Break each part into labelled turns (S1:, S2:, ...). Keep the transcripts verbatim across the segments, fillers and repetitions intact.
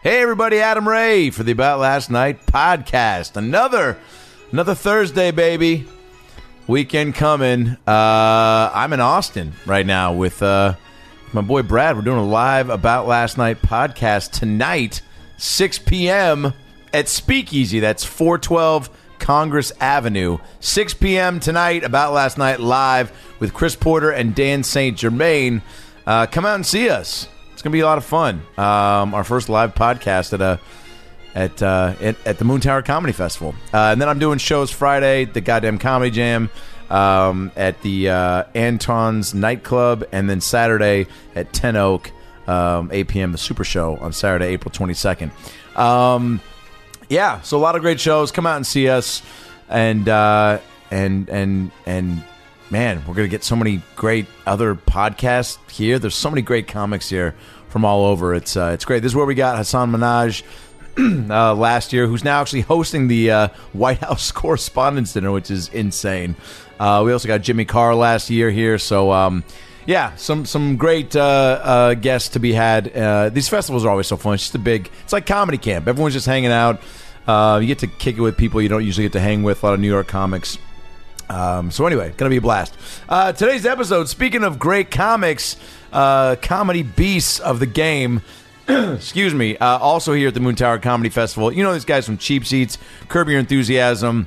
S1: Hey everybody, Adam Ray for the About Last Night podcast. Another, another Thursday, baby. Weekend coming. Uh, I'm in Austin right now with uh, my boy Brad. We're doing a live About Last Night podcast tonight, six p.m. at Speakeasy. That's four twelve Congress Avenue. six p.m. tonight, About Last Night live with Chris Porter and Dan Saint Germain. Uh, come out and see us. It's gonna be a lot of fun. Um, our first live podcast at a at uh, at, at the Moon Tower Comedy Festival, uh, and then I'm doing shows Friday, the goddamn Comedy Jam, um, at the uh, Anton's Nightclub, and then Saturday at Ten Oak, um, eight p.m. the Super Show on Saturday, April twenty-second. Um, yeah, so a lot of great shows. Come out and see us, and uh, and and and. Man, we're going to get so many great other podcasts here. There's so many great comics here from all over. It's uh, it's great. This is where we got Hassan Minhaj uh, last year, who's now actually hosting the uh, White House Correspondents' Dinner, which is insane. Uh, we also got Jimmy Carr last year here. So, um, yeah, some some great uh, uh, guests to be had. Uh, these festivals are always so fun. It's just a big, it's like comedy camp. Everyone's just hanging out. Uh, you get to kick it with people you don't usually get to hang with, a lot of New York comics. Um, so anyway, going to be a blast. Uh, today's episode, speaking of great comics, uh, comedy beasts of the game, excuse me, uh, also here at the Moon Tower Comedy Festival. You know these guys from Cheap Seats, Curb Your Enthusiasm,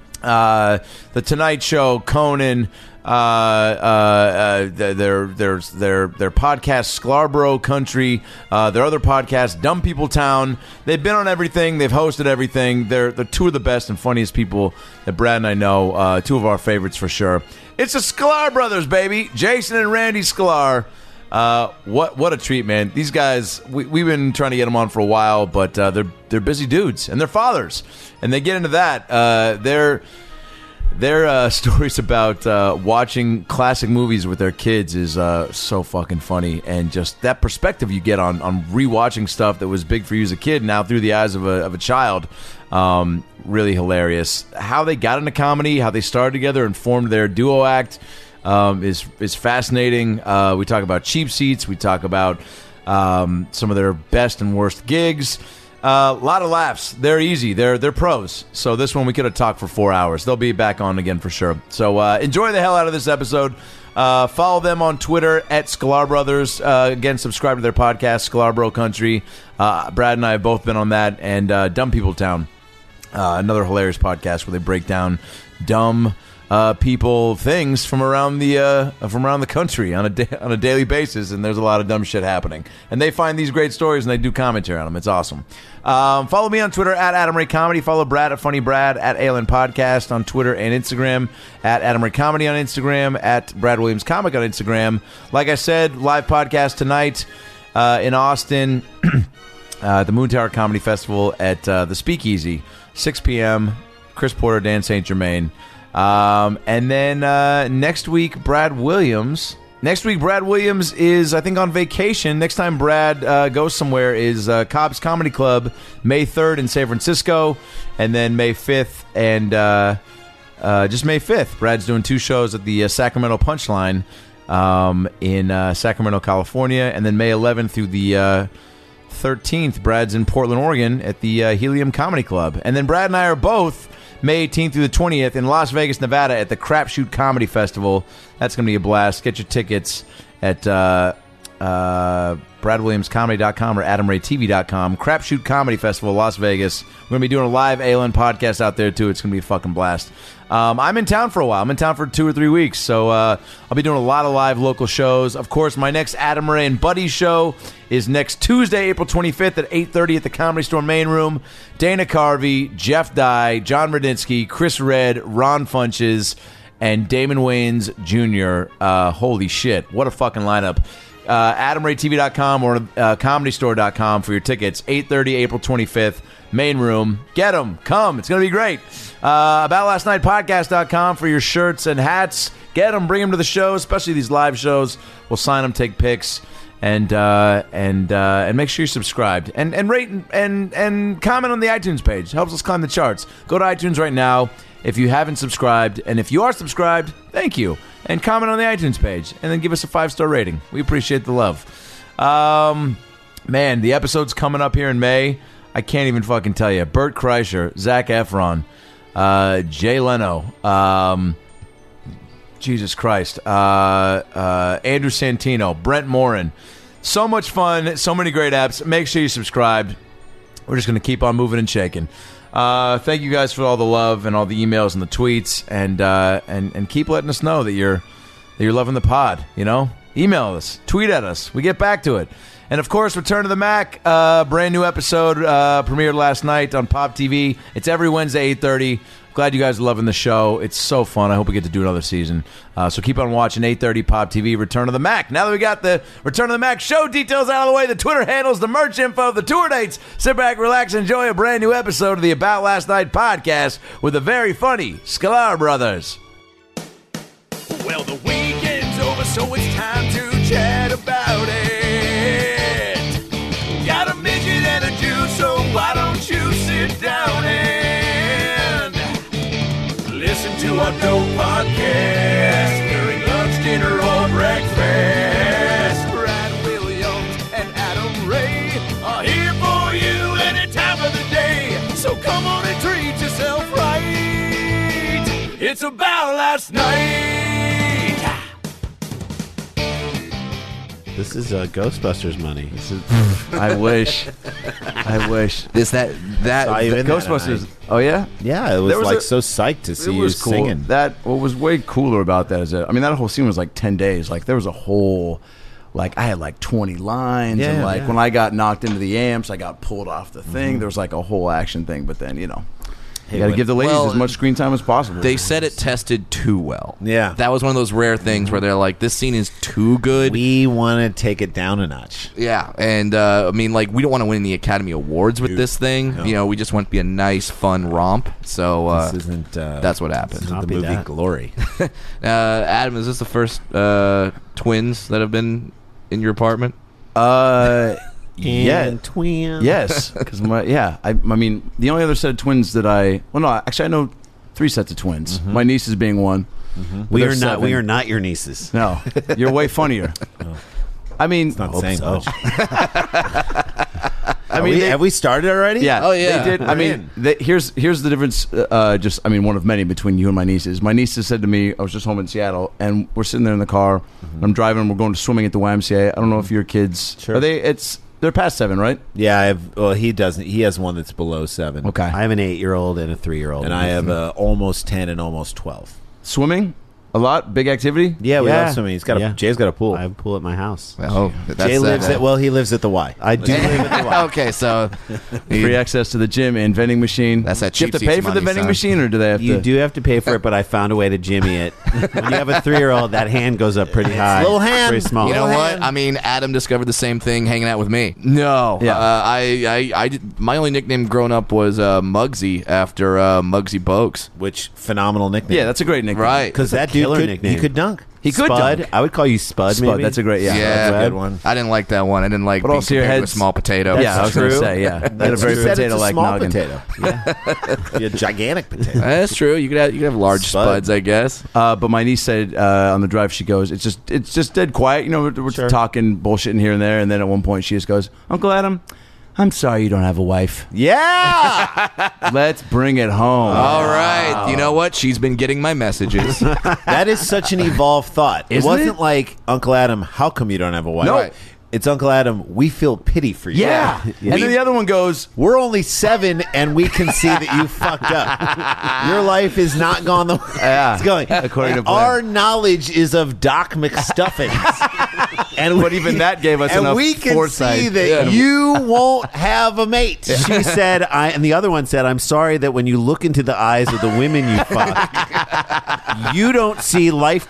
S1: uh, The Tonight Show, Conan, uh, uh, uh, their, their, their, their podcast, Scarborough Country, uh, their other podcast, Dumb People Town. They've been on everything. They've hosted everything. They're, they're two of the best and funniest people that Brad and I know. Uh, two of our favorites for sure. It's the Sklar brothers, baby. Jason and Randy Sklar. Uh, what what a treat, man. These guys, we, we've been trying to get them on for a while, but uh, they're they're busy dudes, and they're fathers. And they get into that. Uh, they're... Their uh, stories about uh, watching classic movies with their kids is uh, so fucking funny, and just that perspective you get on, on rewatching stuff that was big for you as a kid now through the eyes of a, of a child, um, really hilarious. How they got into comedy, how they started together and formed their duo act um, is is fascinating. Uh, we talk about Cheap Seats, we talk about um, some of their best and worst gigs. A uh, lot of laughs. They're easy. They're they're pros. So this one we could have talked for four hours. They'll be back on again for sure. So uh, enjoy the hell out of this episode. Uh, follow them on Twitter at Sklar Brothers. Uh, again, subscribe to their podcast, Scarborough Country. Uh, Brad and I have both been on that. And uh, Dumb People Town, uh, another hilarious podcast where they break down dumb uh, people, things from around the uh, from around the country on a da- on a daily basis. And there's a lot of dumb shit happening. And they find these great stories and they do commentary on them. It's awesome. Um, follow me on Twitter at Adam Ray Comedy. Follow Brad at Funny Brad, at A L N Podcast on Twitter and Instagram, at Adam Ray Comedy on Instagram, at Brad Williams Comic on Instagram. Like I said, live podcast tonight uh, in Austin, uh, the Moon Tower Comedy Festival at uh, the Speakeasy, six p.m. Chris Porter, Dan Saint Germain. Um, and then uh, next week, Brad Williams... Next week, Brad Williams is, I think, on vacation. Next time Brad uh, goes somewhere is uh, Cobb's Comedy Club, May third in San Francisco, and then May fifth and uh, uh, just May fifth. Brad's doing two shows at the uh, Sacramento Punchline um, in uh, Sacramento, California, and then May eleventh through the uh, thirteenth, Brad's in Portland, Oregon at the uh, Helium Comedy Club. And then Brad and I are both May eighteenth through the twentieth in Las Vegas, Nevada at the Crapshoot Comedy Festival. That's going to be a blast. Get your tickets at uh, uh, brad williams comedy dot com or adam ray t v dot com. Crapshoot Comedy Festival, Las Vegas. We're going to be doing a live A L N podcast out there, too. It's going to be a fucking blast. Um, I'm in town for a while. I'm in town for two or three weeks, so uh, I'll be doing a lot of live local shows. Of course, my next Adam Ray and Buddy show is next Tuesday, April twenty-fifth at eight thirty at the Comedy Store main room. Dana Carvey, Jeff Dye, John Rudnitsky, Chris Red, Ron Funches, and Damon Wayans Junior Uh, holy shit, what a fucking lineup. Uh, adam ray t v dot com or uh, comedy store dot com for your tickets. eight thirty, April twenty-fifth, main room. Get them. Come. It's going to be great. Uh, about last night podcast dot com for your shirts and hats. Get them. Bring them to the show, especially these live shows. We'll sign them, take pics, and uh, and uh, and make sure you're subscribed. And, and rate and, and, and comment on the iTunes page. Helps us climb the charts. Go to iTunes right now if you haven't subscribed. And if you are subscribed, thank you. And comment on the iTunes page. And then give us a five-star rating. We appreciate the love. Um... Man, the episode's coming up here in May. I can't even fucking tell you. Bert Kreischer, Zac Efron, uh, Jay Leno, um, Jesus Christ, uh, uh, Andrew Santino, Brent Morin. So much fun. So many great apps. Make sure you subscribe. We're just going to keep on moving and shaking. Uh, thank you guys for all the love and all the emails and the tweets, and uh, and and keep letting us know that you're that you're loving the pod. You know, email us, tweet at us. We get back to it. And, of course, Return to the Mac, uh, brand new episode, uh, premiered last night on Pop T V. It's every Wednesday, eight thirty. Glad you guys are loving the show. It's so fun. I hope we get to do another season. Uh, so keep on watching eight thirty Pop T V, Return to the Mac. Now that we got the Return to the Mac show details out of the way, the Twitter handles, the merch info, the tour dates, sit back, relax, and enjoy a brand new episode of the About Last Night podcast with the very funny Sklar Brothers.
S2: Well, the weekend's over, so it's time to chat about it. Got a midget and a Jew, so why don't you sit down and listen to our dope podcast during lunch, dinner, or breakfast. Brad Williams and Adam Ray are here for you any time of the day, so come on and treat yourself right. It's About Last Night.
S3: This is uh, Ghostbusters money.
S1: This is, I wish. I wish.
S4: Is that that
S3: Saw you in that
S1: Ghostbusters.
S3: night.
S1: Oh, yeah?
S3: Yeah, it was,
S1: There was
S3: like
S1: a-
S3: so psyched to see
S1: It
S3: you
S1: was cool.
S3: singing.
S1: That what was way cooler about that is that I mean that whole scene was like ten days. Like there was a whole like I had like twenty lines and
S3: Yeah,
S1: like
S3: yeah.
S1: when I got knocked into the amps, I got pulled off the thing.
S3: Mm-hmm.
S1: There was like a whole action thing, but then you know you
S3: Hey,
S1: got to
S3: when-
S1: give the ladies
S4: well,
S1: as much screen time as possible.
S4: they said it tested too well.
S3: Yeah.
S4: That was one of those rare things where they're like, this scene is too good.
S3: We want to take it down a notch.
S4: Yeah, and uh, I mean, like, we don't want to win the Academy Awards with this thing.
S3: No.
S4: You know, we just want it to be a nice, fun romp. So uh,
S3: This isn't. Uh,
S4: that's what happened.
S3: This isn't the Copy movie that. Glory.
S4: uh, Adam, is this the first uh, twins that have been in your apartment?
S1: uh yeah.
S3: And twin.
S1: Yes, because my yeah, I, I mean the only other set of twins that I well no actually I know three sets of twins. My nieces being one. But
S3: We are
S1: there's
S3: not. We
S1: seven.
S3: are not your nieces.
S1: No, you're way funnier. I mean,
S3: It's not
S1: hope
S3: saying
S1: so.
S3: much.
S1: I
S3: Are
S1: mean,
S3: we-
S1: they-
S3: have we started already?
S1: Yeah.
S4: Oh, yeah.
S1: They did. I
S3: We're
S1: mean,
S3: in.
S1: they, here's here's the difference. Uh, just I mean, one of many between you and my nieces. My nieces said to me, I was just home in Seattle, and we're sitting there in the car. And I'm driving. We're going to swimming at the Y M C A. I don't know if your kids
S3: Sure.
S1: are they. It's they're past seven, right?
S3: Yeah. I have. Well, he doesn't. He has one that's below seven.
S1: Okay.
S3: I have an eight-year-old and a three-year-old, and I have uh, almost ten and almost twelve.
S1: Swimming, a lot, big activity.
S3: Yeah, we
S5: Yeah.
S3: love swimming. He's got a.
S5: Yeah.
S3: Jay's got a pool.
S5: I have a pool at my house.
S4: Oh, that's
S3: Jay lives
S4: uh,
S3: at. Well, he lives at the Y.
S5: I do live at the Y.
S4: okay, so
S1: Free access to the gym and vending machine.
S4: That's that
S1: Do you have
S4: cheap
S1: to pay
S4: seats
S1: for the
S4: money,
S1: vending
S4: son.
S1: machine, or do they have
S5: You
S1: to?
S5: do have to pay for it, but I found a way to jimmy it. When you have a three-year-old, that hand goes up pretty high.
S3: little
S5: It's
S3: hand.
S5: very small.
S4: You know
S3: Oh,
S4: what?
S3: man.
S4: I mean, Adam discovered the same thing hanging out with me. No,
S1: Yeah.
S4: uh, I, I, I did, my only nickname growing up was uh, Muggsy after uh, Muggsy Bogues.
S3: Which phenomenal nickname.
S1: Yeah, that's a great nickname.
S4: Right?
S5: Because that
S3: That's a
S5: dude
S3: killer
S5: could,
S3: nickname. He could dunk.
S1: He could
S5: Spud.
S1: dunk.
S5: I would call you Spud.
S1: Spud,
S5: Maybe.
S1: that's a great yeah.
S4: Yeah.
S3: That's a
S4: Spud.
S3: good one.
S4: I didn't like that one. I didn't like
S1: But
S4: being
S1: also your
S4: compared to a
S1: head's-
S4: small potato.
S1: yeah, I was going to
S3: true.
S1: say yeah. They had a
S3: That's
S1: very
S3: true. Said it's a
S1: potato-like
S3: small
S1: noggin.
S3: potato. Yeah. a gigantic potato.
S4: That's true. You could have you could have large
S3: Spud.
S4: spuds, I guess.
S1: Uh, but my niece said uh, on the drive, she goes, "It's just, it's just dead quiet. You know, we're, we're
S5: Sure.
S1: talking, bullshitting here and there." And then at one point, she just goes, "Uncle Adam, I'm sorry you don't have a wife.
S3: Yeah.
S1: Let's bring it home."
S4: All right. You know what? She's been getting my messages.
S3: That is such an evolved thought. It
S1: Isn't
S3: wasn't
S1: it?
S3: like, Uncle Adam, how come you don't have a wife?
S1: No.
S4: Right.
S3: It's Uncle Adam, we feel pity for you.
S1: Yeah. And then the other one goes,
S3: We're only seven, and we can see that you fucked up. Your life is not gone the way
S1: Yeah.
S3: it's going.
S1: According
S3: And
S1: to plan.
S3: our knowledge is of Doc McStuffins. and
S1: But even that gave us
S3: and
S1: enough
S3: we can
S1: foresight.
S3: see that
S4: Yeah.
S3: you won't have a mate.
S5: She said, I, and the other one said, I'm sorry that when you look into the eyes of the women you fuck, you don't see life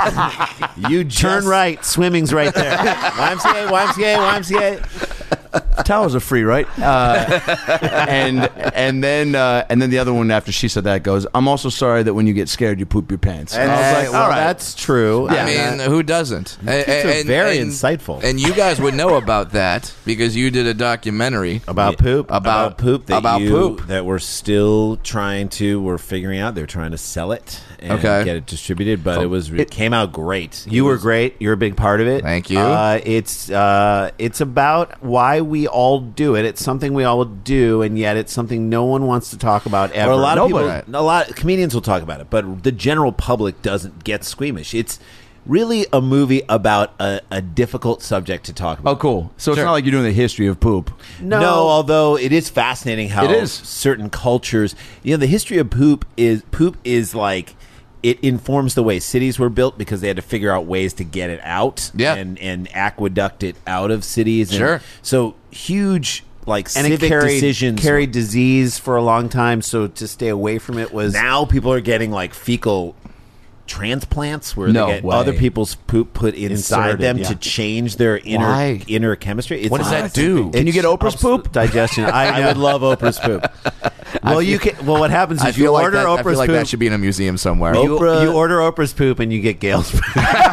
S5: partners.
S3: You
S5: Turn
S3: just-
S5: right, swimming's right there.
S3: Y M C A, Y M C A, Y M C A.
S1: Towels are free, right? Uh, and and then uh, and then the other one after she said that goes, I'm also sorry that when you get scared, you poop your pants. And I was like,
S5: well,
S1: all right.
S5: that's true.
S4: I mean, who doesn't? And,
S3: are very insightful.
S4: And you guys would know about that because you did a documentary
S5: about poop,
S4: about,
S3: poop that
S4: about
S3: you,
S4: poop
S3: that we're still trying to we're figuring out. They're trying to sell it and
S4: Okay.
S3: get it distributed, but
S4: So
S3: it was it came out great.
S5: You
S3: It
S5: were
S3: was-
S5: great. You're a big part of it.
S4: Thank you.
S5: Uh, it's uh, it's about why we all do it. It's something we all do, and yet it's something no one wants to talk about ever.
S3: Or a lot of
S4: Nobody.
S3: people, a lot comedians will talk about it, but the general public doesn't get squeamish. It's really a movie about a, a difficult subject to talk about.
S1: Oh, cool. So it's
S4: Sure.
S1: not like you're doing the history of poop.
S3: No. although it is fascinating how
S1: It is.
S3: certain cultures, you know, the history of poop is poop is like it informs the way cities were built because they had to figure out ways to get it out
S4: Yeah.
S3: and and aqueduct it out of cities. And
S4: Sure.
S3: so huge like
S5: and
S3: civic
S5: it carried,
S3: decisions.
S5: carried disease for a long time, so to stay away from it was
S3: Now people are getting like fecal transplants where
S1: No
S3: they get
S1: way.
S3: other people's poop put inside
S5: Inserted,
S3: them
S5: yeah.
S3: to change their inner
S4: Why?
S3: inner chemistry. It's
S4: What does that do?
S1: Can you get Oprah's
S5: helps
S1: poop?
S5: digestion. I,
S3: I would love Oprah's poop.
S5: Well, you can. Well, what happens
S4: I
S5: is you
S4: feel like
S5: order
S4: that, I
S5: Oprah's
S4: feel like
S5: poop.
S4: that should be in a museum somewhere.
S5: you,
S3: Oprah-
S5: you order Oprah's poop and you get Gail's poop.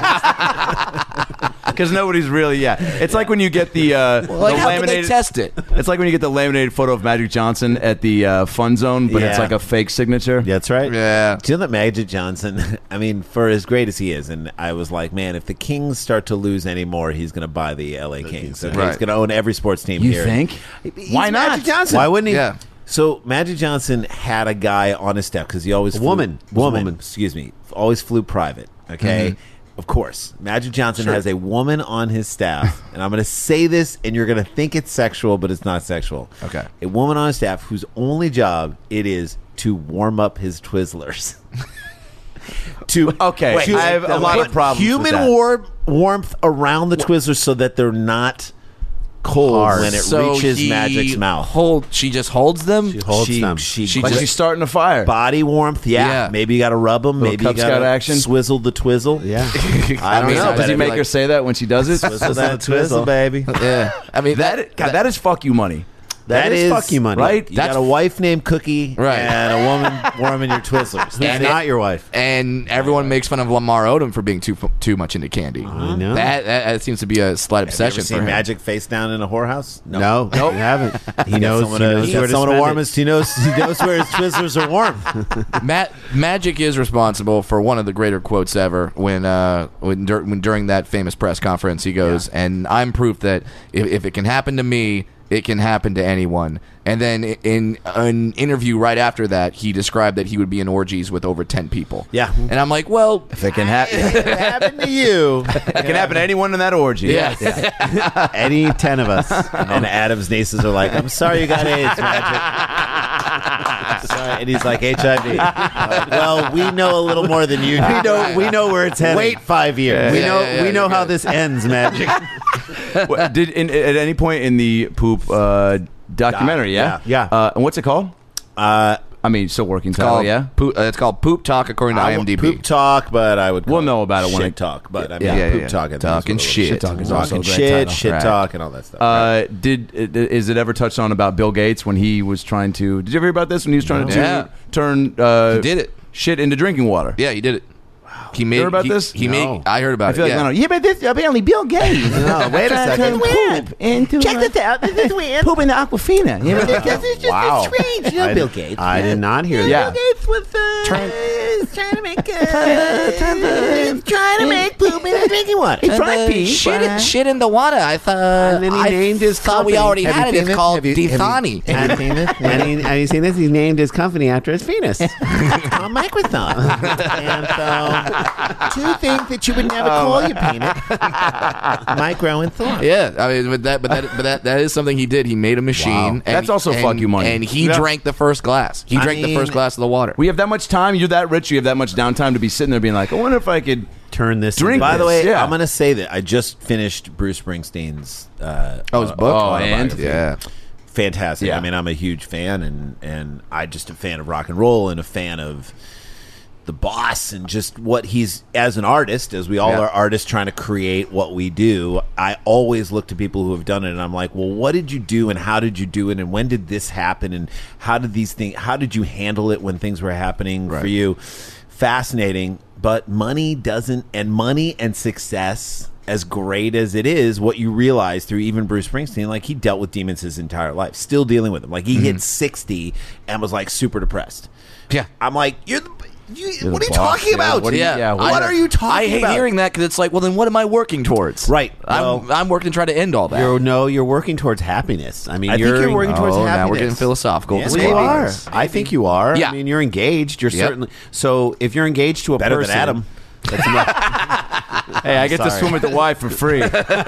S1: Because nobody's really, yeah. It's like when you get the, uh,
S4: Well, like,
S1: the
S4: how can they
S1: laminated.
S4: test it?
S1: It's like when you get the laminated photo of Magic Johnson at the uh, Fun Zone, but it's
S3: Yeah.
S1: like a fake signature.
S5: That's right.
S4: Yeah.
S3: Do you know that Magic Johnson, I mean, for as great as he is, and I was like, man, if the Kings start to lose any more, he's going to buy the L A Kings. Okay?
S4: Right.
S3: He's going to own every sports team
S1: You
S3: here.
S1: think?
S3: He's
S1: Why not?
S3: Magic Johnson.
S5: Why wouldn't he?
S4: Yeah.
S3: So Magic Johnson had a guy on his staff because he always
S5: A
S3: flew-
S5: woman.
S3: was a
S5: Woman.
S3: woman, excuse me, always flew private. Okay, of course, Magic Johnson has a woman on his staff, and I'm going to say this, and you're going to think it's sexual, but it's not sexual.
S4: Okay.
S3: A woman on his staff whose only job it is to warm up his Twizzlers. to
S1: Okay,
S3: Wait,
S1: I have a lot of
S3: put
S1: problems with
S3: Human
S1: that.
S3: warm, warmth around the Twizzlers so that they're not cold
S5: Hard.
S3: when it
S4: So
S3: reaches
S4: he
S3: Magic's mouth.
S4: Hold. She just holds them.
S5: She holds
S3: she,
S5: them.
S3: She,
S4: She
S1: Like
S4: just-
S1: she's starting a fire.
S3: body warmth, yeah.
S4: Yeah.
S3: Maybe you got to rub them.
S1: Little
S3: Maybe
S1: Cub
S3: you got
S1: Scout
S3: to
S1: action.
S3: swizzle the twizzle.
S5: Yeah.
S3: I don't
S4: mean,
S3: know.
S4: I-
S1: Does he
S4: I'd be
S1: make
S4: like-
S1: her say that when she does it?
S3: Swizzle that twizzle, baby.
S4: Yeah. I mean
S1: That, God, that is fuck you money.
S5: that is, fuck you money.
S1: right?
S3: You
S4: That's-
S3: got a wife named Cookie
S4: Right.
S3: and a woman warming your Twizzlers.
S5: Who's
S4: And
S5: not
S4: it-
S5: your wife?
S4: And everyone makes fun of Lamar Odom for being too too much into candy.
S5: I know.
S4: That, that that seems to be a slight
S3: Have you ever
S4: obsession for
S3: seen
S4: him.
S3: Magic face down in a whorehouse?
S5: No, no, you haven't. He
S3: He
S5: knows.
S3: knows someone
S5: he
S3: to,
S5: knows
S3: he
S5: where
S3: got
S5: to
S3: someone to
S5: spend
S3: warm
S5: it.
S3: his. He knows. He knows where his Twizzlers are warm.
S4: Matt, Magic is responsible for one of the greater quotes ever when uh, when, dur- when during that famous press conference he goes, and I'm proof that if, if it can happen to me, it can happen to anyone. And then in an interview right after that, he described that he would be in orgies with over ten people.
S3: Yeah.
S4: And I'm like, well,
S1: If it can happen,
S3: It happened to you.
S1: it can happen to anyone in that orgy.
S4: yeah.
S5: Any ten of us.
S3: And Adam's nieces are like, "I'm sorry you got AIDS, Magic." I'm sorry. And he's like, H I V. Like, well, we know a little more than you.
S5: We know. We know where it's heading.
S3: Wait five years.
S5: We
S4: Yeah,
S5: know.
S4: yeah, yeah,
S5: we know
S4: you're
S5: how
S4: good.
S5: this ends, Magic.
S1: What, did in, at any point in the poop uh, documentary? Yeah,
S5: yeah.
S1: Uh, and what's it called?
S3: Uh,
S1: I mean, still working
S4: It's
S1: title.
S4: called,
S1: Yeah.
S4: poop, uh, it's called Poop Talk according to
S3: I
S4: I M D B.
S3: Poop talk, but I would. Call
S1: We'll know about it when
S3: shit
S1: it-
S3: talk. But I mean,
S1: Yeah,
S4: yeah,
S3: poop
S4: yeah.
S3: talk. I think is
S4: Talking
S3: what it
S4: shit.
S3: was.
S1: Talk is also
S3: talking
S1: a great
S3: shit,
S1: title.
S3: shit
S1: Right.
S3: talk, and all that stuff.
S1: Uh, did is it ever touched on about Bill Gates when he was trying to? Did you ever hear about this when he was trying to
S4: Yeah.
S1: turn uh,
S4: He did it.
S1: shit into drinking water?
S4: Yeah, he did it. He made
S1: Heard about
S4: he,
S1: this?
S4: He
S5: No.
S4: made. I heard about
S1: I feel
S4: it.
S1: like
S4: yeah.
S1: I don't know. Yeah, but this apparently Bill Gates.
S3: No, wait a second.
S1: Poop into check this out. This is weird. Poop in the Aquafina. You know, this is just
S5: Wow.
S1: strange. You know,
S5: I,
S1: Bill Gates.
S5: I did not hear
S1: Yeah.
S5: that.
S1: Gates was uh,
S5: Trying-
S1: trying to make uh, trying to make poop into drinking water. He
S4: And,
S1: tried
S4: uh,
S1: pee.
S4: shit,
S1: but, uh,
S4: shit in the water. I thought.
S5: And then he
S4: I
S5: named his
S4: thought we
S5: company.
S4: already
S5: Have you
S4: had it.
S5: seen
S4: It's
S5: this?
S4: called
S5: Have you- have you-
S4: Defani.
S5: And, and, he, and you seen this? He named his company after his penis.
S3: a microthon. And so, two things that you would never call your peanut: micro and thought.
S4: Yeah, I mean, but that, but that, but that, that is something he did. He made a machine.
S1: Wow.
S4: And,
S1: That's also
S4: and,
S1: fuck you money.
S4: And he
S1: Yeah.
S4: drank the first glass. He
S3: I
S4: drank the
S3: mean-
S4: first glass of the water.
S1: we have that much time. You're that rich. You have that much downtime to be sitting there being like, I wonder if I could.
S5: Turn this.
S1: Drink
S5: into-
S3: By the
S1: this,
S3: way,
S1: yeah.
S3: I'm going to say that I just finished Bruce Springsteen's. Uh,
S4: Oh, his book?
S1: Oh, and?
S3: autobiography.
S4: Yeah.
S3: Fantastic.
S1: Yeah.
S3: I mean, I'm a huge fan, and and I just a fan of rock and roll and a fan of the boss and just what he's as an artist, as we all
S4: Yeah.
S3: are artists trying to create what we do. I always look to people who have done it, and I'm like, well, what did you do, and how did you do it, and when did this happen, and how did these things? How did you handle it when things were happening for you? Fascinating, but money doesn't, and money and success, as great as it is, what you realize through even Bruce Springsteen, like he dealt with demons his entire life, still dealing with them. Like he
S4: Mm-hmm.
S3: hit sixty and was like super depressed.
S4: Yeah.
S3: I'm like, you're the. You,
S1: You're
S3: what
S1: the
S3: are you
S1: boss,
S3: talking
S1: yeah.
S3: about?
S1: What do you-
S4: Yeah,
S1: yeah,
S3: what
S1: what-
S3: are you talking
S4: I hate
S3: about?
S4: hearing that because it's like, well, then what am I working towards?
S3: Right.
S4: I'm,
S3: Well-
S4: I'm working to try to end all that.
S5: You're, no, you're working towards happiness. I mean,
S3: I think
S5: you're
S3: you're working towards
S4: oh,
S3: happiness.
S4: now we're getting philosophical.
S3: Yeah,
S4: This
S3: maybe.
S5: You are.
S3: Maybe.
S5: I think you are.
S4: Yeah.
S5: I mean, you're engaged. You're
S4: Yep.
S5: certainly. So if you're engaged to a
S3: Better
S5: person,
S3: than Adam.
S5: that's enough.
S1: Hey, I get to
S5: sorry.
S1: swim with the wife for free.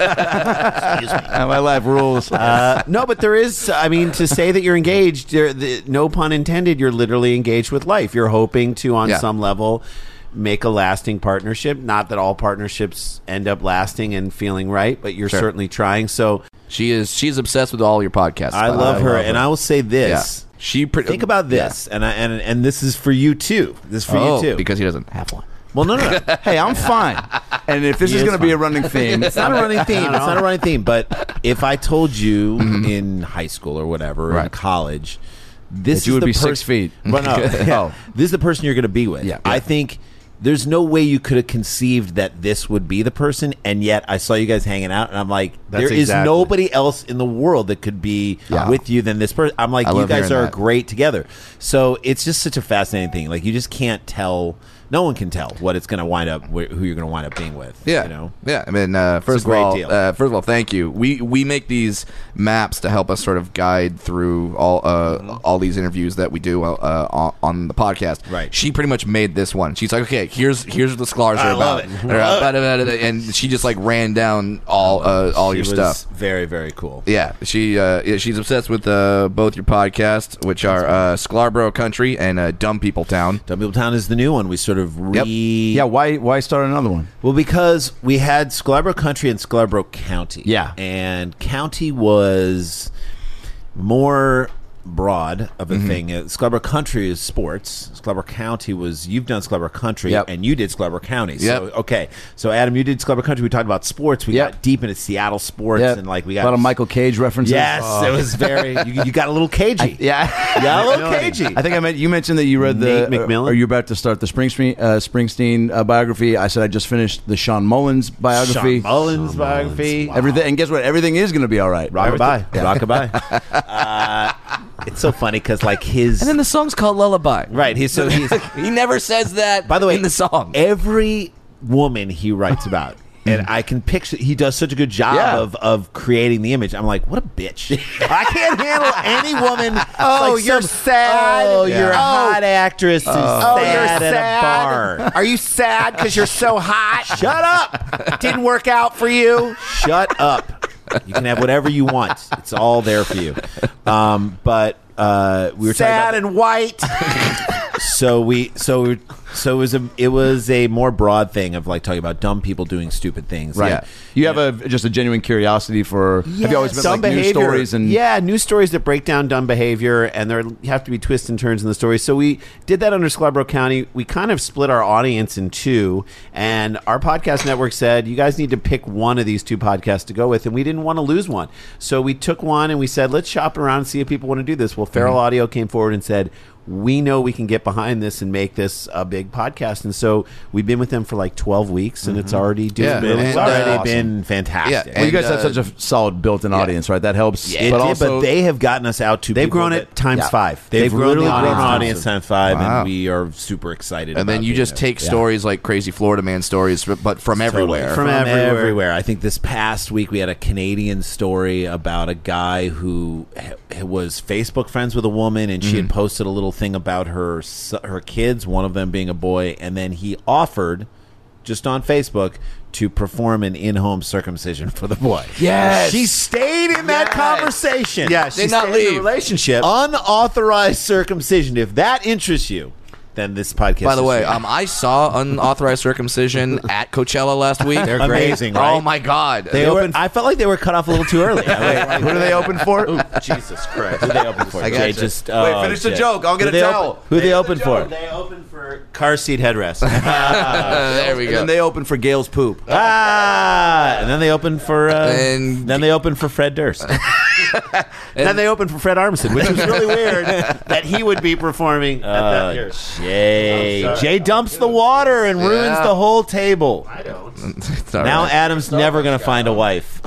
S1: My life rules.
S5: Uh, no, but there is. I mean, to say that you're engaged, there, the, no pun intended. You're literally engaged with life. You're hoping to, on
S4: Yeah.
S5: some level, make a lasting partnership. Not that all partnerships end up lasting and feeling right, but you're
S4: Sure.
S5: certainly trying. So
S4: She is. She's obsessed with all your podcasts.
S3: I
S4: by the
S3: love
S4: way.
S3: her, and I will say
S4: Yeah.
S3: this.
S4: She pre-
S3: Think about this, and I, and and this is for you too. This is for
S4: oh,
S3: you too.
S4: because he doesn't have one.
S3: well, no, no, no.
S1: Hey, I'm fine. And if this
S5: He
S1: is
S5: is
S1: going to be a
S5: fine.
S1: running theme,
S3: It's not a running theme. It's not a running theme. But if I told you in high school or whatever, or in
S4: Right.
S3: college, this
S1: That you
S3: is
S1: would
S3: the
S1: be
S3: pers-
S1: six feet.
S3: Well, no, yeah.
S1: Oh.
S3: This is the person you're going to be with.
S1: Yeah.
S3: I think there's no way you could have conceived that this would be the person, and yet I saw you guys hanging out, and I'm like,
S5: That's
S3: there is
S5: exactly-
S3: nobody else in the world that could be
S4: Yeah.
S3: with you than this person. I'm like,
S4: I
S3: you
S4: love
S3: guys
S4: hearing
S3: are
S4: that.
S3: great together. So it's just such a fascinating thing. Like you just can't tell. No one can tell what it's going to wind up, wh- who you're going to wind up being with.
S4: Yeah,
S3: you know.
S4: yeah. I mean, uh, first of
S3: great
S4: all,
S3: deal.
S4: uh, first of all, thank you. We we make these maps to help us sort of guide through all uh, all these interviews that we do uh, on, on the podcast.
S3: Right.
S4: She pretty much made this one. She's like, okay, here's here's what the scholars
S3: I
S4: are
S3: love
S4: about,
S3: it.
S4: They're
S3: I love
S4: about- blah, blah, blah, and she just like ran down all uh, all
S3: She
S4: your
S3: was
S4: stuff.
S3: Very, very cool.
S4: Yeah, she uh, yeah, she's obsessed with uh, both your podcasts, which are uh, Scarborough Country and uh, Dumb People Town.
S3: Dumb People Town is the new one. We sort of re.
S4: Yep.
S1: yeah, why why start another one?
S3: Well, because we had Scarborough Country and Scarborough County.
S1: Yeah.
S3: And County was more broad of a
S1: Mm-hmm.
S3: thing. Uh, Scarborough Country is sports. Scarborough County was, you've done Scarborough Country
S1: Yep.
S3: and you did Scarborough County. So,
S4: Yep.
S3: okay. So, Adam, you did Scarborough Country. We talked about sports. We
S1: Yep.
S3: got deep into Seattle sports
S1: Yeah,
S3: and like we got
S1: a lot of Michael Cage references.
S3: Yes,
S1: Oh.
S3: it was very, you, you got a little cagey.
S1: Yeah,
S3: You got a little cagey.
S1: I think I meant you mentioned that you read the
S5: Nate McMillan?
S1: or you're about to start the Springsteen uh, Springsteen uh, biography. I said I just finished the Sean Mullins biography.
S3: Sean Mullins biography.
S1: Everything, and guess what? Everything is going to be all right.
S3: Rockabye. Rockabye. uh, it's so funny because like his
S4: And then the song's called Lullaby.
S3: right. He's so he's
S4: He never says that.
S3: by the way
S4: in the song.
S3: every woman he writes about. And I can picture he does such a good job
S1: Yeah.
S3: of, of creating the image. I'm like, what a bitch! I can't handle any woman.
S5: Oh,
S3: like
S5: you're
S3: some-
S5: sad?
S3: Oh, you're a
S5: Yeah.
S3: hot actress who's
S5: Oh,
S3: sad
S5: you're
S3: at
S5: sad?
S3: a bar.
S5: Are you sad because you're so hot?
S3: Shut up!
S5: Didn't work out for you.
S3: Shut up! You can have whatever you want. It's all there for you. Um, but uh, we were
S5: Sad
S3: talking about
S5: and white.
S3: so we so we, so it was a it was a more broad thing of like talking about dumb people doing stupid things.
S1: Right.
S3: Yeah.
S1: You have a just a genuine curiosity for. have you always been
S5: dumb
S1: like news
S5: behavior.
S1: stories and
S5: yeah, news stories that break down dumb behavior, and there have to be twists and turns in the story. So we did that under Scarborough County. We kind of split our audience in two, and our podcast network said you guys need to pick one of these two podcasts to go with, and we didn't want to lose one, so we took one and we said let's shop around and see if people want to do this. Well, Feral Audio came forward and said, we know we can get behind this and make this a big podcast. And so we've been with them for like twelve weeks, and it's already doing
S4: Yeah,
S5: really
S3: It's
S4: and,
S5: well.
S3: already
S4: uh,
S3: been fantastic.
S4: Yeah,
S1: Well, you guys
S4: And,
S1: have
S4: uh,
S1: such a solid built-in audience, right? That helps.
S3: It
S1: but
S3: did,
S1: also,
S3: but they have gotten us out to
S5: They've
S3: people
S5: grown
S3: that-
S5: it times
S1: Yeah.
S5: five.
S3: They've,
S5: grown
S3: literally
S5: the
S3: grown
S5: audience
S3: audience times five,
S4: Wow.
S3: and we are super excited.
S4: And then
S3: about
S4: you
S3: being
S4: just
S3: there.
S4: take stories like Crazy Florida Man stories, but, but from
S3: Totally.
S4: everywhere.
S3: From,
S5: From
S3: everywhere.
S5: everywhere.
S3: I think this past week we had a Canadian story about a guy who h- was Facebook friends with a woman, and she had posted a little thing about her s- her kids, one of them being a boy, and then he offered just on Facebook to perform an in-home circumcision for the boy.
S1: Yes.
S3: She stayed in that
S1: Yes.
S3: conversation.
S5: Yeah, she
S4: Did not
S5: stayed in the
S4: leave.
S5: relationship.
S3: Unauthorized circumcision. If that interests you, then this podcast.
S4: By the
S3: is
S4: way,
S3: for you.
S4: um, I saw unauthorized circumcision at Coachella last week.
S3: They're amazing, right?
S4: Oh my god!
S3: They were, I felt like they were cut off a little too early.
S1: Wait, who do they open for?
S5: Jesus Christ.
S3: Who they open for?
S1: I got
S3: Jay,
S1: you.
S3: just
S1: Wait,
S3: oh,
S1: finish the
S3: Jay.
S1: joke. I'll get
S3: Who
S1: a
S3: they
S1: towel.
S3: Open, who they open for?
S5: They open for car seat headrest.
S4: Uh, there we
S1: And
S4: go.
S1: then they open for Gail's poop.
S3: Ah, and then they open for. Uh,
S4: And-
S3: then they open for Fred Durst.
S5: then they opened for Fred Armisen, which was really weird that he would be performing at that
S3: Uh,
S5: here.
S3: Jay,
S5: I'm sorry.
S3: Jay dumps the water and ruins
S4: Yeah.
S3: the whole table.
S5: I don't.
S4: It's all
S3: Now
S4: right.
S3: Adam's never going to find a wife.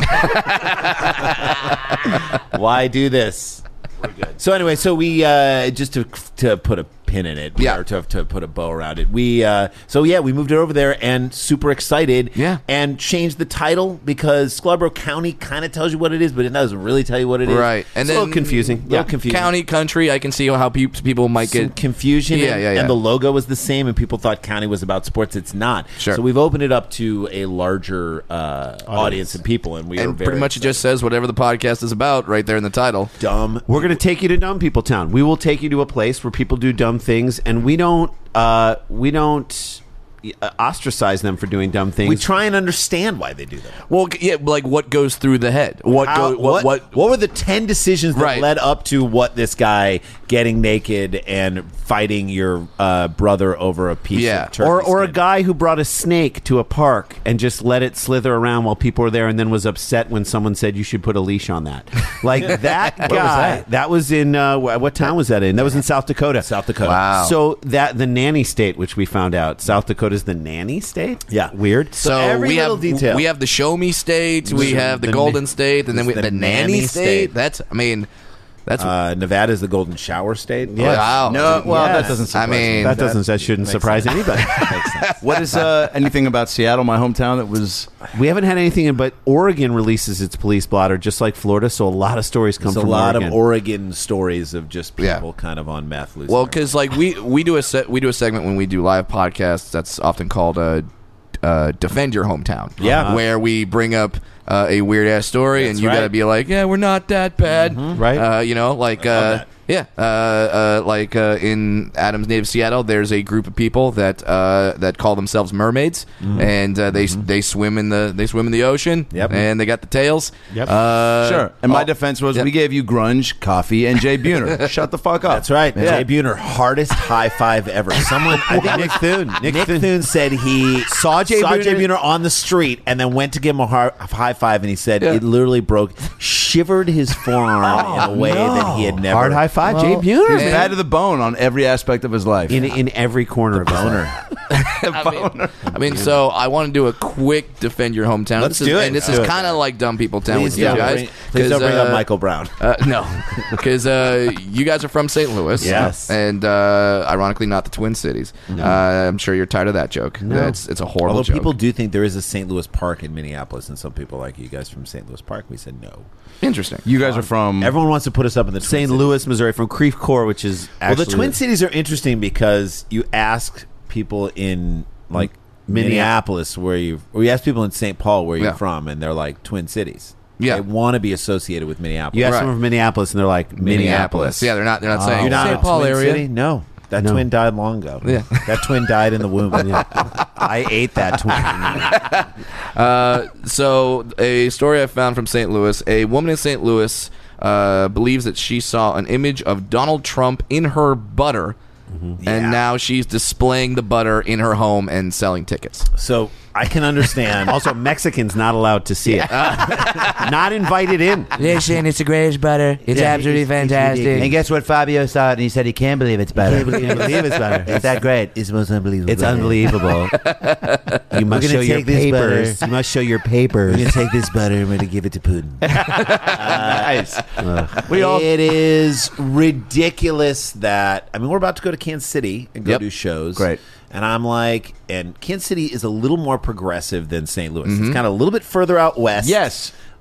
S3: Why do this? So anyway, so we uh, just to to put a pin in it,
S4: Yeah.
S3: or to, to put a bow around it. We uh, so yeah, we moved it over there and super excited,
S4: Yeah.
S3: and changed the title because Scarborough County kind of tells you what it is, but it doesn't really tell you what it is.
S4: Right, and
S5: It's a
S4: then
S5: little confusing.
S3: A little
S5: Yeah.
S3: confusing.
S4: county, country. I can see how pe- people might
S3: Some
S4: get.
S3: confusion.
S4: Yeah,
S3: and,
S4: yeah, yeah.
S3: and the logo was the same, and people thought county was about sports. It's not.
S4: Sure.
S3: So we've opened it up to a larger uh, audience of people, and we are
S4: And
S3: very
S4: pretty much it just says whatever the podcast is about right there in the title.
S3: dumb.
S5: We're going to take you to Dumb People Town. We will take you to a place where people do dumb things, and we don't. Uh, we don't uh, ostracize them for doing dumb things.
S3: We try and understand why they do that.
S4: Well, yeah, like what goes through the head? What
S3: How-
S4: go, what, what
S3: what were the ten decisions that
S4: Right.
S3: led up to what this guy getting naked and fighting your uh, brother over a piece
S4: Yeah.
S3: of turkey
S5: or or a
S3: skin?
S5: guy who brought a snake to a park and just let it slither around while people were there, and then was upset when someone said you should put a leash on that. Like that guy. That? was in uh, wh- what town was that in? That was in South Dakota.
S3: South Dakota.
S4: Wow.
S5: So that the nanny state, which we found out, South Dakota's the nanny state.
S3: Yeah.
S5: Weird.
S4: So
S3: every
S4: we
S3: little
S4: have
S3: detail.
S4: we have the Show Me State, we
S3: Sure.
S4: have the,
S3: The
S4: Golden
S3: na-
S4: State, and then we
S3: the
S4: the Nanny
S3: nanny
S4: State.
S3: state.
S4: That's I mean, that's
S3: Uh, Nevada's the Golden Shower State.
S5: Yeah.
S4: wow.
S1: No, well,
S5: Yes.
S1: that doesn't surprise
S4: I mean,
S1: me.
S5: that doesn't. That shouldn't
S3: makes
S5: surprise
S3: sense.
S5: anybody.
S3: Makes sense.
S1: What is uh, anything about Seattle, my hometown, that was...
S5: We haven't had anything, but Oregon releases its police blotter just like Florida, so a lot of stories come
S3: There's a
S5: from
S3: lot
S5: Oregon.
S3: of Oregon stories of just
S4: Yeah.
S3: people kind of on meth. losing
S4: Well,
S3: their
S4: because like we we do a se- we do a segment when we do live podcasts that's often called uh, uh, "Defend Your Hometown."
S3: Yeah.
S4: where we bring up uh, a weird ass story, and
S3: That's
S4: you got to
S3: right.
S4: be like, "Yeah, we're not that bad,"
S5: Right.
S4: Uh, you know, like uh,
S3: that.
S4: yeah, uh, uh, like uh, in Adam's native Seattle, there's a group of people that uh, that call themselves mermaids, and uh, they they swim in the they swim in the ocean,
S3: Yep.
S4: and they got the tails.
S5: Yep.
S4: Uh,
S1: Sure. And my
S4: oh,
S1: defense was,
S4: yeah.
S1: we gave you grunge, coffee, and Jay Buhner. Shut the fuck up.
S3: That's right.
S1: Yeah.
S3: Jay Buhner, hardest high five ever. Someone, I think Nick Thune. Nick,
S5: Nick
S3: Thune.
S5: Thune.
S3: said he saw Jay,
S5: Saw
S3: Buhner,
S5: Jay
S3: Buhner on the street and then went to give him a har- high five, and he said
S4: Yeah.
S3: it literally broke, shivered his forearm in a way that he had never.
S5: Hard high five, Jay
S4: Well,
S5: Buhner.
S1: He was
S4: Yeah.
S1: bad to the bone on every aspect of his life.
S5: in in every corner of his
S3: Boner.
S5: life.
S4: I mean, I mean, so I want to do a quick defend your hometown.
S3: Let's
S4: this is,
S3: do it.
S4: And this
S3: Let's
S4: is
S3: do it.
S4: kind of like Dumb People Town
S3: Please
S4: with you
S3: don't
S4: guys.
S3: bring, please don't
S4: 'cause,
S3: bring up
S4: uh,
S3: Michael Brown.
S4: Uh, no, because uh, you guys are from Saint Louis.
S3: Yes.
S4: and uh, ironically, not the Twin Cities. Uh, I'm sure you're tired of that joke. It's it's a horrible
S3: Although
S4: joke.
S3: people do think there is a Saint Louis Park in Minneapolis, and some people like you guys from Saint Louis Park. We said no.
S4: Interesting.
S1: You guys are from...
S3: Everyone wants to put us up in the Twin
S5: Saint
S3: Cities.
S5: Louis, Missouri, from Creve Coeur, which is
S3: Well,
S5: actually
S3: the Twin Cities are interesting because you ask people in like
S5: Minneapolis.
S3: Minneapolis where you, or you ask people in Saint Paul where you're
S4: Yeah.
S3: from, and they're like Twin Cities.
S4: Yeah.
S3: They want to be associated with Minneapolis.
S5: You ask
S4: Right.
S5: someone from Minneapolis, and they're like
S4: Minneapolis. Yeah, they're not. They're not saying
S3: You're not
S4: Saint
S3: a
S4: Paul
S3: Twin
S4: area.
S3: City? No, that
S5: No.
S3: twin died long ago.
S4: Yeah.
S3: that twin died in the womb.
S5: I ate that twin.
S4: Uh, so a story I found from Saint Louis: a woman in Saint Louis uh, believes that she saw an image of Donald Trump in her butter, and
S3: Yeah.
S4: now she's displaying the butter in her home and selling tickets.
S3: So I can understand.
S5: Also, Mexicans not allowed to see it. Not invited in.
S6: Listen, it's the greatest butter. It's
S7: Yeah,
S6: absolutely
S7: it's- it's
S6: fantastic.
S7: ridiculous. And guess what? Fabio saw it and he said he can't believe it's better.
S5: Can't believe- can't believe it's better.
S7: It's that great. It's most unbelievable.
S5: It's
S7: better.
S5: unbelievable. You must
S7: gonna
S5: show your
S7: take this butter.
S5: papers. You must show your
S7: We're
S5: papers.
S7: gonna take this butter and we're gonna give it to Putin.
S1: Nice.
S3: We all, it is ridiculous that I mean we're about to go to Kansas City and go
S4: Yep.
S3: do shows.
S1: Great.
S3: And I'm like, and Kansas City is a little more progressive than Saint Louis. It's kind of a little bit further out west.
S1: Yes.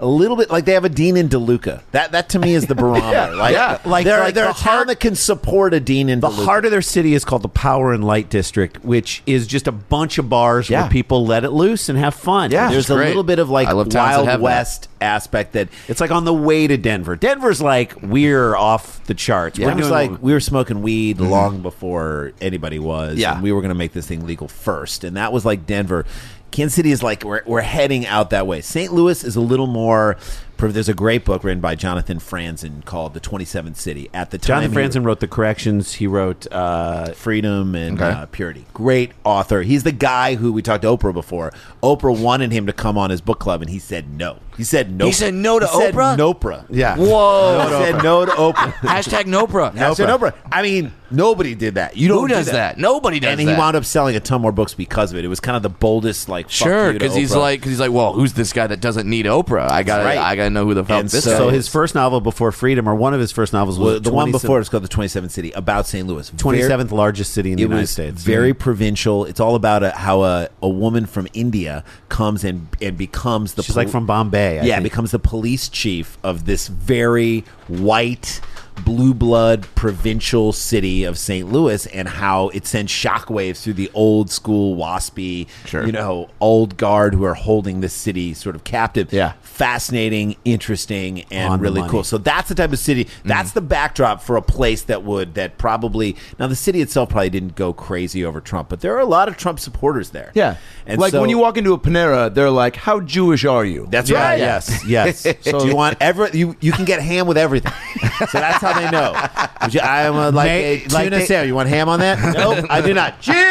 S3: a little bit like they have a dean in DeLuca. That that to me is the barometer. Like,
S1: Yeah.
S5: Like-
S3: they're,
S5: like
S3: they're
S5: the
S3: a town
S5: heart-
S3: that can support a dean in
S5: The
S3: DeLuca.
S5: heart of their city is called the Power and Light District, which is just a bunch of bars
S1: Yeah.
S5: where people let it loose and have fun.
S1: Yeah.
S3: There's a
S4: great.
S3: little bit of like
S4: I love towns that
S3: Wild
S4: have that.
S3: West aspect that
S5: It's like on the way to Denver. Denver's like, we're off the charts.
S3: It
S5: We're
S3: was
S5: doing
S3: like
S5: what-
S3: we were smoking weed long before anybody was.
S1: Yeah.
S3: And we were going to make this thing legal first. And that was like Denver. Kansas City is like, we're, we're heading out that way. Saint Louis is a little more. There's a great book written by Jonathan Franzen called The twenty-seventh City. At the time,
S5: Jonathan
S3: he-
S5: Franzen wrote The Corrections. He wrote uh,
S3: Freedom and
S4: Okay.
S3: uh, Purity. Great author. He's the guy who we talked to Oprah before. Oprah wanted him to come on his book club, and he said no. He said no.
S6: He said no to
S3: he said
S6: Oprah?
S3: Nopra.
S5: Yeah.
S4: Whoa.
S3: He said no to Oprah.
S4: Hashtag Nopra.
S3: I said Oprah. I mean, nobody did that. You don't
S4: Who
S3: do
S4: does that? Nobody does
S3: and he
S4: that.
S3: wound up selling a ton more books because of it. It was kind of the boldest, like, fuck
S4: Sure,
S3: you to
S4: because he's
S3: Oprah.
S4: like, because he's like, well, who's this guy that doesn't need Oprah? I gotta,
S3: right.
S4: I gotta know who the fuck
S3: And
S4: this
S3: so-
S4: guy
S5: So
S4: is.
S5: his first novel before Freedom, or one of his first novels, was
S3: Well, the one
S5: twenty-seven
S3: before it was called The twenty-seventh City, about Saint Louis.
S5: twenty-seventh largest city in the
S3: It
S5: United
S3: was
S5: States.
S3: very provincial. It's all about a, how a, a woman from India comes and and becomes the
S5: She's like from Bombay. I
S3: yeah,
S5: think.
S3: becomes the police chief of this very white, blue blood provincial city of Saint Louis, and how it sends shockwaves through the old school waspy,
S4: Sure.
S3: you know, old guard who are holding this city sort of captive.
S1: Yeah.
S3: Fascinating, interesting, and
S5: On the
S3: really
S5: money.
S3: cool. So that's the type of city. That's the backdrop for a place that would that probably now the city itself probably didn't go crazy over Trump, but there are a lot of Trump supporters there.
S1: Yeah.
S3: and
S1: like
S3: so-
S1: when you walk into a Panera, they're like, "How Jewish are you?"
S3: That's
S5: Yeah,
S3: right.
S5: yes, yes.
S3: So do you want every you you can get ham with everything. So that's how they know. Would you, I am a, like
S5: May-
S3: a tuna
S5: like they-
S3: sandwich. You want ham on that? Nope, I do not. Jew,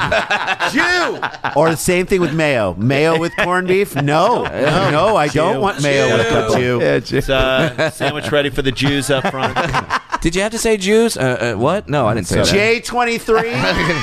S3: Jew.
S5: Or the same thing with mayo. Mayo with corned beef? No, no, no. I don't want mayo with the Jew.
S1: Yeah, Jew.
S3: It's, uh, sandwich ready for the Jews up front.
S4: Did you have to say Jews? Uh, uh, what? No, I didn't say that.
S5: J twenty-three.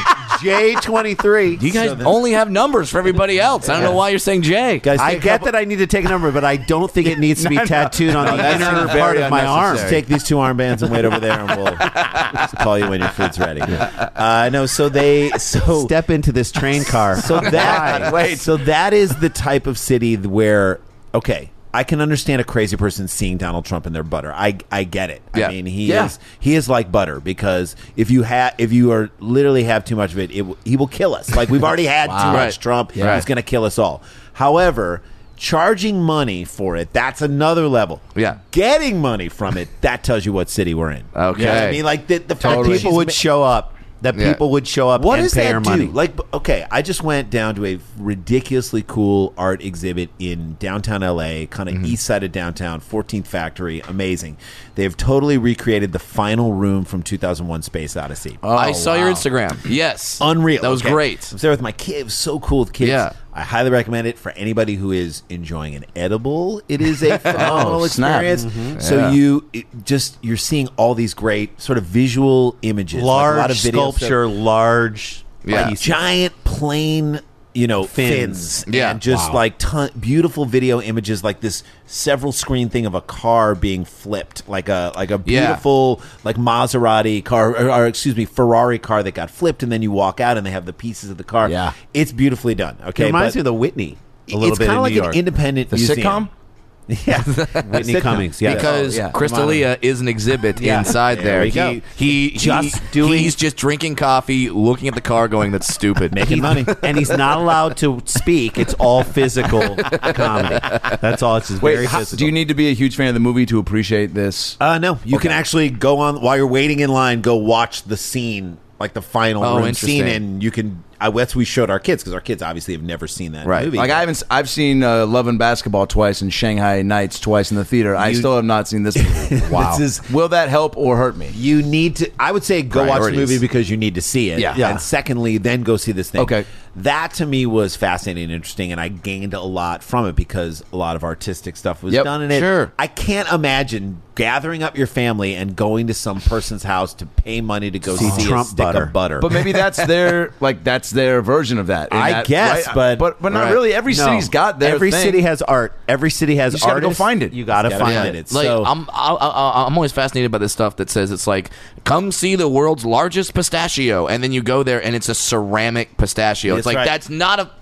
S5: J twenty-three.
S4: You guys only have numbers for everybody else. I don't know why you're saying J.
S3: Guys,
S5: I
S3: take a
S5: get
S3: couple-
S5: that I need to take a number, but I don't think it needs to be tattooed on the
S1: that's
S5: inner
S1: very
S5: part of my arm.
S1: unnecessary.
S3: Take these two armbands and wait over there, and we'll just call you when your food's ready. Uh, no, so they so
S5: Step into this train car.
S3: so that
S1: Wait.
S3: so that is the type of city where okay, I can understand a crazy person seeing Donald Trump in their butter. I I get it.
S4: Yeah.
S3: I mean, he
S1: Yeah.
S3: is he is like butter because if you have if you are literally have too much of it, it w- he will kill us. Like we've already had too much
S4: Right.
S3: Trump.
S4: Yeah.
S3: He's going to kill us all. However, charging money for it, that's another level.
S4: Yeah.
S3: Getting money from it, that tells you what city we're in.
S4: Okay.
S3: You know what I mean, like the, the fact that
S5: People
S3: she's
S5: would
S3: ma-
S5: show up. That
S4: Yeah.
S5: people would show up
S3: what
S5: and
S3: does
S5: pay
S3: that
S5: her
S3: do?
S5: money.
S3: Like, b- okay, I just went down to a ridiculously cool art exhibit in downtown L A, kind of east side of downtown, fourteenth Factory, amazing. They've totally recreated the final room from two thousand one Space Odyssey.
S4: I saw your Instagram. Yes.
S3: Unreal.
S4: That was
S3: okay?
S4: great.
S3: I was there with my kid. It was so cool with kids.
S4: Yeah.
S3: I highly recommend it for anybody who is enjoying an edible. It is a phenomenal
S1: Oh, snap.
S3: experience. So
S4: Yeah.
S3: you it just you're seeing all these great sort of visual images,
S5: large
S3: like a lot of video
S5: sculpture, large.
S4: Yeah.
S3: like giant plain, you know,
S5: Fins.
S3: fins,
S4: Yeah.
S3: and just
S5: Wow.
S3: like ton, beautiful video images, like this several screen thing of a car being flipped, like a like a
S4: Yeah.
S3: beautiful like Maserati car, or, or excuse me, Ferrari car that got flipped, and then you walk out and they have the pieces of the car.
S1: Yeah.
S3: it's beautifully done. Okay,
S5: It reminds
S3: but
S5: me of the Whitney. A little
S3: it's
S5: bit
S3: kind
S5: in
S3: of like
S5: New
S3: an
S5: York.
S3: independent
S1: The
S3: museum.
S1: sitcom?
S3: Yeah,
S5: Whitney
S3: Sitcom.
S5: Cummings. Yeah,
S4: Because
S1: Oh, yeah.
S4: Crystalia is an exhibit
S3: Yeah.
S4: inside
S3: There
S4: there.
S3: we go.
S4: He, he
S5: Just
S4: he,
S5: doing-
S4: he's just drinking coffee, looking at the car, going, "That's stupid."
S3: making money.
S5: and he's not allowed to speak. It's all physical comedy. That's all. It's just
S1: Wait,
S5: very
S1: how-
S5: physical.
S1: do you need to be a huge fan of the movie to appreciate this?
S3: Uh, no, you can actually go on while you're waiting in line. Go watch the scene, like the final
S4: Oh,
S3: room scene,
S4: interesting.
S3: and you can. I, that's what we showed our kids because our kids obviously have never seen that
S4: Right.
S3: movie.
S1: Like I haven't, s- I've seen uh, Love and Basketball twice and Shanghai Nights twice in the theater. I
S3: You-
S1: still have not seen this movie. Wow.
S3: This is-
S1: Will that help or hurt me?
S3: You need to. I would say go watch the
S4: Priorities.
S3: movie because you need to see it.
S1: Yeah. Yeah.
S3: And secondly, then go see this thing.
S1: Okay.
S3: That to me was fascinating and interesting, and I gained a lot from it because a lot of artistic stuff was
S1: Yep.
S3: done in it.
S4: Sure.
S3: I can't imagine gathering up your family and going to some person's house to pay money to go
S5: See
S3: see,
S5: Trump
S3: a stick
S5: butter.
S3: of butter.
S1: But maybe that's their like that's their version of that. And
S3: I
S1: that-
S3: guess,
S1: right?
S3: but-
S1: but but not
S3: right.
S1: really. Every
S5: No.
S1: city's got their
S5: Every
S1: thing.
S5: city has art. Every city has
S1: You just gotta go
S5: artists.
S1: find it.
S5: You got to
S3: Gotta
S5: find
S3: find
S5: it.
S3: it.
S4: Like
S3: So-
S4: I'm, I, I, I'm always fascinated by this stuff that says it's like, come see the world's largest pistachio, and then you go there and it's a ceramic pistachio.
S3: That's
S4: It's like
S3: right.
S4: that's not a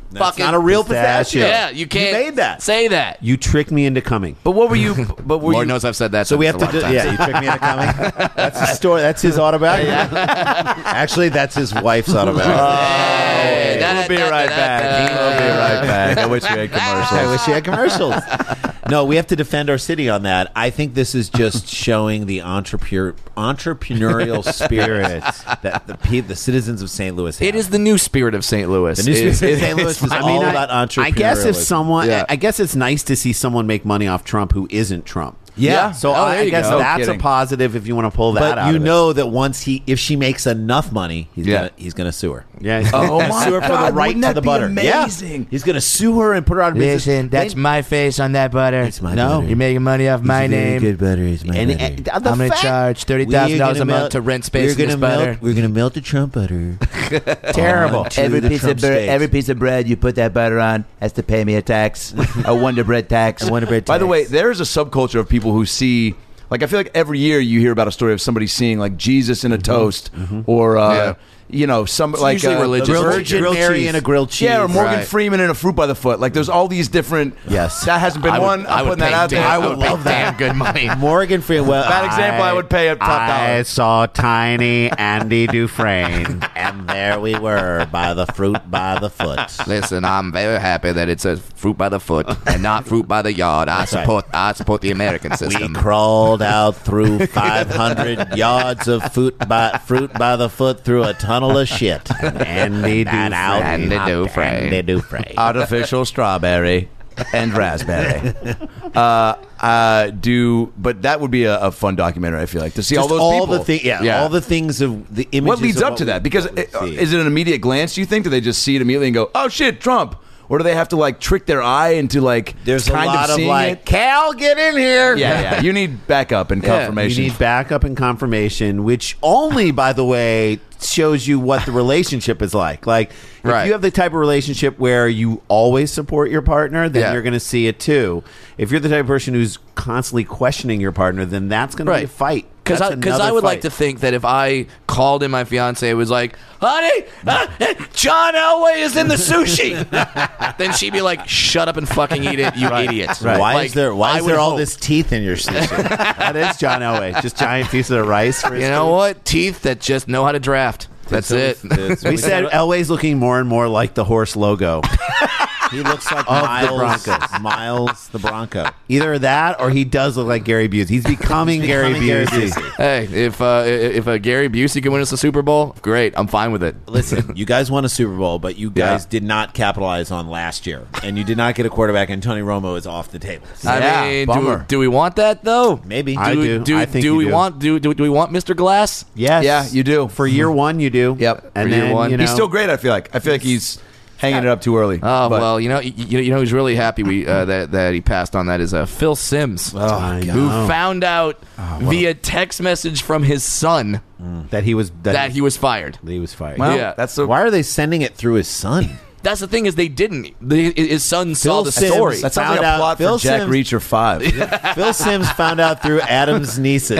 S3: That's
S4: fucking
S3: not a real
S5: pistachio.
S3: pistachio.
S4: Yeah, you can't
S3: You made that.
S4: say that.
S5: You tricked me into coming.
S1: But what were you? But were
S4: Lord
S1: you?
S4: knows I've said that.
S3: So we have
S4: a
S3: to
S4: lot
S3: do.
S4: of times.
S3: Yeah, you tricked me into coming. That's his story. That's his autobiography. Actually, that's his wife's autobiography.
S4: Hey, da-
S1: We'll be
S4: da-
S1: right
S4: da-
S1: back.
S4: da-
S1: We'll be right back. I wish we had commercials.
S3: I wish you had commercials. No, we have to defend our city on that. I think this is just showing the entrepreneur, entrepreneurial spirit that the pe- the citizens of Saint Louis have.
S4: It is the new spirit of Saint Louis.
S3: The new
S4: Is-
S3: spirit of
S4: is-
S3: Saint Louis is
S5: I
S3: all
S5: mean, I,
S3: about entrepreneurialism.
S5: I guess if someone,
S4: Yeah.
S5: I guess it's nice to see someone make money off Trump who isn't Trump.
S3: Yeah.
S5: So
S4: Oh,
S5: I,
S4: there
S5: I
S4: you
S5: guess
S4: go.
S5: that's
S1: No
S5: a
S1: kidding.
S5: positive if you want to pull that
S3: But
S5: out.
S3: you
S5: of it.
S3: know that once he, if she makes enough money, he's
S4: Yeah.
S3: gonna he's gonna sue her.
S5: Yeah.
S1: Oh
S3: Gonna
S1: my
S3: sue her for
S1: God,
S3: the right
S1: wouldn't
S3: to
S1: that
S3: the
S1: be
S3: butter.
S1: amazing?
S3: Yeah. He's gonna sue her and put her out of business.
S6: Listen, that's
S3: They-
S6: my face on that butter.
S7: It's my
S5: No.
S7: butter.
S6: You're making money off my
S7: It's very
S6: name.
S7: Good butter is my
S5: And,
S7: butter.
S5: and the
S6: I'm going to
S5: fact-
S6: charge thirty thousand dollars a month to rent space
S7: We're
S6: in this
S7: gonna melt.
S6: butter.
S7: We're gonna melt the Trump butter.
S5: terrible.
S7: onto
S6: Every
S7: the
S6: piece
S7: Trump
S6: of bread,
S7: steaks.
S6: every piece of bread you put that butter on has to pay me a tax, a Wonder Bread tax.
S7: A Wonder Bread
S1: By the
S7: tax.
S1: way, there's a subculture of people who see, like, I feel like every year you hear about a story of somebody seeing like Jesus in a toast, or uh,
S4: Yeah.
S1: you know, some like
S4: usually
S1: uh,
S4: religious.
S1: Virgin
S3: Virgin
S1: grilled
S3: Mary
S1: cheese.
S3: and a grilled cheese.
S1: Yeah, or Morgan
S4: Right.
S1: Freeman and a fruit by the foot. Like, there's all these different.
S5: Yes.
S1: that hasn't been
S4: I would,
S1: one.
S4: I
S1: I'm
S4: would
S1: putting
S4: pay
S1: that out there.
S4: damn,
S1: I would
S4: pay
S1: love that.
S4: damn good money.
S3: Morgan Freeman. Well,
S1: Bad example. I would pay a top
S5: I
S1: dollar.
S5: saw tiny Andy Dufresne.
S3: and there we were by the fruit by the foot.
S4: Listen, I'm very happy that it says fruit by the foot and not fruit by the yard. I
S3: right.
S4: support I support the American
S3: We
S4: system.
S3: crawled out through five hundred yards of fruit by, fruit by the foot through a tunnel of shit.
S5: Andy
S3: And out
S4: Andy
S3: popped
S4: Dufresne.
S3: Andy Dufresne.
S1: Artificial strawberry and raspberry. Uh, uh, do but that would be a, a fun documentary. I feel like to see all
S3: Just
S1: those
S3: all
S1: people.
S3: the thing, yeah,
S4: Yeah.
S3: all the things of the images.
S1: What leads
S3: of
S1: up
S3: what
S1: to
S3: we-
S1: that? Because
S3: what we
S1: it, uh,
S3: see.
S1: is it an immediate glance? Do you think? Do they just see it immediately and go, "Oh shit, Trump"? Or do they have to like trick their eye into like
S3: There's a
S1: kind
S3: lot
S1: of
S3: of
S1: seeing
S3: like,
S1: it?
S3: Cal, get in here.
S1: Yeah, yeah. You need backup and
S4: Yeah,
S1: confirmation.
S5: You need backup and confirmation, which only, by the way, shows you what the relationship is like. Like, if
S4: Right.
S5: you have the type of relationship where you always support your partner, then
S4: Yeah.
S5: you're going to see it too. If you're the type of person who's constantly questioning your partner, then that's going to be
S4: Right.
S5: a fight.
S4: Because I,
S5: That's
S4: 'cause I
S5: another
S4: would like
S5: fight.
S4: to think that if I called in my fiance was like, honey, uh, John Elway is in the sushi, then she'd be like, shut up and fucking eat it, you idiot.
S3: Why
S4: Like,
S3: is there? Why
S4: I
S3: is
S4: would
S3: there all
S4: hope.
S3: this teeth in your sushi?
S5: That is John Elway. Just giant pieces of rice. For his
S4: You know
S5: food.
S4: what? Teeth that just know how to draft. That's it.
S5: We said Elway's looking more and more like the horse logo.
S3: He looks like
S5: Of the
S3: Miles.
S5: Broncos.
S3: Miles the Bronco.
S5: Either that or he does look like Gary Busey. He's becoming, Gary
S3: becoming Gary
S5: Busey.
S3: Busey.
S4: Hey, if uh, if uh, Gary Busey can win us a Super Bowl, great. I'm fine with it.
S3: Listen, you guys won a Super Bowl, but you guys
S4: Yeah.
S3: did not capitalize on last year, and you did not get a quarterback. And Tony Romo is off the table.
S4: I
S1: Yeah,
S4: mean, do,
S1: bummer.
S4: do we want that though?
S3: Maybe.
S5: I do.
S4: Do,
S5: I think
S4: do
S5: you
S4: we
S5: do.
S4: want do, do do we want Mister Glass?
S5: Yes.
S1: Yeah, you do.
S5: For year one, you do.
S1: Yep.
S5: And
S4: For year
S5: then,
S4: one.
S5: you know,
S1: He's still great. I feel like. I feel like he's hanging it up too early.
S4: Oh
S1: But-
S4: well, you know, you, you know who's really happy we uh, that that he passed on that is uh, Phil Sims,
S5: I
S4: who
S5: know.
S4: found out via text message from his son
S5: that he was that,
S4: that he was fired.
S5: that he was fired.
S1: Well,
S4: Yeah.
S1: that's the.
S3: Why are they sending it through his son?
S4: That's the thing is they didn't. The, his son saw the
S3: Sims-
S4: story.
S1: That sounds like
S3: found
S1: a
S3: out
S1: plot
S3: Phil
S1: for Jack
S3: Sims-
S1: Reacher Five.
S3: Phil Sims found out through Adam's nieces.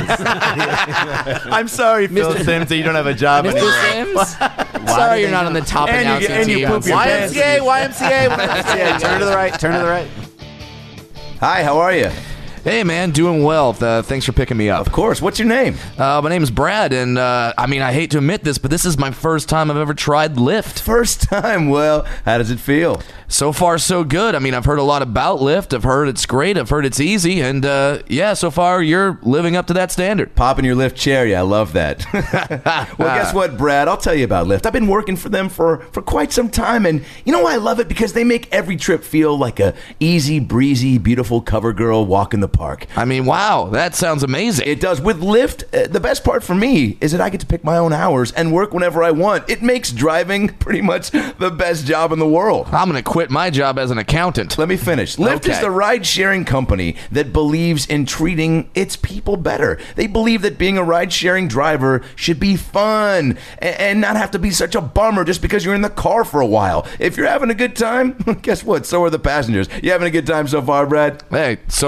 S1: I'm sorry, Phil Sims, that you don't have a job
S4: Mister
S1: anymore.
S4: Sims, sorry you're not on the top
S1: And you
S4: announcing
S1: get- and you
S4: team.
S1: poop your
S3: Y M
S1: pants.
S3: C A, Y M C A, Y M C A.
S5: Yeah, turn to the right. Turn to the right.
S1: Hi, how are you?
S4: Hey man, doing well. Uh, thanks for picking me up.
S1: Of course. What's your name?
S4: Uh, my name's Brad, and uh, I mean I hate to admit this, but this is my first time I've ever tried Lyft.
S1: First time. Well, how does it feel?
S4: So far, so good. I mean, I've heard a lot about Lyft. I've heard it's great. I've heard it's easy, and uh, yeah, so far you're living up to that standard.
S1: Pop in your Lyft chair. Yeah, I love that. Well, guess what, Brad? I'll tell you about Lyft. I've been working for them for, for quite some time, and you know why I love it? Because they make every trip feel like a easy, breezy, beautiful cover girl walk in the park.
S4: I mean, wow, that sounds amazing.
S1: It does. With Lyft, uh, the best part for me is that I get to pick my own hours and work whenever I want. It makes driving pretty much the best job in the world.
S4: I'm going to quit my job as an accountant.
S1: Let me finish. Lyft
S4: Okay.
S1: is the ride-sharing company that believes in treating its people better. They believe that being a ride-sharing driver should be fun a- and not have to be such a bummer just because you're in the car for a while. If you're having a good time, guess what? So are the passengers. You having a good time so far, Brad?
S4: Hey, so far so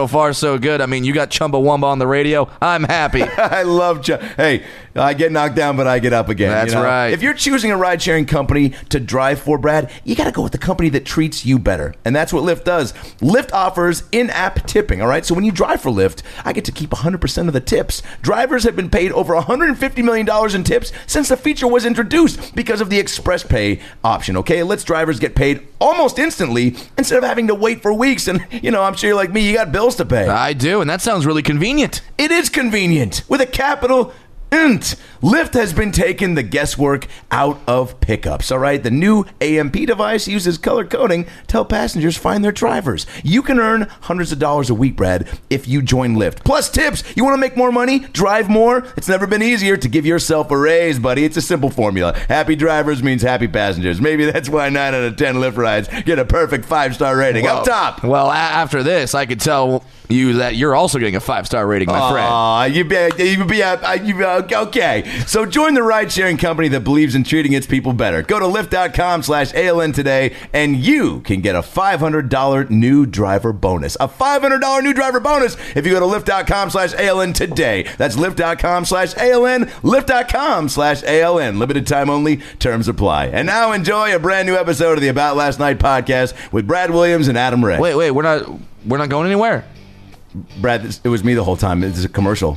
S4: so good. I mean, you got Chumbawamba on the radio. I'm happy.
S1: I love. Ch- hey, I get knocked down, but I get up again.
S4: That's
S1: you know?
S4: right.
S1: If you're choosing a ride-sharing company to drive for, Brad, you got to go with the company that treats you better, and that's what Lyft does. Lyft offers in-app tipping. All right, so when you drive for Lyft, I get to keep one hundred percent of the tips. Drivers have been paid over one hundred fifty million dollars in tips since the feature was introduced because of the Express Pay option. Okay, it lets drivers get paid almost instantly instead of having to wait for weeks. And you know, I'm sure you're like me, you got bills to pay.
S4: I do, and that sounds really convenient.
S1: It is convenient with a capital int. Lyft has been taking the guesswork out of pickups, all right? The new A M P device uses color coding to help passengers find their drivers. You can earn hundreds of dollars a week, Brad, if you join Lyft. Plus tips. You want to make more money? Drive more? It's never been easier to give yourself a raise, buddy. It's a simple formula. Happy drivers means happy passengers. Maybe that's why nine out of ten Lyft rides get a perfect five-star rating. Up top.
S4: Well, a- after this, I could tell you that you're also getting a five-star rating, my friend.
S1: Aw, you be, you be, uh, you be, okay. So join the ride-sharing company that believes in treating its people better. Go to lyft.com slash ALN today, and you can get a five hundred dollars new driver bonus. A five hundred dollars new driver bonus if you go to lyft.com slash ALN today. That's lyft.com slash ALN, lyft.com slash ALN. Limited time only. Terms apply. And now enjoy a brand new episode of the About Last Night podcast with Brad Williams and Adam Ray.
S4: Wait, wait, we're not we're not going anywhere.
S1: Brad, this- it was me the whole time. This is a commercial.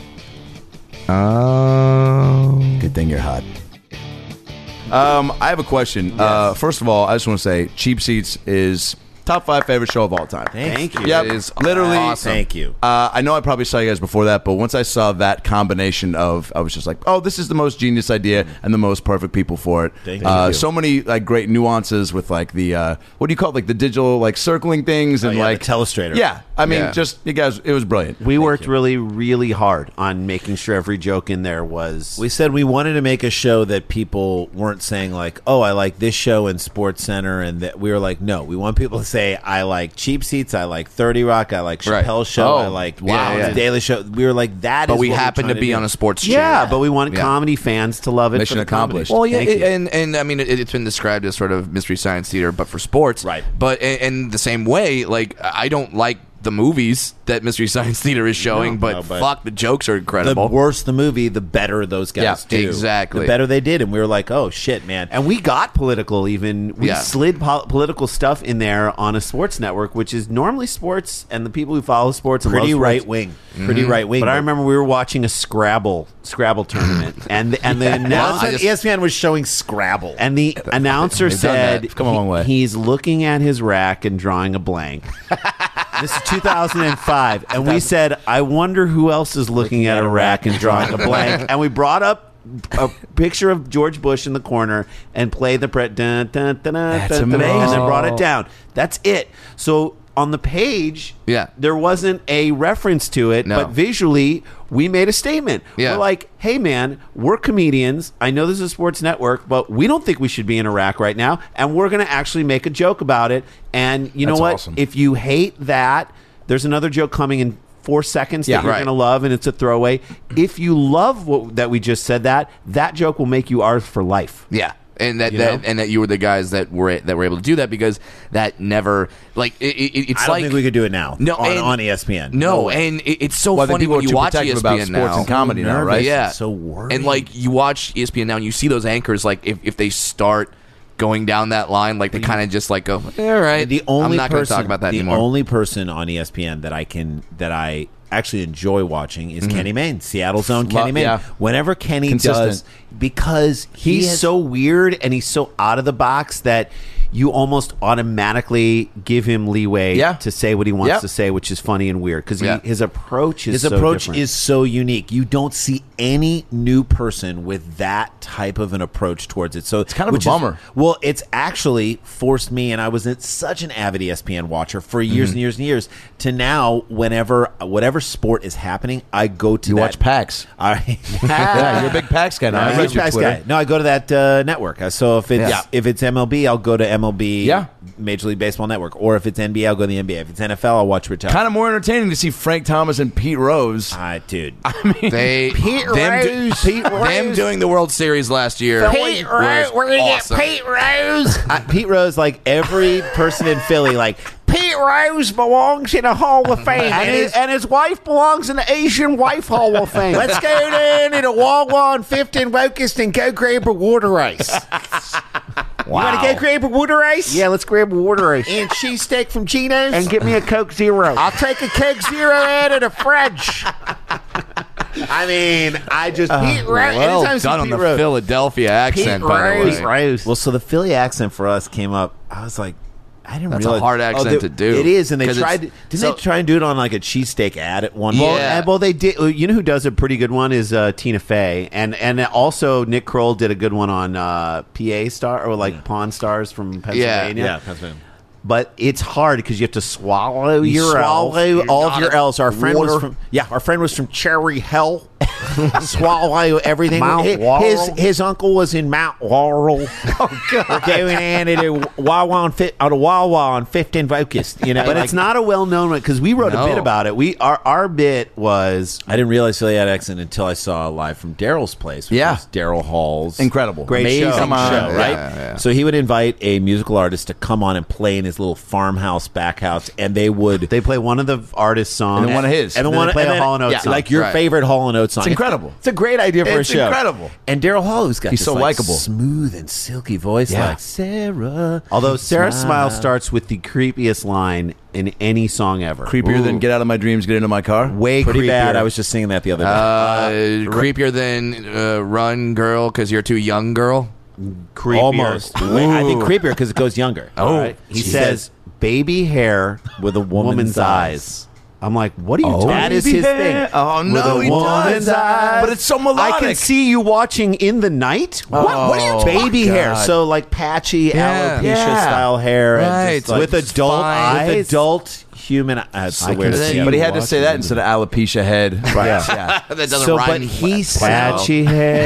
S4: Oh.
S1: Good thing you're hot. Um, I have a question. Uh, first of all, I just want to say Cheap Seats is top five favorite show of all time.
S5: Thank you.
S1: Yep.
S4: It is
S1: Literally.
S4: awesome.
S3: Thank you.
S1: Uh, I know I probably saw you guys before that, but once I saw that combination of, I was just like, oh, this is the most genius idea and the most perfect people for it.
S3: Thank
S1: uh,
S3: you.
S1: So many like great nuances with like the uh, what do you call it, like the digital like circling things and
S3: Oh, yeah,
S1: like
S3: the telestrator.
S1: Yeah, I mean,
S4: Yeah.
S1: just you guys, it was brilliant.
S5: We worked really, really hard on making sure every joke in there was.
S3: We said we wanted to make a show that people weren't saying like, "Oh, I like this show in Sports Center," and that we were like, "No, we want people to say I like Cheap Seats, I like thirty Rock, I like
S4: Right.
S3: Chappelle's Show,
S4: Oh,
S3: I like
S4: yeah,
S3: Wow,
S4: yeah.
S3: The Daily Show." We were like, "That
S4: But
S3: is
S4: we
S3: what we're
S4: happen to
S3: trying
S4: be
S3: do.
S4: on a sports
S5: yeah,
S4: channel.
S5: but we wanted
S4: Yeah.
S5: comedy fans to love it.
S1: Mission
S5: for the comedy.
S1: accomplished.
S4: Well, yeah,
S5: Thank you.
S4: and and I mean it, it's been described as sort of Mystery Science Theater, but for sports,
S3: Right.
S4: But in, in the same way, like I don't like the movies that Mystery Science Theater is showing, but,
S3: no, but
S4: fuck, the jokes are
S3: The
S4: incredible.
S3: worse the movie, the better those guys
S4: Yeah,
S3: do.
S4: exactly.
S3: The better they did, and we were like, "Oh shit, man!"
S5: And we got political even. We
S4: Yeah.
S5: slid po- political stuff in there on a sports network, which is normally sports and the people who follow sports and
S3: Pretty
S5: love sports.
S3: right wing, pretty right wing.
S5: But I remember we were watching a Scrabble Scrabble tournament, and the, and the
S3: Well,
S5: announcer
S4: I just-
S3: E S P N was showing Scrabble.
S5: and the announcer
S1: They've done
S5: said,
S1: that. It's come a long way.
S5: he- he's looking at his rack and drawing a blank. This is two thousand five, and we said, I wonder who else is looking at a rack and drawing a blank. And we brought up a picture of George Bush in the corner and played the pre- dun, dun, dun, dun,
S1: That's
S5: dun, dun, and then
S1: amazing.
S5: brought it down. That's it. So on the page,
S4: Yeah.
S5: there wasn't a reference to it,
S4: No.
S5: but visually, we made a statement.
S4: Yeah.
S5: We're like, hey, man, we're comedians. I know this is a sports network, but we don't think we should be in Iraq right now, and we're going to actually make a joke about it. And you know
S1: That's
S5: what?
S1: awesome.
S5: If you hate that, there's another joke coming in four seconds
S1: Yeah,
S5: that you're
S4: right.
S5: going to love, and it's a throwaway. If you love what, that we just said that, that joke will make you ours for life.
S4: Yeah. And that,
S5: You
S4: that
S5: know?
S4: and that you were the guys that were that were able to do that because that never like it, it, it's
S3: I don't
S4: like
S3: think we could do it now.
S4: No,
S3: on,
S4: and-
S3: on E S P N.
S4: No,
S3: way.
S4: and it, it's so
S1: Well, I think
S4: funny
S1: people
S4: when
S1: are
S4: you
S1: too
S4: watch E
S1: protective
S4: S P
S1: about
S4: N
S1: sports
S4: now.
S1: and comedy now, right?
S4: Yeah,
S3: So worried.
S4: And like you watch E S P N now, and you see those anchors. Like if, if they start going down that line, like they kind of just like go, all right.
S3: the only
S4: I'm not going to
S3: person,
S4: talk about that
S3: the
S4: anymore.
S3: only person on E S P N that I can that I actually enjoy watching is Kenny Mayne, Seattle's own Kenny
S1: Lo-
S3: Mayne.
S1: yeah.
S3: Whenever Kenny
S1: Consistent.
S3: does, because he
S5: He's
S3: has-
S5: so weird and he's so out of the box that you almost automatically give him leeway
S1: Yeah.
S5: to say what he wants
S1: Yep.
S5: to say, which is funny and weird because
S4: Yeah.
S5: his approach is
S3: his
S5: so
S3: approach
S5: different.
S3: is so unique. You don't see any new person with that type of an approach towards it. So it's
S1: kind of a bummer.
S3: well, it's actually forced me, and I was such an avid E S P N watcher for years
S1: Mm-hmm.
S3: and years and years. To now, whenever whatever sport is happening, I go to
S1: You
S3: that.
S1: watch PAX.
S3: I,
S1: Yeah, you're a big PAX guy now. I
S3: I'm a
S1: read
S3: huge
S1: your
S3: PAX
S1: Twitter.
S3: guy. No, I go to that uh, network. Uh, So if it's
S1: Yeah.
S3: if it's M L B, I'll go to M L B.
S1: Yeah.
S3: Major League Baseball Network. Or if it's N B A, I'll go to the N B A. If it's N F L, I'll watch Rich.
S1: Kind of more entertaining to see Frank Thomas and Pete Rose.
S3: Ah, dude.
S4: they
S3: Pete
S4: them, do-
S3: Rose.
S4: Pete them doing the World Series last year.
S3: Pete
S4: was
S3: Rose. We're gonna
S4: awesome.
S3: get Pete Rose. Uh, Pete Rose, like every person in Philly, like Pete
S8: Rose belongs in the Hall of Fame.
S5: And his, and his wife belongs in the Asian Wife Hall of Fame.
S8: Let's go down to the Wawa on fifth and Locust and go grab a water ice. You want to go grab a water ice?
S5: Yeah, let's grab a water ice.
S8: And cheesesteak from Chino's?
S5: And get me a Coke Zero.
S8: I'll take a Coke Zero out of the fridge.
S3: I mean, I just
S8: Pete Rose.
S4: Well
S8: Anytime I see
S4: done on
S8: Pete
S4: the
S8: Rose.
S4: Philadelphia accent,
S8: Pete
S4: by the
S8: Rose.
S4: way.
S5: Rose.
S3: well, so the Philly accent for us came up. I was like, I didn't
S4: That's a
S3: realize
S4: hard accent
S3: they-
S4: to do.
S3: It is, and they
S4: 'Cause
S3: tried.
S4: it's-
S3: Didn't
S4: so-
S3: they try and do it on like a cheesesteak ad at one
S4: Yeah.
S3: point?
S5: Well, and, well, they did. You know who does a pretty good one is uh, Tina Fey, and and also Nick Kroll did a good one on uh, P A Star or like Pawn Stars from Pennsylvania.
S3: Yeah, Pennsylvania.
S5: But it's hard because you have to swallow
S3: You
S5: your
S3: swallow
S5: L's.
S3: all of your
S8: gotta
S3: L's. Our friend was
S8: water.
S3: from yeah, our friend was from Cherry Hill. Swallow everything.
S5: Mount
S3: his,
S5: Laurel?
S3: his his uncle was in Mount Laurel. Oh God! We're going in at a Wawa on fit on a Wawa on Fifth and Locust. You know,
S5: But
S3: like-
S5: it's not a well-known one because we wrote
S4: No.
S5: a bit about it. We our our bit was
S3: I didn't realize Philly had accent until I saw live from Daryl's place. Which
S1: Yeah.
S3: was Daryl Hall's
S1: Incredible.
S5: Great
S3: amazing
S5: show.
S3: show,
S5: Come on.
S3: right?
S4: Yeah, yeah.
S3: So he would invite a musical artist to come on and play in his little farmhouse back house, and they would
S5: they play one of the artist's songs
S1: And then one of his.
S3: and
S5: And
S3: then
S5: then
S3: one
S5: they play
S3: and
S5: a
S3: then-
S5: Hall and Oates
S3: yeah,
S5: song.
S3: like your
S4: Right.
S3: favorite Hall and Oates song.
S1: It's incredible.
S3: It's a great idea for
S1: It's
S3: a show.
S1: incredible.
S3: And Daryl Hall, who's got
S1: He's
S3: this,
S1: so
S3: like,
S1: likable.
S3: smooth and silky voice,
S1: Yeah.
S3: like Sarah.
S5: Although Sarah's Smile
S3: Smile.
S5: starts with the creepiest line in any song ever.
S1: Creepier than "Get out of my dreams, get into my car."
S5: Way
S3: Pretty
S5: creepier.
S3: bad. I was just singing that the other day.
S4: Uh, creepier than uh, Run Girl because you're too young, girl.
S5: creepier.
S3: Almost. Wait, I think creepier because it goes younger.
S5: All right. He says, "Baby hair
S3: with a woman's,
S5: woman's eyes." I'm like, what are you talking
S3: That is
S1: Baby
S3: his
S1: hair.
S3: thing.
S1: Oh no,
S5: With a
S1: he
S5: woman's
S1: does.
S5: eyes.
S1: But it's so melodic.
S5: I can see you watching in the night. What, what are you
S1: Oh,
S5: talking
S3: Baby hair,
S1: God.
S3: so like patchy
S4: Yeah.
S3: alopecia
S1: Yeah.
S3: style hair, and
S4: Right.
S3: just, like,
S5: with adult
S4: fine.
S5: eyes?
S3: with adult human. Uh, it's
S5: I
S3: so
S5: can
S3: weird to
S5: see
S3: say.
S1: But he
S5: you
S1: had to say that instead of alopecia head. Right. Yeah.
S4: that doesn't
S3: So,
S4: rhyme.
S3: but he
S5: Patchy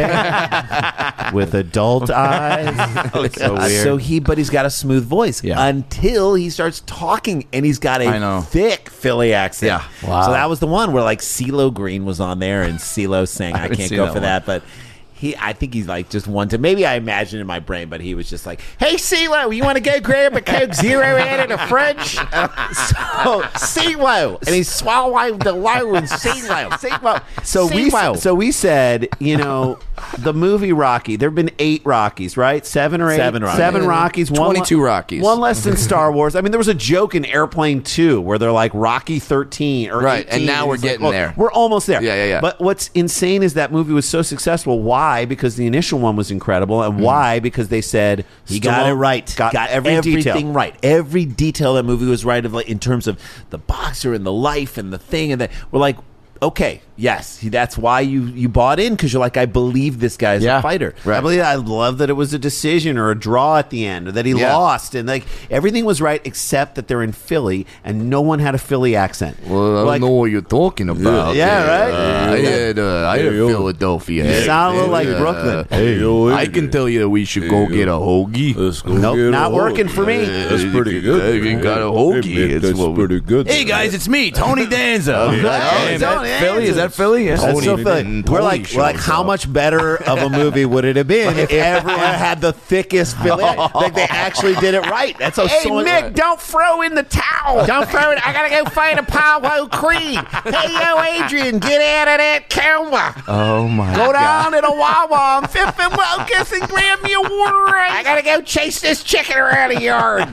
S5: hair with adult eyes. so weird.
S3: So he, but he's got a smooth voice
S1: Yeah.
S3: until he starts talking, and he's got
S1: I know.
S3: a thick Philly accent.
S1: Yeah.
S3: Wow. So that was the one where like CeeLo Green was on there, and CeeLo sang. I,
S1: haven't
S3: can't
S1: seen
S3: go
S1: that
S3: for
S1: one.
S3: that, but. He, I think he's like just one to maybe I imagine in my brain, but he was just like, "Hey, CeeLo, you want to go grab a Coke Zero out of the fridge?" so CeeLo, and he swallowed the low and CeeLo, CeeLo.
S5: So we
S3: CeeLo.
S5: so we said, you know, the movie Rocky. There have been eight Rockies, right? Seven or eight.
S3: Seven Rockies.
S5: Seven Rockies. One
S4: twenty-two
S5: le-
S4: Rockies.
S5: One less than Star Wars. I mean, there was a joke in Airplane Two where they're like Rocky thirteen or
S4: Right,
S5: eighteen,
S4: and now we're
S5: it's like,
S4: getting
S5: look,
S4: there.
S5: We're almost there.
S4: Yeah, yeah, yeah.
S5: But what's insane is that movie was so successful. Why? Because the initial one was incredible, and why? Because they said
S3: He got it
S5: Stallone
S3: right.
S5: Got, every
S3: everything
S5: detail.
S3: right. Every detail of that movie was right. Of like in terms of the boxer and the life and the thing and that. We're like, okay, yes, that's why you you bought in because you're like, I believe this guy's
S1: Yeah.
S3: a fighter.
S5: I believe I love that it was a decision or a draw at the end, or that he
S4: Yeah.
S5: lost, and like everything was right except that they're in Philly and no one had a Philly accent.
S4: Well, I
S5: Like,
S4: don't know what you're talking about.
S5: Yeah,
S4: Uh,
S5: right?
S4: I had, uh, I had a Philadelphia.
S5: You sound a little like
S4: Uh,
S5: Brooklyn.
S4: I can tell you that we should go get a hoagie.
S5: Nope, not working for me.
S4: That's pretty good. You got a hoagie. It's what we-
S3: good.
S1: Hey guys, it's me, Tony Danza.
S5: Hey,
S1: Damn, is that
S5: Tony
S1: Philly? Is that Philly? Yeah.
S5: That's so Philly.
S4: and
S5: We're
S4: Tony
S5: like, we're like,
S4: shows
S5: how
S4: up.
S5: much better of a movie would it have been if everyone had the thickest Philly? Like they actually did it right. That's how.
S8: Hey,
S5: so
S8: Mick, don't throw in the towel. Don't throw it. I got to go find Apollo Creed. Hey, yo, Adrian, get out of that camera.
S1: Oh my
S8: Go
S1: God.
S8: down to the Wawa on Fifth and Locust and grab me a water ice. I got to go chase this chicken around the yard.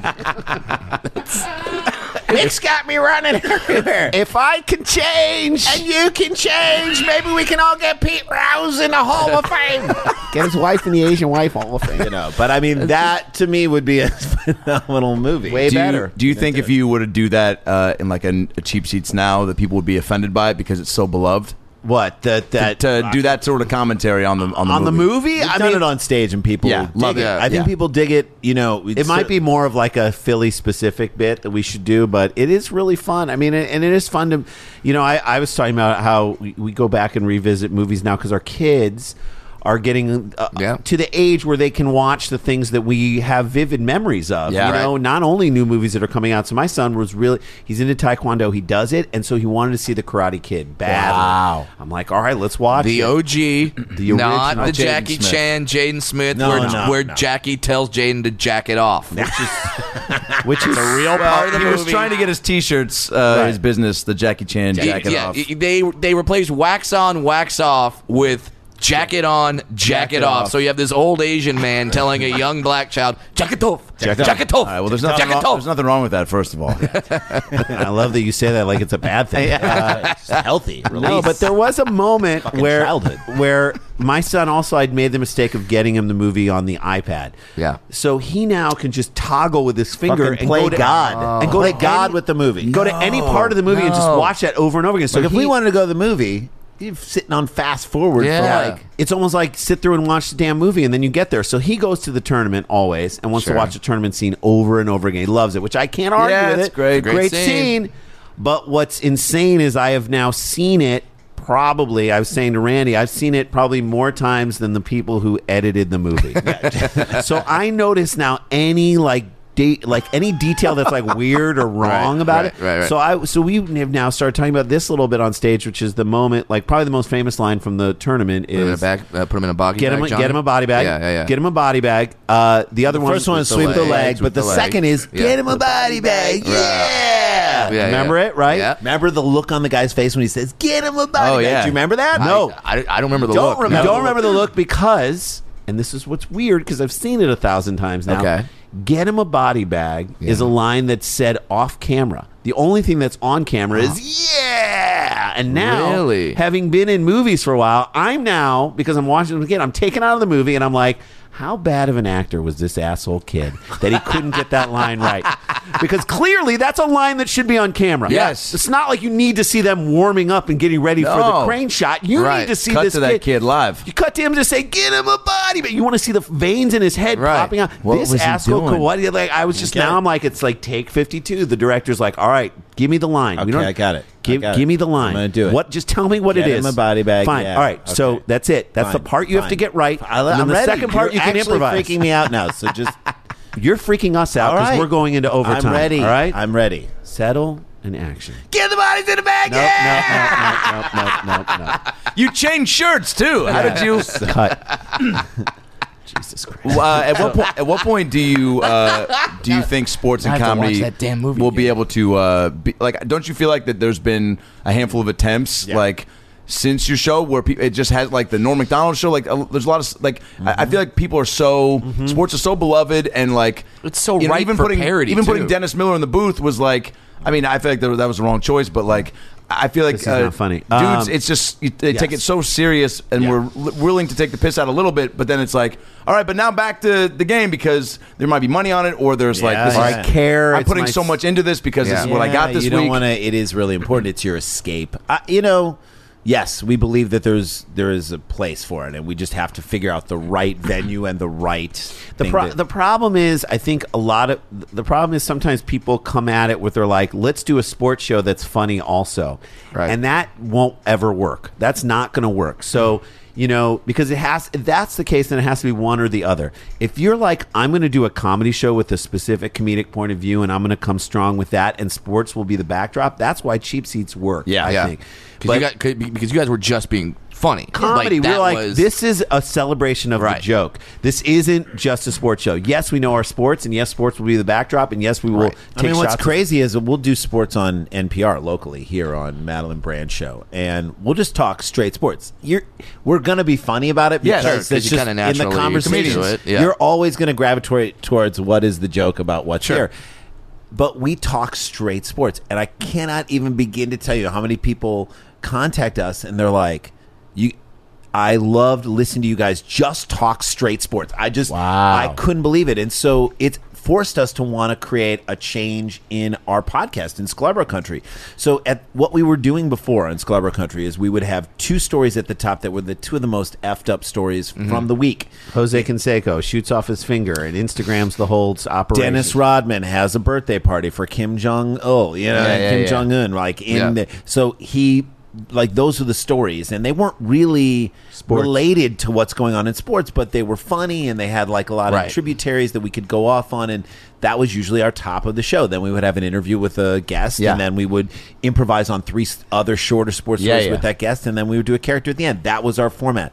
S8: Mick's got me running everywhere.
S5: If I can change,
S8: And you can change. Maybe we can all get Pete Rouse in the Hall of Fame.
S5: get his wife in the Asian Wife Hall of Fame.
S3: You know, but I mean, that to me would be a phenomenal movie.
S5: Way
S1: do
S5: better.
S1: You, do you think if you were to do that uh, in like a, a cheap seats now, that people would be offended by it because it's so beloved?
S5: What that that
S1: to, to do that sort of commentary on the on the
S5: on
S1: movie.
S5: the movie?
S3: We've
S5: I
S3: done
S5: mean,
S3: it on stage and people
S1: Yeah,
S3: dig
S1: love
S3: it.
S1: it.
S3: I think
S1: Yeah.
S3: people dig it. You know,
S5: It might be more of like a Philly specific bit that we should do, but it is really fun. I mean, and it is fun to, you know, I, I was talking about how we, we go back and revisit movies now because our kids are getting uh,
S4: Yeah.
S5: to the age where they can watch the things that we have vivid memories of.
S1: Yeah.
S5: you know, not only new movies that are coming out. So my son was really, he's into Taekwondo. He does it. And so he wanted to see The Karate Kid badly.
S1: Wow.
S5: I'm like, all right, let's watch
S4: The
S5: it.
S4: O G,
S5: The
S4: not
S5: original
S4: the
S1: Jaden
S4: Jackie
S1: Smith.
S4: Chan, Jaden Smith,
S3: No,
S4: where,
S3: no,
S4: where
S3: no.
S4: Jackie tells Jaden to jack it off.
S5: Which is, which is
S4: a real part of the
S1: he
S4: movie.
S1: was trying to get his T-shirts, uh, his business, the Jackie Chan jacket
S4: yeah,
S1: off.
S4: they they replaced wax on, wax off with jacket on, jacket,
S1: Jacket
S4: off.
S1: off.
S4: So you have this old Asian man telling a young black child, jacket off, jacket, jacket off.
S1: All right, well, there's nothing,
S4: jacket
S1: wrong,
S4: off.
S1: there's nothing wrong with that, first of all.
S5: I love that you say that like it's a bad thing.
S3: Uh, it's healthy.
S5: No,
S3: Release.
S5: but there was a moment
S3: Fucking
S5: where
S3: childhood.
S5: where my son also I'd made the mistake of getting him the movie on the iPad.
S4: Yeah.
S5: So he now can just toggle with his finger
S3: Fucking
S5: and
S3: play
S5: go to
S3: God.
S5: and go
S3: Play
S5: to
S3: God
S5: any-
S3: with the movie.
S5: Go to any part of the movie and just
S4: no.
S5: watch that over and over again. So
S3: Like if
S5: he-
S3: we wanted to go to the movie, you're sitting on fast forward
S4: Yeah.
S3: for like
S5: it's almost like sit through and watch the damn movie and then you get there. So he goes to the tournament always and wants
S4: Sure.
S5: to watch the tournament scene over and over again. He loves it, which I can't argue
S1: Yeah,
S5: with
S1: it's
S5: it.
S1: great.
S5: Great,
S4: Great
S5: scene.
S4: scene.
S5: But what's insane is I have now seen it probably, I was saying to Randy, I've seen it probably more times than the people who edited the movie. So I notice now any like date, like any detail that's like weird or wrong
S4: Right,
S5: about
S4: right,
S5: it.
S4: right, right.
S5: So I so we have now started talking about this a little bit on stage, which is the moment, like probably the most famous line from the tournament
S4: Put him in a
S5: is
S4: bag, uh, put him in a boggy
S5: get
S4: bag,
S5: him
S4: Johnny?
S5: get him a body bag.
S4: Yeah, yeah, yeah.
S5: Get him a body bag. Uh, the other
S3: the
S5: one
S3: first one is
S4: the
S3: sweep the
S4: leg.
S3: legs,
S4: Sweep
S3: but the,
S4: the leg.
S3: second is
S4: Yeah.
S3: get him a body bag. Yeah.
S4: Yeah,
S5: Remember
S4: yeah.
S5: it, right?
S4: Yeah.
S3: Remember the look on the guy's face when he says, "Get him a body
S1: Oh,
S3: bag."
S1: yeah.
S3: Do you remember that?
S4: I-
S5: No.
S4: I, I don't remember the
S3: Don't
S4: look.
S3: remember.
S5: You
S4: No.
S5: don't remember the look because, and this is what's weird because I've seen it a thousand times now.
S4: Okay.
S5: Get him a body bag is a line that's said off camera. The only thing that's on camera is yeah. And now,
S4: Really?
S5: having been in movies for a while, I'm now because I'm watching them again. I'm taken out of the movie and I'm like, how bad of an actor was this asshole kid that he couldn't get that line right? Because clearly that's a line that should be on camera.
S1: Yes.
S5: It's not like you need to see them warming up and getting ready for the
S1: No.
S5: crane shot. You
S4: Right.
S5: need to see
S1: Cut
S5: this
S1: to that kid live.
S5: You cut to him to say, "Get him a body," but you want to see the veins in his head
S4: Right.
S5: popping out.
S1: What
S5: this
S1: was he
S5: asshole,
S1: doing?
S5: what? Like I was just
S3: Get
S5: now.
S3: it.
S5: I'm like, it's like take fifty-two. The director's like, "All right, give me the line."
S3: Okay,
S5: You know,
S3: I got it. I
S5: Give,
S3: got it.
S5: give me the line.
S3: I'm gonna do it.
S5: What? Just tell me what
S3: Get
S5: it
S3: him
S5: is.
S3: a body bag,
S5: Fine.
S3: yeah.
S5: All right. So
S3: Okay.
S5: that's it. That's the
S3: Fine.
S5: part you have to
S3: Fine.
S5: get right.
S3: I,
S5: and then
S3: I'm
S5: the
S3: ready.
S5: second part
S3: You're
S5: you can
S3: actually
S5: improvise.
S3: freaking me out now. So just
S5: You're freaking us out
S3: all
S5: because
S3: right.
S5: we're going into overtime.
S3: I'm ready.
S5: All right.
S3: I'm ready.
S5: Settle and action.
S3: Get the bodies in the bag.
S5: No, no, no, no, no, no, no, no.
S1: You changed shirts too. How did you?
S5: Cut. Jesus Christ.
S1: Uh, at what point? At what point do you uh, do you think sports and
S4: I have to watch
S1: comedy
S4: that damn movie
S1: will be
S4: again.
S1: able to uh, be like? Don't you feel like that? There's been a handful of attempts like since your show where pe- it just has like the Norm Macdonald show. Like uh, there's a lot of like I, I feel like people are so sports are so beloved and like
S4: It's so
S1: you know,
S4: ripe
S1: even
S4: for
S1: putting
S4: parody,
S1: even
S4: too.
S1: putting Dennis Miller in the booth was like. I mean, I feel like that, that was the wrong choice, but like. I feel like
S5: This is
S1: uh,
S5: not funny.
S1: dudes.
S5: Um,
S1: it's just you, they take
S5: yes.
S1: it so serious, and
S5: Yeah.
S1: we're li- willing to take the piss out a little bit. But then it's like, all right, but now back to the game because there might be money on it, or there's like,
S3: Yeah,
S1: this
S5: Or
S1: is,
S5: I care.
S1: I'm
S5: It's
S1: putting
S5: my-
S1: so much into this because this is what I got this
S3: you
S1: week.
S3: don't want to. It is really important. It's your escape. Uh, you know. Yes, we believe that there's there is a place for it, and we just have to figure out the right venue and the right.
S5: The
S3: thing
S5: pro-
S3: that-
S5: the problem is, I think a lot of the problem is sometimes people come at it with they're like, let's do a sports show that's funny also,
S4: Right.
S5: and that won't ever work. That's not going to work. So. You know, because it has. If that's the case, then it has to be one or the other. If you're like, I'm going to do a comedy show with a specific comedic point of view, and I'm going to come strong with that, and sports will be the backdrop. That's why cheap seats work.
S1: Yeah.
S5: I
S4: yeah.
S5: think.
S4: Because you, got- 'cause- because you guys were just being funny.
S5: Comedy,
S4: Like, that
S5: we're like,
S4: was-
S5: this is a celebration of
S4: Right.
S5: the joke. This isn't just a sports show. Yes, we know our sports, and yes, sports will be the backdrop, and yes, we will
S4: Right.
S5: take
S3: I mean, what's
S5: shots.
S3: crazy is that we'll do sports on N P R locally here on Madeline Brand Show, and we'll just talk straight sports. You're we're gonna be funny about it.
S1: Yeah,
S3: because
S1: sure,
S4: 'cause
S3: it's
S4: you
S3: just
S4: kinda
S3: in
S4: naturally
S3: the conversations.
S4: do it, yeah.
S3: You're always going to gravitate towards what is the joke about what's
S4: Sure.
S3: here. But we talk straight sports, and I cannot even begin to tell you how many people contact us and they're like, "You." I loved listening to you guys just talk straight sports. I just,
S1: Wow.
S3: I couldn't believe it. And so it forced us to want to create a change in our podcast in Scalabro Country. So at what we were doing before in Scalabro Country is we would have two stories at the top that were the two of the most effed up stories from the week.
S5: Jose Canseco shoots off his finger and Instagrams the whole operation.
S3: Dennis Rodman has a birthday party for Kim Jong Il, you know,
S1: Yeah, yeah,
S3: Kim
S1: yeah.
S3: Jong Un, like in
S4: Yeah.
S3: the, so he, like those are the stories, and they weren't really related to what's going on in sports, but they were funny, and they had like a lot
S4: Right.
S3: of tributaries that we could go off on, and that was usually our top of the show. Then we would have an interview with a guest,
S1: Yeah.
S3: and then we would improvise on three s- other shorter sports
S1: Yeah,
S3: stories
S1: yeah.
S3: with that guest, and then we would do a character at the end. That was our format.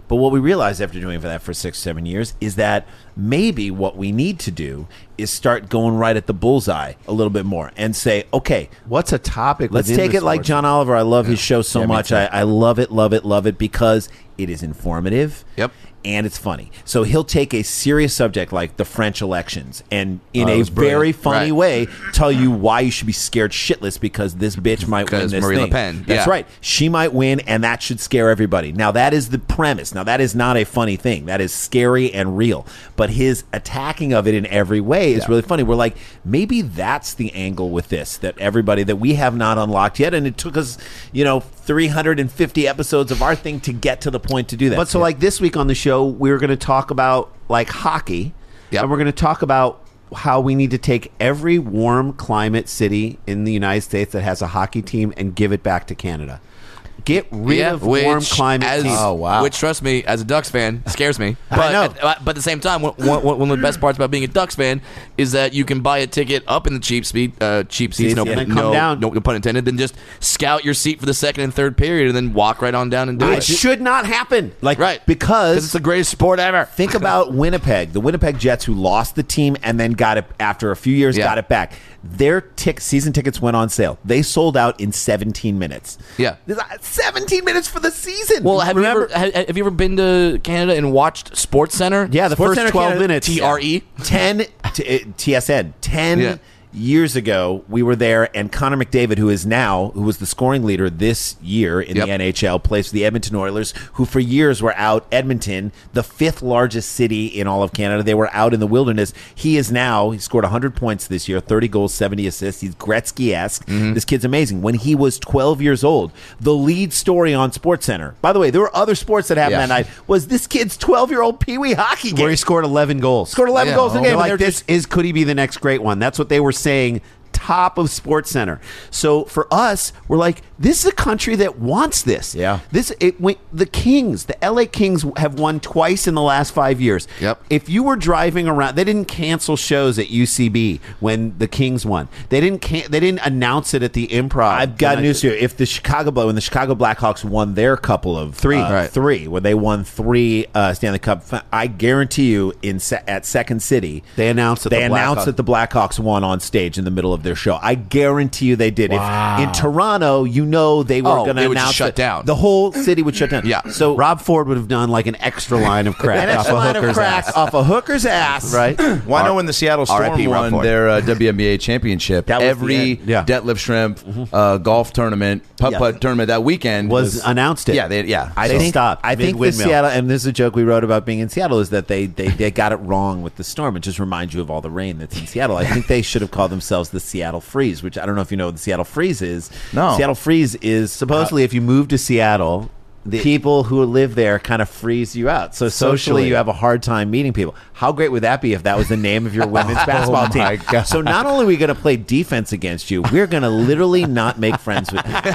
S3: But what we realized after doing that for six, seven years is that maybe what we need to do is start going right at the bullseye a little bit more and say, okay,
S5: What's a topic?
S3: let's
S5: within
S3: take
S5: the
S3: it like
S5: sports?
S3: John Oliver. I love his show so
S1: Yeah, me
S3: much.
S1: too.
S3: I, I love it, love it, love it because it is informative.
S4: Yep.
S3: And it's funny. So he'll take a serious subject like the French elections and in
S1: Oh, that
S3: a
S1: was brilliant.
S3: very funny
S4: Right.
S3: way tell you why you should be scared shitless because this bitch might win
S4: Because
S3: this
S4: Marie Le
S3: thing.
S4: Pen,
S3: That's
S4: yeah.
S3: right. She might win and that should scare everybody. Now that is the premise. Now that is not a funny thing. That is scary and real. But his attacking of it in every way is really funny. We're like, maybe that's the angle with this that everybody that we have not unlocked yet. And it took us, you know, three hundred fifty episodes of our thing to get to the point to do that.
S5: But so, like this week on the show, we're going to talk about like hockey,
S4: Yep.
S5: and we're going to talk about how we need to take every warm climate city in the United States that has a hockey team and give it back to Canada. Get rid
S4: Yeah,
S5: of warm
S4: which,
S5: climate
S4: as,
S5: teams.
S1: Oh, wow.
S4: Which, trust me, as a Ducks fan, scares me. But
S5: I know.
S4: At, uh, but at the same time, one, one, one of the best parts about being a Ducks fan is that you can buy a ticket up in the cheap speed, uh, cheap seats, no,
S5: and then
S4: no,
S5: come down.
S4: no pun intended, then just scout your seat for the second and third period and then walk right on down and do
S5: It
S4: it.
S5: should not happen.
S3: like,
S4: Right.
S3: because
S4: it's the greatest sport ever.
S3: think about Winnipeg, the Winnipeg Jets who lost the team and then got it after a few years,
S4: Yeah.
S3: got it back. Their tick season tickets went on sale. They sold out in seventeen minutes.
S4: Yeah.
S3: There's, uh, seventeen minutes for the season.
S4: Well, have
S3: Remember,
S4: you ever have, have you ever been to Canada and watched Sports Center?
S5: Yeah, the
S3: Sports
S5: first
S3: Center
S5: twelve
S3: Canada-
S5: minutes.
S4: T R E.
S3: ten t- uh, T S N ten
S4: Yeah.
S3: years ago we were there and Connor McDavid, who is now who was the scoring leader this year in
S4: Yep.
S3: the N H L, plays for the Edmonton Oilers, who for years were out Edmonton, the fifth largest city in all of Canada. They were out in the wilderness. He is now he scored one hundred points this year, thirty goals, seventy assists. He's Gretzky-esque.
S4: Mm-hmm.
S3: This kid's amazing. When he was twelve years old, the lead story on SportsCenter, by the way, there were other sports that happened
S4: Yeah.
S3: that night, was this kid's twelve-year-old Pee-wee hockey game.
S5: Where he scored eleven goals.
S3: Scored eleven
S4: Yeah.
S3: goals in a
S4: Oh.
S3: game.
S5: They're
S3: and
S5: like,
S3: they're
S5: this is could he be the next great one? That's what they were saying. Top of Sports Center. So for us, we're like, this is a country that wants this.
S3: Yeah.
S5: This it went, the Kings, the L A Kings have won twice in the last five years.
S4: Yep.
S5: If you were driving around, they didn't cancel shows at U C B when the Kings won. They didn't can, they didn't announce it at the Improv.
S3: I've got
S5: And I-
S3: news here. If the Chicago Bla- when the Chicago Blackhawks won their couple of
S5: Three.
S3: uh,
S4: Right.
S3: three, when they won three uh, Stanley Cup, fi- I guarantee you, in se- at Second City,
S5: They announced that
S3: they
S5: the
S3: announced
S5: Blackhawks-
S3: that the Blackhawks won on stage in the middle of their show. I guarantee you they did. If in Toronto, you know they were
S4: Oh,
S3: going to
S4: they would just
S3: announce
S4: shut
S3: it.
S4: down.
S3: The whole city would shut down.
S4: Yeah.
S3: So
S5: Rob Ford would have done like an extra line of crack
S3: an
S5: off
S3: extra
S5: a
S3: line of
S5: hooker's
S3: crack
S5: ass.
S3: off a hooker's ass,
S5: Right?
S1: Well, I know when the Seattle
S4: R I P
S1: Storm
S4: Rob
S1: won
S4: Ford.
S1: their uh, W N B A championship,
S3: That was the
S1: every
S3: end.
S5: Yeah.
S1: deadlift shrimp uh, golf tournament, putt
S5: Yeah.
S1: putt tournament that weekend
S5: Was announced it.
S1: Yeah, they, yeah.
S3: I
S5: They
S3: think,
S5: stopped
S3: I think the
S5: mid-windmill.
S3: Seattle, and this is a joke we wrote about being in Seattle, is that they, they, they got it wrong with the storm. It just reminds you of all the rain that's in Seattle. I think they should have called themselves the Seattle Freeze, which I don't know if you know what the Seattle Freeze is.
S1: No.
S3: Seattle Freeze is
S5: Supposedly, if you move to Seattle,
S3: the people who live there kind of freeze you out. So socially,
S5: Socially.
S3: you have a hard time meeting people. How great would that be if that was the name of your women's basketball team?
S1: my God.
S3: So not only are we going to play defense against you, we're going to literally not make friends with you. So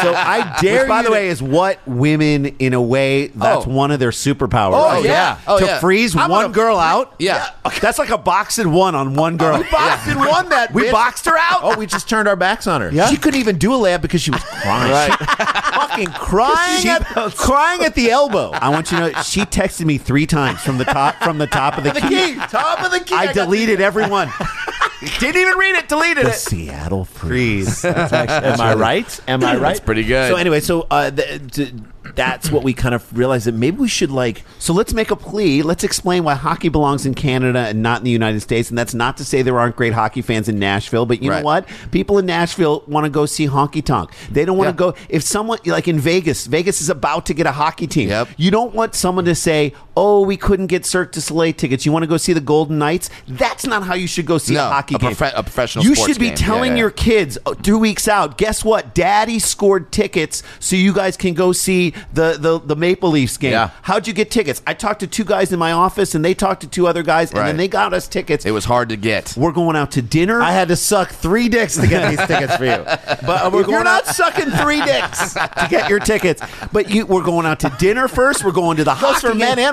S3: I dare
S5: which, by
S3: you
S5: the
S3: to-
S5: way, is what women, in a way, that's
S4: Oh.
S5: one of their superpowers.
S4: Oh, yeah. Oh,
S5: to
S4: yeah.
S5: freeze
S3: I'm
S5: one
S3: gonna-
S5: girl out.
S4: Yeah.
S5: That's like a boxing one on one girl.
S3: We boxed and won that.
S5: We
S3: bitch.
S5: boxed her out.
S3: Oh, we just turned our backs on her.
S5: Yeah.
S3: She couldn't even do a layup because she was crying. Fucking crying,
S5: She-
S3: at, crying at the elbow.
S5: I want you to know she texted me three times from the top from the top of the,
S3: The
S5: key.
S3: key, top of the key.
S5: I,
S3: got
S5: deleted every one. Didn't even read it. Deleted
S3: the
S5: it.
S3: Seattle Freeze.
S5: Freeze.
S3: Am I right? Am I right?
S4: That's pretty good.
S3: So anyway, so uh, th- t- that's what we kind of realized that maybe we should like.
S5: So let's make a plea. Let's explain why hockey belongs in Canada and not in the United States. And that's not to say there aren't great hockey fans in Nashville, but you
S4: Right.
S5: know what? People in Nashville want to go see honky tonk. They don't want to
S4: Yeah.
S5: go. If someone like in Vegas, Vegas is about to get a hockey team.
S4: Yep.
S5: You don't want someone to say, "Oh, we couldn't get Cirque du Soleil tickets. You want to go see the Golden Knights?" That's not how you should go see
S4: No,
S5: a hockey
S4: a
S5: game.
S4: profe- a professional
S5: You
S4: sports
S5: should be
S4: game.
S5: telling
S4: Yeah, yeah.
S5: your kids oh, two weeks out. Guess what? Daddy scored tickets so you guys can go see the the, the Maple Leafs game.
S1: Yeah.
S5: How'd you get tickets? I talked to two guys in my office, and they talked to two other guys, and
S4: Right.
S5: then they got us tickets.
S4: It was hard to get.
S5: We're going out to dinner.
S3: I had to suck three dicks to get these tickets for you.
S5: but we're
S3: If
S5: going
S3: you're not
S5: out
S3: sucking three dicks.
S5: to get your tickets. But you, we're going out to dinner first. We're going to the
S3: Goes
S5: hockey
S3: for men
S5: game.
S3: and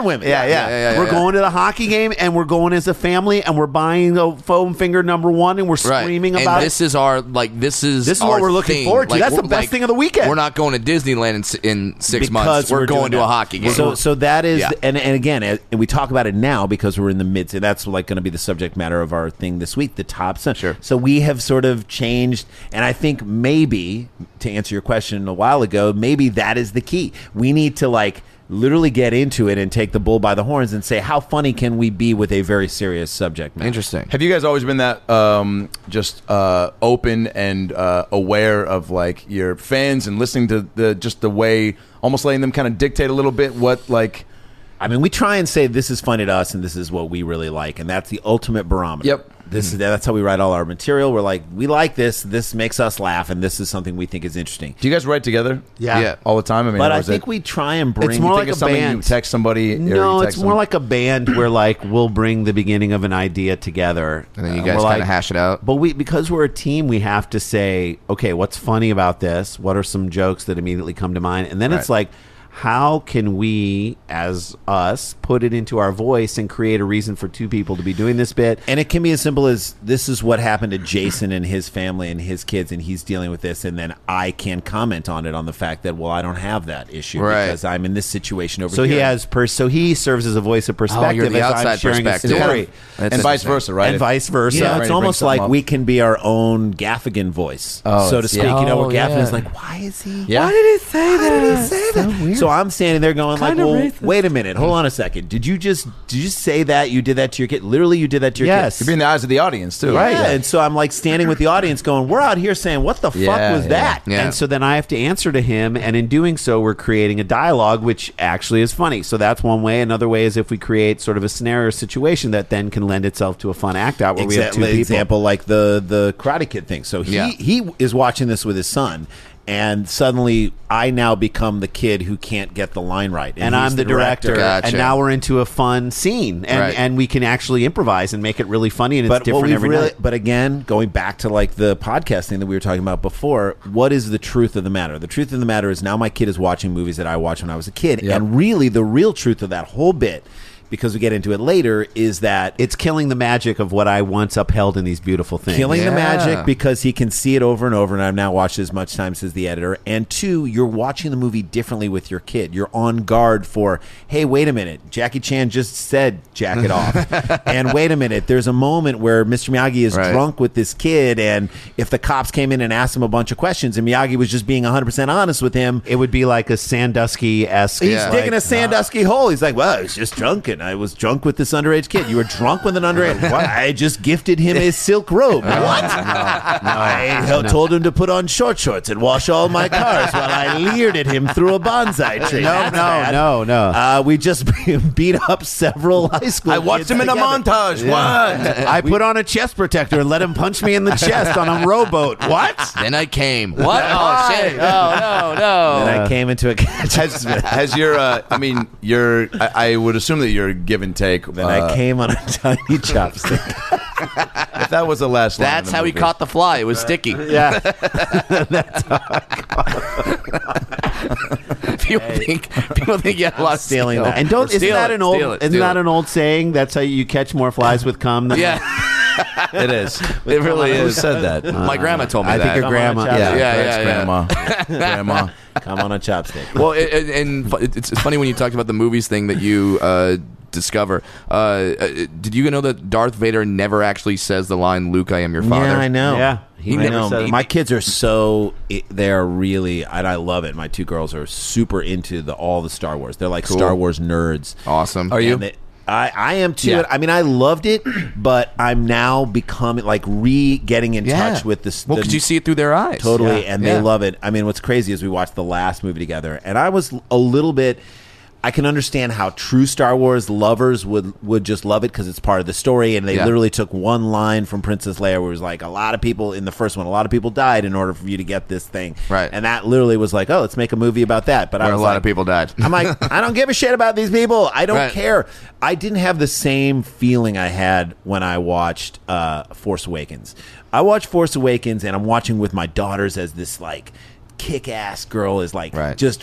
S3: women.
S5: Yeah, yeah.
S4: Yeah, yeah, yeah,
S5: we're
S4: yeah.
S5: going to the hockey game, and we're going as a family, and we're buying a foam finger number one, and we're
S4: Right.
S5: screaming
S4: and
S5: about
S4: this
S5: it.
S4: is our like this is
S5: This is
S4: our
S5: what we're looking
S4: thing.
S5: forward to.
S4: Like,
S5: That's the
S4: we're-
S5: best
S4: like,
S5: thing of the weekend.
S4: We're not going to Disneyland in, s- in six
S3: Because
S4: months. We're,
S3: we're
S4: going
S3: doing
S4: to
S3: that.
S4: a hockey game.
S3: So, so that is,
S4: Yeah.
S3: and, and again, and we talk about it now because we're in the midst, and that's like going to be the subject matter of our thing this week, the top cent.
S4: Sure.
S3: So we have sort of changed, and I think maybe, to answer your question a while ago, maybe that is the key. We need to like literally get into it and take the bull by the horns and say, how funny can we be with a very serious subject matter?
S4: Interesting.
S1: Have you guys always been that um, just uh, open and uh, aware of like your fans and listening to the just the way, almost letting them kind of dictate a little bit what like?
S3: I mean, we try and say this is funny to us and this is what we really like, and that's the ultimate barometer.
S1: Yep.
S3: This is that's how we write all our material. We're like, we like this. This makes us laugh, and this is something we think is interesting.
S1: Do you guys write together?
S5: Yeah.
S4: Yeah.
S1: all the time. I mean,
S3: But
S1: or
S3: I
S1: is
S3: think
S1: it,
S3: we try and bring.
S5: It's more
S1: you
S5: like
S1: think of
S5: a
S1: something,
S5: band.
S1: You text somebody. or
S5: No,
S1: you
S5: it's
S1: text
S5: more
S1: them?
S5: like a band where like we'll bring the beginning of an idea together,
S4: And then you
S5: Uh,
S4: guys
S5: we're
S4: kind of
S5: like-
S4: hash it out.
S5: But we, because we're a team, we have to say, okay, what's funny about this? What are some jokes that immediately come to mind? And then it's
S4: Right.
S5: like, how can we, as us, put it into our voice and create a reason for two people to be doing this bit?
S3: And it can be as simple as this is what happened to Jason and his family and his kids, and he's dealing with this, and then I can comment on it on the fact that, well, I don't have that issue
S4: Right.
S3: because I'm in this situation over
S5: So
S3: here.
S5: he has, pers- so he serves as a voice of perspective
S4: you're the
S5: as I'm
S4: outside
S5: sharing
S4: perspective.
S5: a story,
S4: That's
S1: and vice
S4: interesting.
S1: versa, right?
S5: and
S1: If-
S5: vice versa.
S3: Yeah,
S1: Ready
S3: it's
S1: to bring
S3: almost
S1: something
S3: like
S1: up.
S3: we can be our own Gaffigan voice,
S1: Oh,
S3: so to
S1: it's-
S3: speak.
S1: yeah.
S3: You know,
S4: Oh,
S3: where Gaffigan
S4: yeah.
S3: is like, why is he?
S1: Yeah.
S3: Why did he say that? Why did he say that? So I'm standing there going like, well, wait a minute, hold on a second. Did you just did you say that you did that to your kid? Literally, you did that to your
S5: Yes.
S3: kid.
S1: You're being the eyes of the audience too,
S3: Right. Yeah. And so I'm like standing with the audience going, we're out here saying, what the fuck
S1: Yeah,
S3: was
S1: yeah.
S3: that?
S4: Yeah.
S5: And so then I have to answer to him, and in doing so, we're creating a dialogue, which actually is funny. So that's one way. Another way is if we create sort of a scenario or situation that then can lend itself to a fun act out where we have two
S3: Exactly.
S5: people.
S3: Example like the the Karate Kid thing. So he
S4: Yeah.
S3: he is watching this with his son, and suddenly I now become the kid who can't get the line right,
S5: And
S3: he's
S5: I'm the director,
S4: Gotcha.
S5: and now we're into a fun scene, and
S4: Right.
S5: and we can actually improvise and make it really funny, and it's
S3: But what
S5: different
S3: we've
S5: every
S3: really,
S5: night.
S3: but again, going back to like the podcast thing that we were talking about before, what is the truth of the matter? The truth of the matter is now my kid is watching movies that I watched when I was a kid,
S1: Yep.
S3: and really the real truth of that whole bit, because we get into it later, is that
S5: It's killing the magic of what I once upheld in these beautiful things.
S3: killing the
S4: Yeah.
S3: magic because he can see it over and over, and I've now watched it as much times as the editor. And two, you're watching the movie differently with your kid. You're on guard for, hey, wait a minute, Jackie Chan just said jack it off. And wait a minute, there's a moment where Mister Miyagi is
S4: Right.
S3: drunk with this kid, and if the cops came in and asked him a bunch of questions and Miyagi was just being one hundred percent honest with him,
S5: It would be like a Sandusky-esque.
S3: he's
S4: Yeah.
S3: digging a Sandusky hole. He's like, well, I was just drunk, and I was drunk with this underage kid. You were drunk with an underage. What? I just gifted him a silk robe. What? I hel- told him to put on short shorts and wash all my cars while I leered at him through a bonsai tree.
S5: No,
S3: That's
S5: no,
S3: bad.
S5: no, no.
S3: Uh, we just beat up several high school
S1: I watched
S3: kids
S1: him in a
S3: together.
S1: montage. What?
S5: I put on a chest protector and let him punch me in the chest on a rowboat. What?
S4: Then I came. What? Oh shit! Oh no, no.
S3: And I came into a
S1: Has, has your? Uh, I mean, your. I, I would assume that your give and take.
S3: Then
S1: uh,
S3: I came on a tiny chopstick.
S1: If that was the last line.
S4: That's
S1: of the
S4: how he
S1: movie.
S4: caught the fly. It was sticky.
S5: Yeah.
S4: people think people think you had a lot of
S3: stealing
S4: skill.
S3: that.
S5: And don't
S4: Or
S5: isn't
S4: steal
S5: that
S4: it,
S5: an old
S4: steal it,
S5: isn't
S4: steal
S5: that
S4: it.
S5: an old saying? That's how you catch more flies with cum. Than
S4: Yeah,
S1: It is.
S4: it really
S1: Who
S4: is.
S1: said that?
S4: My grandma told me
S5: I
S4: that.
S5: think your grandma.
S3: Yeah.
S1: Yeah,
S4: Yeah,
S1: thanks,
S4: yeah, yeah.
S1: grandma. Grandma.
S3: Come on a chopstick.
S4: Well, it, it, and fu- it's, it's funny when you talked about the movies thing that you uh, discover. Uh, uh, did you know that Darth Vader never actually says the line, "Luke, I am your father"?
S3: Yeah, I know.
S5: Yeah, he
S3: I
S5: never
S3: know.
S5: said it.
S3: My kids are so they are really, and I love it. My two girls are super into the all the Star Wars. They're like
S4: Cool.
S3: Star Wars nerds.
S4: Awesome.
S1: Are you?
S3: And they- I, I am too.
S1: Yeah.
S3: I mean, I loved it, but I'm now becoming like re getting in
S4: Yeah.
S3: touch with this.
S4: Well,
S3: the-
S4: because you see it through their eyes.
S3: Totally,
S4: Yeah.
S3: and
S4: Yeah.
S3: they love it. I mean, what's crazy is we watched the last movie together, and I was a little bit. I can understand how true Star Wars lovers would would just love it because it's part of the story, and they
S4: Yeah.
S3: literally took one line from Princess Leia, where it was like, a lot of people in the first one, a lot of people died in order for you to get this thing,
S4: Right.
S3: And that literally was like, oh, let's make a movie about that. But I
S4: Where a
S3: was
S4: lot
S3: like,
S4: of people died.
S3: I'm like, I don't give a shit about these people. I don't
S4: Right.
S3: care. I didn't have the same feeling I had when I watched uh, Force Awakens. I watched Force Awakens, and I'm watching with my daughters as this like kick-ass girl is like
S4: Right.
S3: just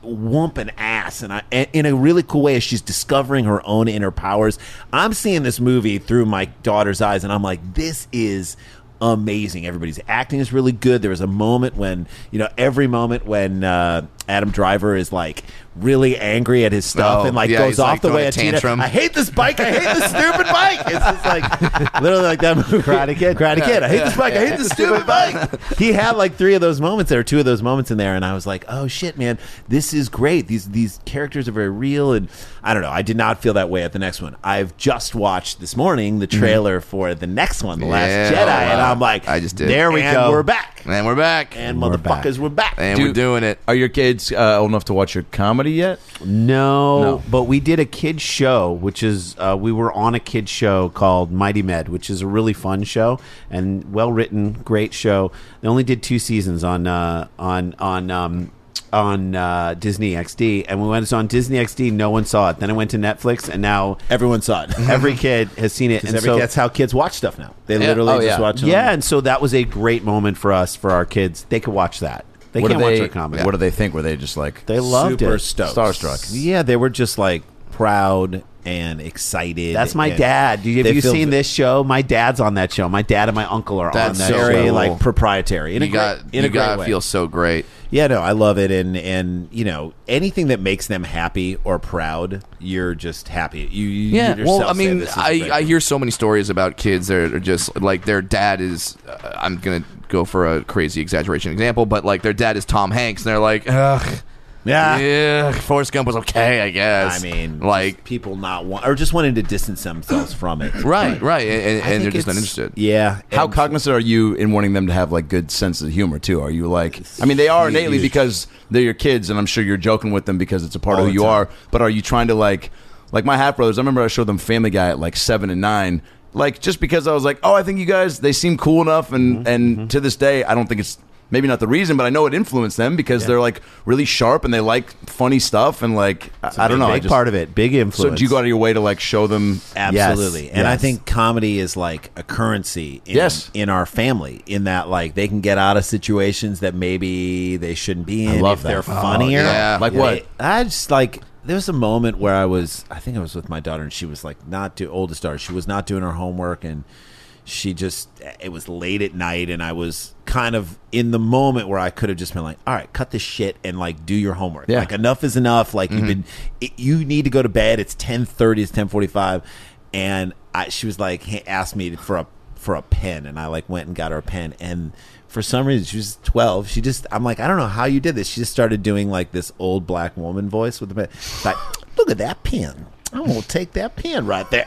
S3: whooping ass, and I and in a really cool way as she's discovering her own inner powers. I'm seeing this movie through my daughter's eyes, and I'm like, this is amazing. Everybody's acting is really good. There was a moment when, you know, every moment when uh, Adam Driver is like really angry at his stuff
S4: Oh,
S3: and like
S4: yeah,
S3: goes
S4: he's,
S3: off
S4: like,
S3: the
S4: throwing
S3: way
S4: a
S3: at Tina.
S4: tantrum.
S3: I hate this bike. I hate this stupid bike. It's just like literally like that movie.
S5: Karate Kid.
S3: Karate Kid. I hate this bike. I hate this stupid bike. He had like three of those moments there, two of those moments in there, and I was like, oh shit, man, this is great. These these characters are very real, and I don't know. I did not feel that way at the next one. I've just watched this morning the trailer for the next one, The Last
S4: Yeah,
S3: Jedi,
S4: wow.
S3: and I'm like,
S4: I just did.
S3: There we
S5: And
S3: go.
S5: we're
S3: back.
S4: And we're back.
S3: And
S5: We're
S3: motherfuckers, we're back.
S4: And
S1: Dude,
S4: we're doing it.
S1: Are your kids uh, old enough to watch your comedy yet?
S5: No,
S1: No.
S5: but we did a kids show, which is uh, we were on a kids show called Mighty Med, which is a really fun show and well written, great show. They only did two seasons on uh, on on um, on uh, Disney X D, and when it was on Disney X D, no one saw it. Then it went to Netflix, and now
S3: Everyone saw it.
S5: every kid has seen it. And
S3: Every,
S5: so,
S3: that's how kids watch stuff now. They
S4: Yeah.
S3: literally
S1: Oh,
S3: just
S1: yeah.
S3: watch it.
S5: yeah,
S3: on-
S5: and so that was a great moment for us, for our kids. They could watch that. They
S1: what
S5: can't
S1: do
S5: watch
S1: they,
S5: our comedy.
S1: What do they think? Were they just like
S5: They loved
S3: super
S5: it.
S3: stoked.
S1: starstruck?
S3: Yeah, they were just like proud and excited.
S5: That's my
S3: and
S5: dad. Do you, have
S3: they
S5: you
S3: feel
S5: seen
S3: v-
S5: this show? My dad's on that show. My dad and my uncle are
S4: That's
S5: on that
S4: so
S5: show.
S3: Very
S4: cool.
S3: like proprietary in a
S4: You
S3: great,
S4: got
S3: in
S4: you
S3: a great
S4: gotta
S3: way.
S4: feel so great.
S3: Yeah, no, I love it, and and you know anything that makes them happy or proud, you're just happy. You, you
S4: Yeah,
S3: you
S4: well,
S3: yourself
S4: I
S3: say
S4: mean,
S3: this is
S4: I,
S3: great.
S4: I hear so many stories about kids that are just like their dad is. Uh, I'm gonna go for a crazy exaggeration example, but like their dad is Tom Hanks, and they're like, ugh,
S3: yeah.
S4: yeah, Forrest Gump was okay, I guess.
S3: I mean,
S4: like,
S3: people not want or just wanting to distance themselves from it.
S4: right, right, and, and,
S3: I
S4: and
S3: think
S4: they're just
S3: it's-
S4: not interested.
S3: Yeah.
S1: How
S3: and-
S1: cognizant are you in wanting them to have like good sense of humor too? Are you like, I mean, they are
S3: Huge.
S1: innately because they're your kids, and I'm sure you're joking with them because it's a part
S3: All
S1: of who
S3: the
S1: you
S3: time.
S1: are. But are you trying to like, like my half brothers? I remember I showed them Family Guy at like seven and nine, like just because I was like, oh, I think you guys they seem cool enough, and
S3: Mm-hmm.
S1: and to this day, I don't think it's. Maybe not the reason, but I know it influenced them because they're like really sharp and they like funny stuff and like I, I don't know. I
S5: Big
S1: just,
S5: part of it. Big
S1: So
S5: influence.
S1: do you go out of your way to like show them?
S3: Absolutely.
S5: Yes,
S3: And I
S5: yes.
S3: think comedy is like a currency in,
S1: Yes.
S3: in our family, in that like they can get out of situations that maybe they shouldn't be in
S1: love
S3: if
S1: that.
S3: they're
S1: Oh,
S3: funnier.
S4: yeah.
S1: Like
S3: They-
S1: what?
S3: I just like there was a moment where I was I think I was with my daughter and she was like not do oldest daughter, she was not doing her homework and she just it was late at night and I was kind of in the moment where I could have just been like, all right, cut this shit and like do your homework.
S1: Yeah.
S3: Like enough is enough. Like you've been it, you need to go to bed. It's ten thirty, it's ten forty-five. And I, she was like hey, asked me for a for a pen and I like went and got her a pen and for some reason she was twelve. She just I'm like, I don't know how you did this. She just started doing like this old black woman voice with the pen. Like, look at that pen. I'm gonna take that pen right there.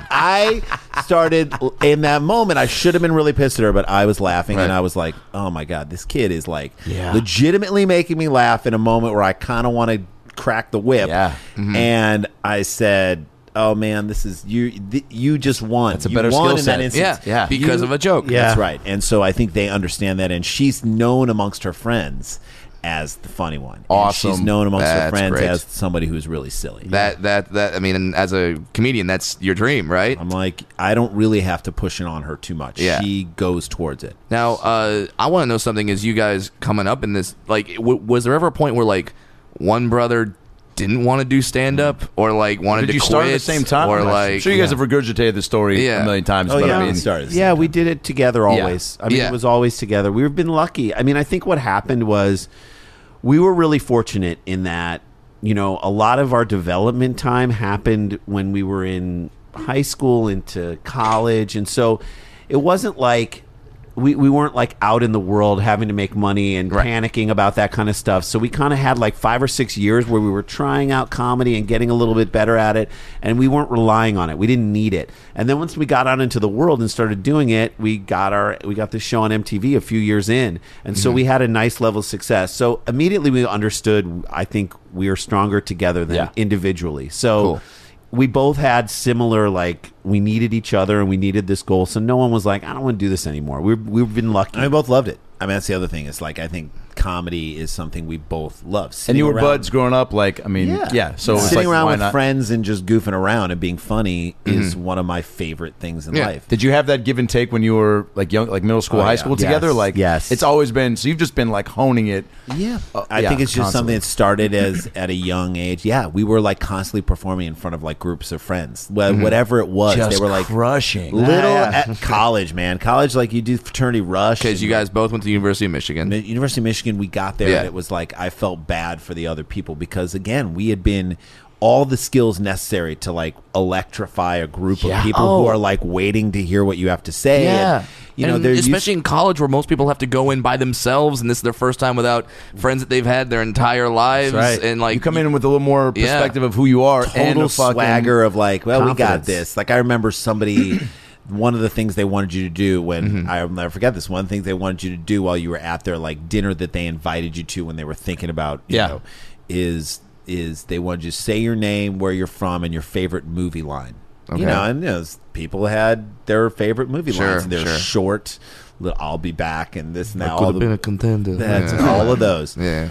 S3: I I started in that moment. I should have been really pissed at her, but I was laughing and
S4: Right.
S3: I was like, "Oh my god, this kid is like
S1: Yeah.
S3: legitimately making me laugh in a moment where I kind of want to crack the whip."
S1: Yeah.
S3: And I said, "Oh man, this is you. Th- you just won.
S1: That's a
S3: You
S1: better
S3: won
S1: skill
S3: in
S1: set.
S3: that instance.
S4: Yeah,
S1: Yeah.
S4: because
S3: You-
S4: of a joke.
S5: Yeah.
S3: That's right. And so I think they understand that, and she's known amongst her friends as the funny one. And
S4: Awesome.
S3: she's known amongst her
S4: That's
S3: friends
S4: great.
S3: as somebody who's really silly.
S4: That that that I mean, and as a comedian, that's your dream, right?
S3: I'm like, I don't really have to push it on her too much.
S4: Yeah.
S3: She goes towards it.
S4: Now, uh, I want to know something. Is you guys coming up in this? Like, w- was there ever a point where like one brother didn't want to do stand up, or like wanted
S1: Did
S4: to
S1: you
S4: quit,
S1: start at the same time?
S4: or
S1: I'm
S4: like?
S1: sure you guys have regurgitated the story
S4: Yeah.
S1: a million times.
S3: Oh,
S1: but
S3: yeah.
S1: I mean,
S3: It started.
S5: Yeah, we did it together always. I mean,
S4: Yeah.
S5: it was always together. We've been lucky. I mean, I think what happened was we were really fortunate in that, you know, a lot of our development time happened when we were in high school into college. And so it wasn't like we, we weren't like out in the world having to make money and
S4: Right.
S5: panicking about that kind of stuff. So we kind of had like five or six years where we were trying out comedy and getting a little bit better at it, and we weren't relying on it. We didn't need it. And then once we got out into the world and started doing it, we got our we got this show on M T V a few years in, and so we had a nice level of success. So immediately we understood. I think we are stronger together than
S1: Yeah.
S5: individually. So.
S4: Cool.
S5: We both had similar, like, we needed each other and we needed this goal. So no one was like, I don't want to do this anymore. We've, we've been lucky.
S3: And we both loved it. I mean, that's the other thing. Is like I think comedy is something we both love.
S1: And
S3: Sitting
S1: you were
S3: around-
S1: buds growing up, like I mean, yeah.
S3: Yeah.
S1: so it's
S3: sitting
S1: like,
S3: around
S1: why
S3: with
S1: not?
S3: friends and just goofing around and being funny is one of my favorite things in
S4: Yeah.
S3: life.
S1: Did you have that give and take when you were like young, like middle school,
S3: Oh,
S1: high
S3: yeah.
S1: school
S5: Yes.
S1: together? Like,
S5: Yes.
S1: it's always been. So you've just been like honing it.
S3: Yeah,
S1: Uh,
S3: I
S1: yeah,
S3: think it's just
S1: constantly.
S3: something that started as at a young age. Yeah, we were like constantly performing in front of like groups of friends, well, whatever it was.
S1: Just
S3: they were like
S1: crushing.
S3: little
S5: Yeah,
S3: at college, man. College, like you do fraternity rush.
S4: Because you guys both went to the University of Michigan.
S3: The University of Michigan, we got there
S4: Yeah.
S3: and it was like I felt bad for the other people because again, we had been all the skills necessary to like electrify a group
S1: Yeah.
S3: of people who
S4: Oh.
S3: are like waiting to hear what you have to say.
S4: Yeah.
S3: And, you know,
S4: And
S3: they're
S4: especially
S3: used-
S4: in college where most people have to go in by themselves and this is their first time without friends that they've had their entire lives.
S1: Right.
S4: And like
S1: you come in with a little more
S4: Yeah.
S1: perspective of who you are and
S3: total
S1: a fucking
S3: swagger of like, well, we got
S5: confidence.
S3: this. Like I remember somebody. One of the things they wanted you to do when I'll never forget this. One of the things they wanted you to do while you were at their like dinner that they invited you to when they were thinking about you
S1: Yeah.
S3: know is is they wanted you to say your name, where you're from, and your favorite movie line.
S4: Okay.
S3: You know, and you know, people had their favorite movie
S4: Sure,
S3: lines. And they're
S4: sure.
S3: short. li- I'll be back, and this and that.
S4: I
S3: All
S4: could have
S3: the,
S4: been a contender.
S3: that's
S4: Yeah.
S3: all of those.
S4: Yeah.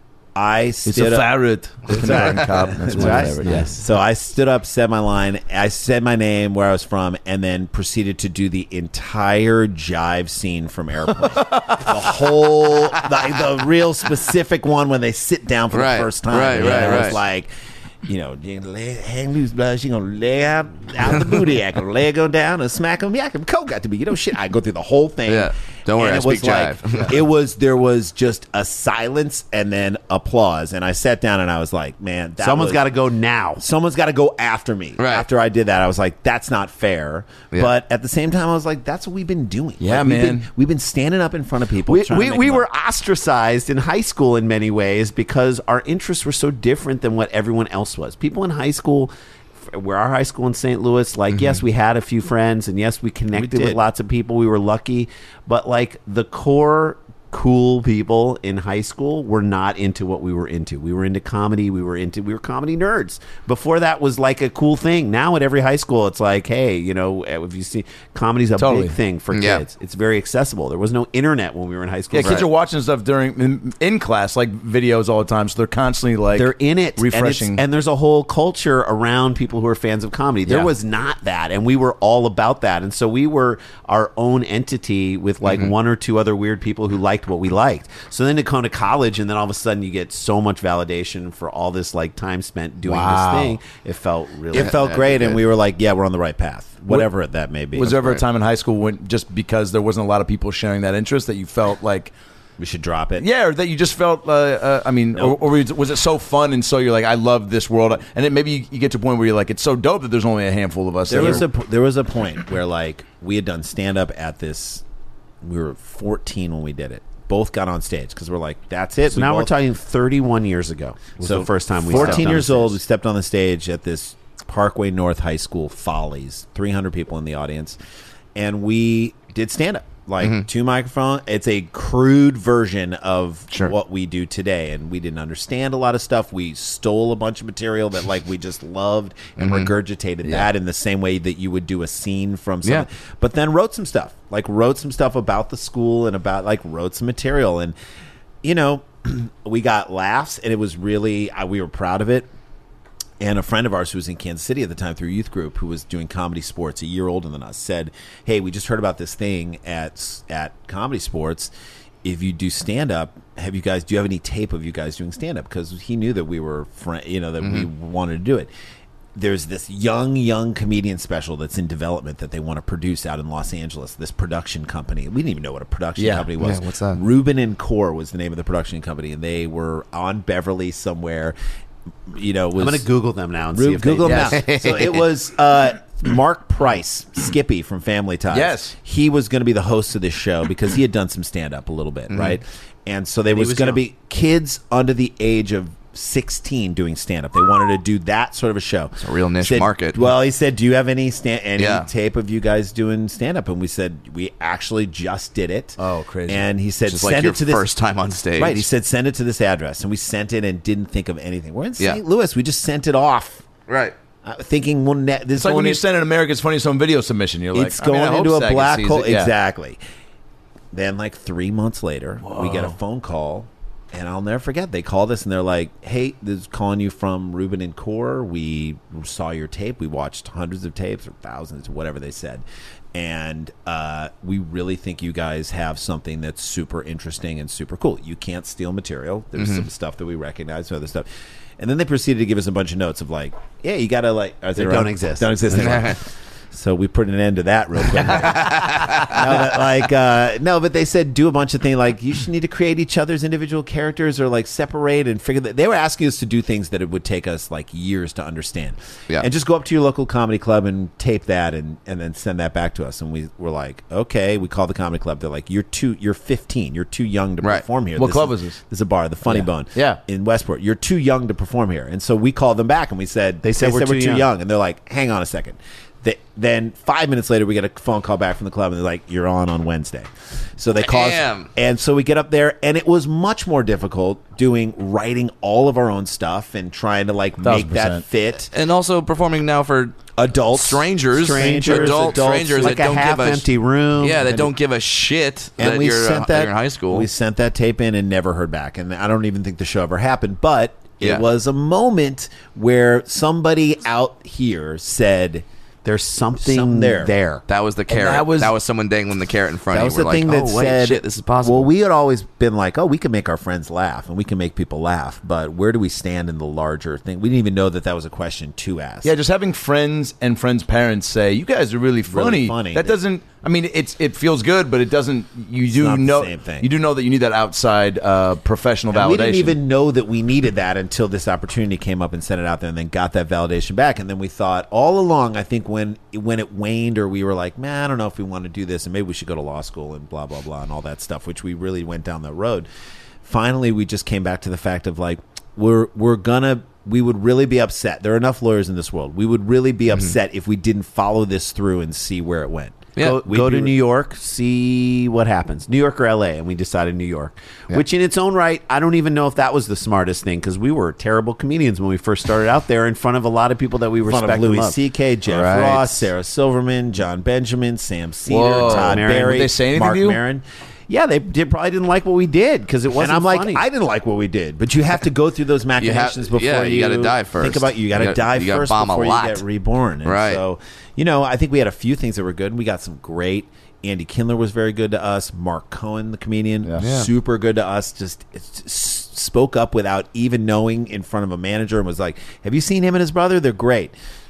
S3: I
S1: It's
S3: stood
S1: a
S3: up.
S1: ferret. It's
S3: right.
S1: cop. That's
S3: That's
S1: my
S3: right.
S1: favorite. Yes.
S3: So I stood up, said my line, I said my name, where I was from, and then proceeded to do the entire jive scene from Airplane. the whole, the, the real specific one when they sit down for
S4: Right,
S3: the first time.
S4: right,
S3: You know,
S4: right,
S3: It's
S4: right.
S3: like, you know, you gonna lay, hang loose, blood. She gonna lay out, out the booty. I gonna lay her go down and smack him. Yeah, coke got to be, you know, shit. I go through the whole thing.
S4: Yeah. Don't worry,
S3: And
S4: I
S3: it was
S4: speak
S3: like,
S4: jive.
S3: it was, there was just a silence and then applause. And I sat down and I was like, man, that
S5: Someone's
S3: was-
S5: got to go now.
S3: someone's got to go after me.
S4: Right.
S3: After I did that, I was like, that's not fair.
S4: Yeah.
S3: But at the same time, I was like, that's what we've been doing.
S1: Yeah,
S3: Like, we've
S1: man.
S3: Been, we've been standing up in front of people.
S5: We,
S3: trying to
S5: we,
S3: make
S5: we
S3: them
S5: were
S3: up.
S5: ostracized in high school in many ways because our interests were so different than what everyone else was. People in high school, f- where our high school in Saint Louis, like, yes, we had a few friends, and yes, we connected
S3: did.
S5: with lots of people. We were lucky. But, like, the core cool people in high school were not into what we were into. We were into comedy. We were into, we were comedy nerds. Before that was like a cool thing. Now at every high school, it's like, hey, you know, if you see, comedy's a
S1: Totally.
S5: big thing for
S4: Yeah.
S5: kids. It's very accessible. There was no internet when we were in high school.
S1: Yeah, kids are watching stuff during in, in class, like videos all the time. So they're constantly like
S5: They're in it, and, it's-
S1: refreshing.
S5: and there's a whole culture around people who are fans of comedy. There
S1: Yeah.
S5: was not that, and we were all about that, and so we were our own entity with like
S1: Mm-hmm.
S5: one or two other weird people who liked what we liked. So then to come to college, and then all of a sudden you get so much validation for all this like time spent doing
S1: Wow.
S5: this thing. It felt really.
S3: It felt
S4: Yeah,
S3: great,
S4: good.
S3: and we were like, yeah, we're on the right path, whatever that may be.
S1: was there ever a
S4: right.
S1: time in high school when just because there wasn't a lot of people sharing that interest that you felt like
S3: we should drop it.
S1: yeah, or that you just felt uh, uh, I mean,
S3: Nope.
S1: or, or was it- was it so fun and so you're like I love this world, and then maybe you, you get to a point where you're like it's so dope that there's only a handful of us.
S3: There
S1: that
S3: was
S1: are-
S3: a p- there was a point where like we had done stand up at this. We were fourteen when we did it. Both got on stage because we're like, that's it.
S5: So
S3: We
S5: now we're
S3: both-
S5: talking thirty-one years ago. Was the first time we stepped
S3: fourteen
S5: on
S3: years
S5: the
S3: old.
S5: stage.
S3: We stepped on the stage at this Parkway North High School Follies. three hundred people in the audience, and we did stand up. Like two microphone. It's a crude version of
S4: Sure.
S3: what we do today, and we didn't understand a lot of stuff. We stole a bunch of material that like we just loved and regurgitated that in the same way that you would do a scene from something.
S4: Yeah.
S3: But then wrote some stuff, like wrote some stuff about the school and about like wrote some material, and you know, we got laughs, and it was really uh, we were proud of it. And a friend of ours who was in Kansas City at the time through youth group, who was doing Comedy Sports, a year older than us, said, "Hey, we just heard about this thing at at Comedy Sports. If you do stand up, have you guys? Do you have any tape of you guys doing stand up? Because he knew that we were, friend, you know, that we wanted to do it. There's this young, young comedian special that's in development that they want to produce out in Los Angeles. This production company. We didn't even know what a production
S1: Yeah.
S3: company was.
S4: Yeah, what's that?
S3: Ruben and Core was the name of the production company, and they were on Beverly somewhere. You know, was
S5: I'm going to Google them now and see
S3: Rube,
S5: if
S3: Google
S5: they,
S3: them now. So it was uh, Mark Price, Skippy from Family Ties.
S1: Yes.
S3: He was going to be the host of this show because he had done some stand up a little bit, right? And so there
S5: he
S3: was,
S5: was
S3: going to
S5: young.
S3: be kids under the age of sixteen doing stand up. They wanted to do that sort of a show. It's
S4: a real niche market.
S3: Well, he said, "Do you have any stand any
S4: Yeah.
S3: tape of you guys doing stand up?" And we said, "We actually just did it."
S1: Oh, crazy.
S3: And he said,
S4: Just
S3: "Send
S4: like your
S3: it to this
S4: first time on stage.
S3: Right. He said, "Send it to this address," and we sent it and didn't think of anything. We're in
S4: Yeah.
S3: Saint Louis. We just sent it off.
S4: Right.
S3: Uh, thinking well, ne- this
S1: it's like
S3: going
S1: when you
S3: in-
S1: send an America's Funniest Home Video submission. You're like
S3: it's
S1: I mean,
S3: going
S1: I hope
S3: into a
S1: Saget
S3: black
S1: sees
S3: hole.
S1: it. Yeah.
S3: Exactly. then like three months later, we get a phone call. And I'll never forget. They called us and they're like, "Hey, this is calling you from Ruben and Core. We saw your tape. We watched hundreds of tapes or thousands, whatever they said. And uh, we really think you guys have something that's super interesting and super cool. You can't steal material. There's
S4: Mm-hmm.
S3: some stuff that we recognize, some other stuff." And then they proceeded to give us a bunch of notes of like, "Yeah, you got to like." Are
S5: They
S3: they
S5: don't
S3: around?
S5: exist.
S3: Don't exist anymore. So we put an end to that real quick. no, but like uh, no, but they said do a bunch of things like you should need to create each other's individual characters or like separate and figure that. They were asking us to do things that it would take us like years to understand.
S4: Yeah.
S3: And just go up to your local comedy club and tape that and, and then send that back to us. And we were like, okay. We called the comedy club. They're like, you're too, you're fifteen. You're too young to
S4: Right.
S3: perform here.
S1: What
S3: This
S1: club
S3: is,
S1: was this?
S3: This is a bar, the Funny
S1: Yeah.
S3: Bone.
S1: Yeah.
S3: In Westport. You're too young to perform here. And so we called them back and we said,
S5: They said we're too young.
S3: young. And they're like, hang on a second. They, then five minutes later, we get a phone call back from the club, and they're like, "You're on on Wednesday." So they call us,
S4: Damn.
S3: and so we get up there, and it was much more difficult doing writing all of our own stuff and trying to like make that
S1: percent.
S3: fit.
S4: And also performing now for
S3: Adults,
S4: strangers,
S3: strangers,
S4: adult
S3: adults,
S4: strangers
S5: like
S4: that
S5: a
S4: don't give a
S5: half-empty room.
S4: Yeah, that
S5: And-
S4: don't give a shit
S3: and
S4: that
S3: we
S4: you're,
S3: sent
S4: uh,
S3: that
S4: you're in high school.
S3: We sent that tape in and never heard back. And I don't even think the show ever happened. But it
S4: Yeah.
S3: was a moment where somebody out here said,
S5: There's something,
S3: Something there.
S5: there.
S4: That was the carrot.
S3: that
S4: That
S3: was-
S4: was, someone dangling the carrot in front
S3: that
S4: of
S3: was
S4: you.
S3: the
S4: We're
S3: thing
S4: like,
S3: that
S4: oh, wait,
S3: said,
S4: shit, this is possible.
S3: Well, we had always been like, oh, we can make our friends laugh and we can make people laugh, but where do we stand in the larger thing? We didn't even know that that was a question to ask.
S1: Yeah, just having friends and friends' parents say, "You guys are really funny."
S3: Really funny.
S1: That doesn't. I mean, it's it feels good, but it doesn't. You do
S3: not the
S1: know.
S3: same thing.
S1: You do know that you need that outside uh, professional
S3: And
S1: validation.
S3: we didn't even know that we needed that until this opportunity came up and sent it out there, and then got that validation back. And then we thought all along, I think when when it waned, or we were like, man, I don't know if we want to do this, and maybe we should go to law school and blah blah blah and all that stuff, which we really went down that road. Finally, we just came back to the fact of like we're we're gonna. We would really be upset. There are enough lawyers in this world. We would really be upset if we didn't follow this through and see where it went.
S4: Yeah.
S5: Go,
S3: We'd
S5: go to
S3: be-
S5: New York, see what happens. New York or L A, and we decided New York. Which, in its own right, I don't even know if that was the smartest thing because we were terrible comedians when we first started out there in front of a lot of people that we
S3: In front
S5: respect
S3: of
S5: and
S3: Louis
S5: love.
S3: C K, Jeff
S1: Right.
S3: Ross, Sarah Silverman, John Benjamin, Sam Cedar,
S1: Whoa.
S3: Todd
S5: Maron.
S3: Barry,
S1: Would they say anything
S3: Mark
S1: to you?
S3: Maron.
S5: Yeah, they did, probably didn't like what we did because it wasn't
S3: And I'm like,
S5: funny.
S3: I didn't like what we did, but you have to go through those machinations before
S4: yeah,
S3: you,
S4: you gotta die first.
S3: Think about you got
S4: You
S3: to
S4: gotta-
S3: die
S4: you gotta
S3: first
S4: bomb a
S3: before
S4: lot.
S3: you get reborn. And
S4: Right.
S3: So, you know, I think we had a few things that were good. We got some great. Andy Kindler was very good to us. Mark Cohen, the comedian,
S1: Yeah.
S4: Yeah.
S3: super good to us. Just it's, s- spoke up without even knowing in front of a manager and was like, "Have you seen him and his brother? They're great."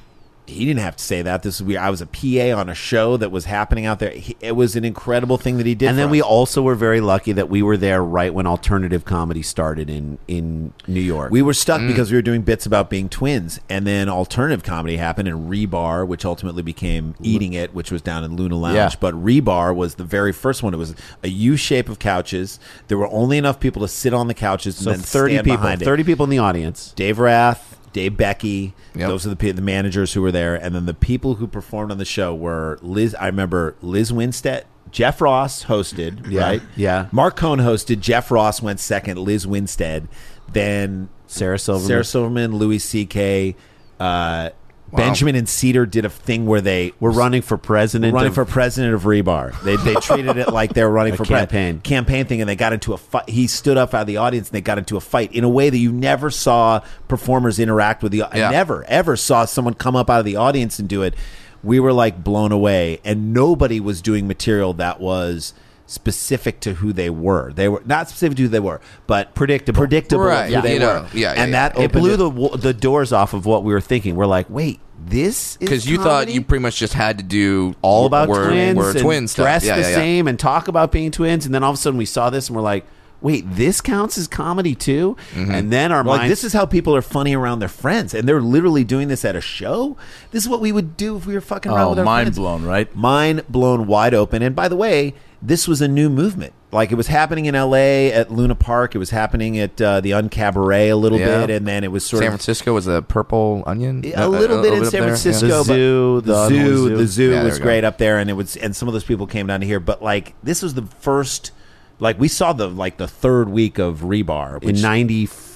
S3: He didn't have to say that. This is weird. I was a P A on a show that was happening out there. He, it was an incredible thing that he did.
S5: and
S3: for
S5: then we
S3: us.
S5: also were very lucky that we were there right when alternative comedy started in, in New York.
S3: We were stuck because we were doing bits about being twins, and then alternative comedy happened, and Rebar, which ultimately became Eating It, which was down in Luna Lounge.
S1: Yeah.
S3: But Rebar was the very first one. It was a U shape of couches. There were only enough people to sit on the couches,
S5: so
S3: and then
S5: thirty
S3: stand
S5: people,
S3: behind it.
S5: thirty people in the audience.
S3: Dave Rath, Dave Becky.
S4: Yep.
S3: Those are the pe- the managers who were there, and then the people who performed on the show were Liz. I remember Liz Winstead. Jeff Ross hosted,
S5: Yeah,
S3: right?
S5: yeah.
S3: Mark Cohn hosted. Jeff Ross went second. Liz Winstead. Then
S5: Sarah Silverman.
S3: Sarah Silverman, Louis C K, uh, Benjamin and Cedar did a thing where they
S5: We're running for president.
S3: running
S5: of-
S3: for president of Rebar. They they treated it like they were running
S5: A
S3: for pre-
S5: campaign.
S3: campaign thing, and they got into a fight. He stood up out of the audience, and they got into a fight in a way that you never saw performers interact with the. I
S4: Yeah.
S3: never ever saw someone come up out of the audience and do it. We were like blown away, and nobody was doing material that was specific to who they were. They were not specific to who they were, but predictable, predictable
S4: Right,
S3: of who
S4: yeah,
S3: they
S4: you know,
S3: were.
S4: yeah, yeah,
S3: and
S4: yeah.
S3: that
S5: It
S3: opened
S5: blew the w- the doors off of what we were thinking. We're like, wait, this is
S4: Because you thought
S5: comedy?
S4: you pretty much just had to do
S5: all about
S4: word,
S5: twins,
S4: word
S5: and
S4: twin stuff.
S5: dress
S4: Yeah,
S5: the
S4: yeah, yeah.
S5: same, and talk about being twins. And then all of a sudden, we saw this, and we're like, wait, this counts as comedy too.
S4: Mm-hmm.
S5: And then our
S3: We're like,
S5: minds,
S3: this is how people are funny around their friends, and they're literally doing this at a show. This is what we would do if we were fucking around
S1: Oh,
S3: with our
S1: mind
S3: friends.
S1: blown, right?
S3: Mind blown wide open. And by the way, this was a new movement. Like it was happening in L A at Luna Park. It was happening at uh, the Uncabaret a little
S4: Yeah.
S3: bit, and then it was sort
S4: San
S3: of
S4: Francisco was a purple onion.
S3: a little bit in
S4: up
S3: San
S4: there,
S3: Francisco.
S5: The
S3: but
S5: zoo,
S3: the,
S5: the
S3: zoo,
S5: Unholy Zoo.
S3: the zoo
S4: Yeah, there
S3: was
S4: we go.
S3: great up there, and it was, and some of those people came down to here. But like, this was the first, like we saw the like the third week of Rebar
S5: in
S3: which,
S5: ninety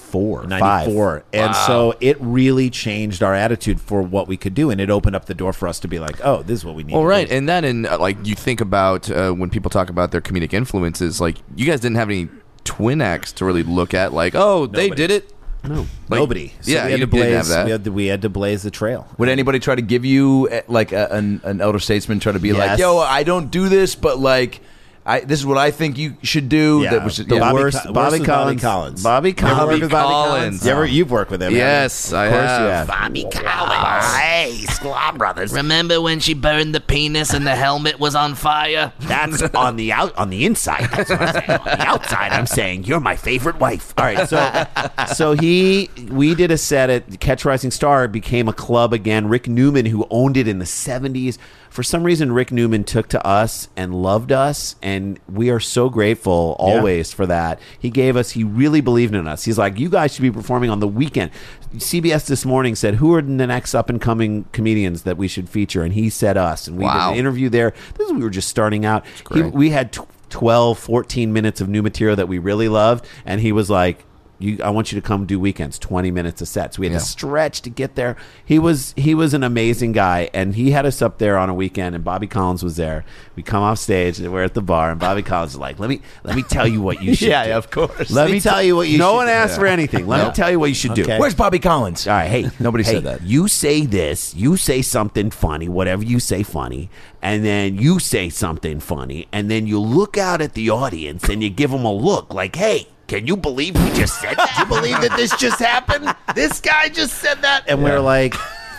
S5: ninety-four.
S3: ninety-four.
S5: Five.
S3: And so it really changed our attitude for what we could do, and it opened up the door for us to be like, oh, this is what we need
S4: Well,
S3: to
S4: right,
S3: do.
S4: and then in uh, like you think about uh, when people talk about their comedic influences, like you guys didn't have any twin acts to really look at, like, oh, they
S3: Nobody.
S4: did it.
S5: No.
S4: Like,
S3: Nobody. So
S4: yeah,
S3: we had
S4: you
S3: to
S4: didn't
S3: blaze,
S4: have that.
S3: We had, to, we had to blaze the trail.
S1: Would anybody try to give you eh, like a, an, an elder statesman try to be like,
S5: Yes.
S1: yo, I don't do this, but like, I this is what I think you should do.
S3: Yeah.
S1: That was
S5: The
S1: yeah.
S3: Bobby
S5: worst,
S3: Co-
S5: Bobby,
S3: worst was
S5: Collins.
S3: Bobby Collins.
S5: Bobby
S3: You ever
S5: Collins.
S3: worked with Bobby
S4: Collins.
S3: Collins? You ever, you've worked with him.
S4: Yes, I
S5: Of course
S4: have.
S5: you have.
S8: Bobby Collins. Hey, Sklar Brothers.
S9: Remember when she burned the penis and the helmet was on fire?
S8: That's on the out on the inside. That's what I'm saying. On the outside, I'm saying you're my favorite wife.
S5: All right, so so he we did a set at Catch Rising Star. It became a club again. Rick Newman, who owned it in the seventies, for some reason Rick Newman took to us and loved us, and we are so grateful always for that. He gave us, he really believed in us. He's like, you guys should be performing on the weekend. C B S this morning said, who are the next up and coming comedians that we should feature? And he said us, and we
S4: Wow.
S5: did an interview there. This is we were just starting out. He,
S4: great.
S5: we had tw- twelve, fourteen minutes of new material that we really loved, and he was like, You, I want you to come do weekends, twenty minutes a set. So we had
S4: Yeah.
S5: to stretch to get there. He was he was an amazing guy, and he had us up there on a weekend, and Bobby Collins was there. We come off stage, and we're at the bar, and Bobby Collins is like, let me let me tell you what you should
S1: Yeah,
S5: do.
S1: yeah, of course.
S5: Let me tell you what you
S8: No
S5: should
S8: one
S5: do.
S8: asked
S5: for anything. Let me tell you what you should do.
S3: Okay.
S1: Where's Bobby Collins?
S8: All right, hey,
S1: Nobody
S8: hey,
S1: said that.
S8: You say this, you say something funny, whatever you say funny, and then you say something funny, and then you look out at the audience and you give them a look like, hey, can you believe we just said that? Do you believe that this just happened? This guy just said that?
S5: And we're like,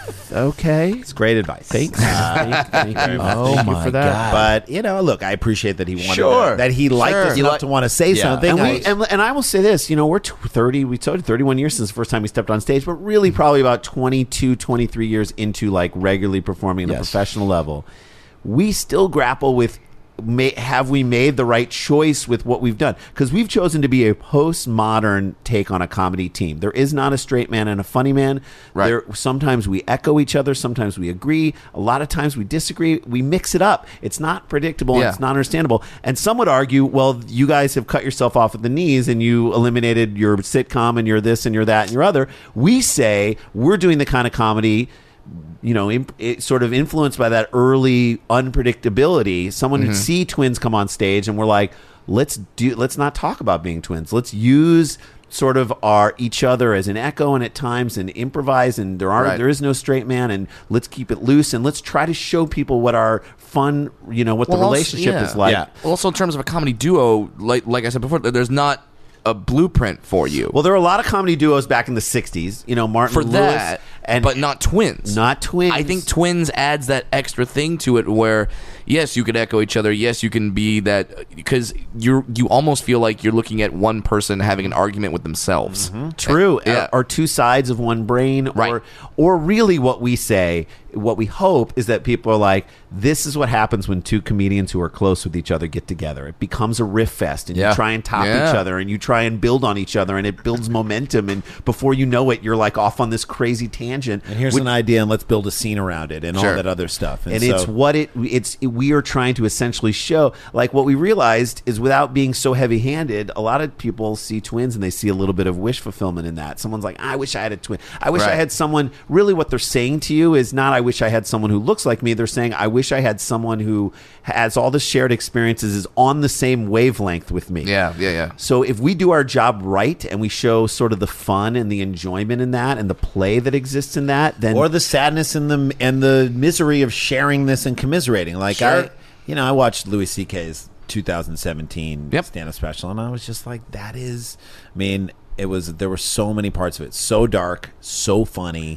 S5: okay.
S3: It's great advice.
S5: Thanks. thank, thank you.
S1: Oh
S5: Thank you
S1: my
S5: for that.
S1: God.
S3: But, you know, look, I appreciate that he wanted
S1: Sure.
S3: to, that he liked
S1: Sure.
S3: us
S1: He
S3: enough
S1: li-
S3: to want to say
S1: Yeah.
S3: something.
S5: And
S3: I-
S5: we and, and I will say this, you know, we're t- thirty, we started thirty-one years since the first time we stepped on stage, but really probably about twenty-two, twenty-three years into like regularly performing at a
S1: Yes.
S5: professional level. We still grapple with may, have we made the right choice with what we've done? Because we've chosen to be a postmodern take on a comedy team. There is not a straight man and a funny man.
S4: Right.
S5: There, sometimes we echo each other. Sometimes we agree. A lot of times we disagree. We mix it up. It's not predictable. And
S4: Yeah.
S5: it's not understandable. And some would argue, well, you guys have cut yourself off at the knees and you eliminated your sitcom and you're this and you're that and you're other. We say we're doing the kind of comedy, you know, imp- it, sort of influenced by that early unpredictability. Someone would see twins come on stage, and we're like, let's do, let's not talk about being twins. Let's use sort of our each other as an echo, and at times, and improvise. And there are
S4: Right.
S5: there is no straight man, and let's keep it loose, and let's try to show people what our fun, you know, what the
S4: Well, also-
S5: relationship
S4: yeah.
S5: is like.
S1: Yeah.
S4: Also, in terms of a comedy duo, like like I said before, there's not a blueprint for you
S5: Well, there were a lot of comedy duos back in the sixties. You know, Martin
S4: for
S5: Lewis,
S4: that,
S5: and
S4: but not twins.
S5: not twins.
S4: I think twins adds that extra thing to it where, yes, you could echo each other. Yes, you can be that because you you almost feel like you're looking at one person having an argument with themselves.
S5: True.
S4: Yeah.
S5: Or, or two sides of one brain.
S4: Right.
S5: Or, or really what we say, what we hope is that people are like, this is what happens when two comedians who are close with each other get together. It becomes a riff fest, and
S1: Yeah.
S5: you try and top
S4: Yeah.
S5: each other, and you try and build on each other, and it builds momentum. And before you know it, you're like off on this crazy tangent.
S3: and here's
S5: Which-
S3: an idea, and let's build a scene around it and all
S4: Sure.
S3: that other stuff.
S5: and
S3: so-
S5: it's what it it's we are trying to essentially show. Like what we realized is, without being so heavy-handed, a lot of people see twins and they see a little bit of wish fulfillment in that. Someone's like, I wish I had a twin. I wish I
S4: Right.
S5: had someone. Really what they're saying to you is not, I wish I had someone who looks like me. They're saying, I wish I had someone who has all the shared experiences, is on the same wavelength with me.
S4: Yeah, yeah, yeah.
S5: So if we do our job right and we show sort of the fun and the enjoyment in that and the play that exists in that, then
S3: or the sadness and the and the misery of sharing this and commiserating. Like
S4: Sure.
S3: I, you know, I watched Louis C K's two thousand seventeen
S4: Yep.
S3: stand-up special, and I was just like, that is. I mean, it was. There were so many parts of it, so dark, so funny,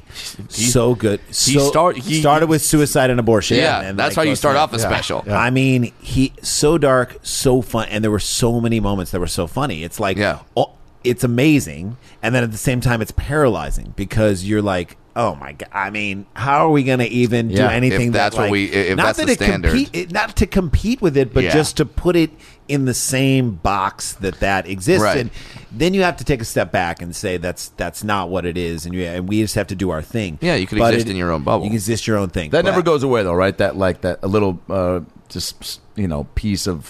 S3: so good.
S4: he
S3: So,
S4: start- he-
S3: started with suicide and abortion.
S4: Yeah,
S3: and
S4: that's
S3: like
S4: how you
S3: goes
S4: start
S3: through-
S4: off a special.
S3: I mean, he so dark, so fun, and there were so many moments that were so funny. It's like,
S4: Yeah.
S3: oh, it's amazing, and then at the same time, it's paralyzing because you're like, oh my god! I mean, how are we going to even do
S1: Yeah,
S3: anything?
S4: if
S3: that,
S4: that's what
S3: like-
S4: we- if
S3: not
S4: that's
S3: that
S4: the
S3: it
S4: standard.
S3: compete, it, not to compete with it, but
S4: Yeah.
S3: just to put it in the same box that that exists.
S4: Right.
S3: And then you have to take a step back and say that's that's not what it is, and you and we just have to do our thing.
S4: Yeah, you could
S3: But
S4: exist in your own bubble.
S3: You can exist your own thing.
S1: That
S3: But-
S1: never goes away though, right? That like that a little uh, just you know piece of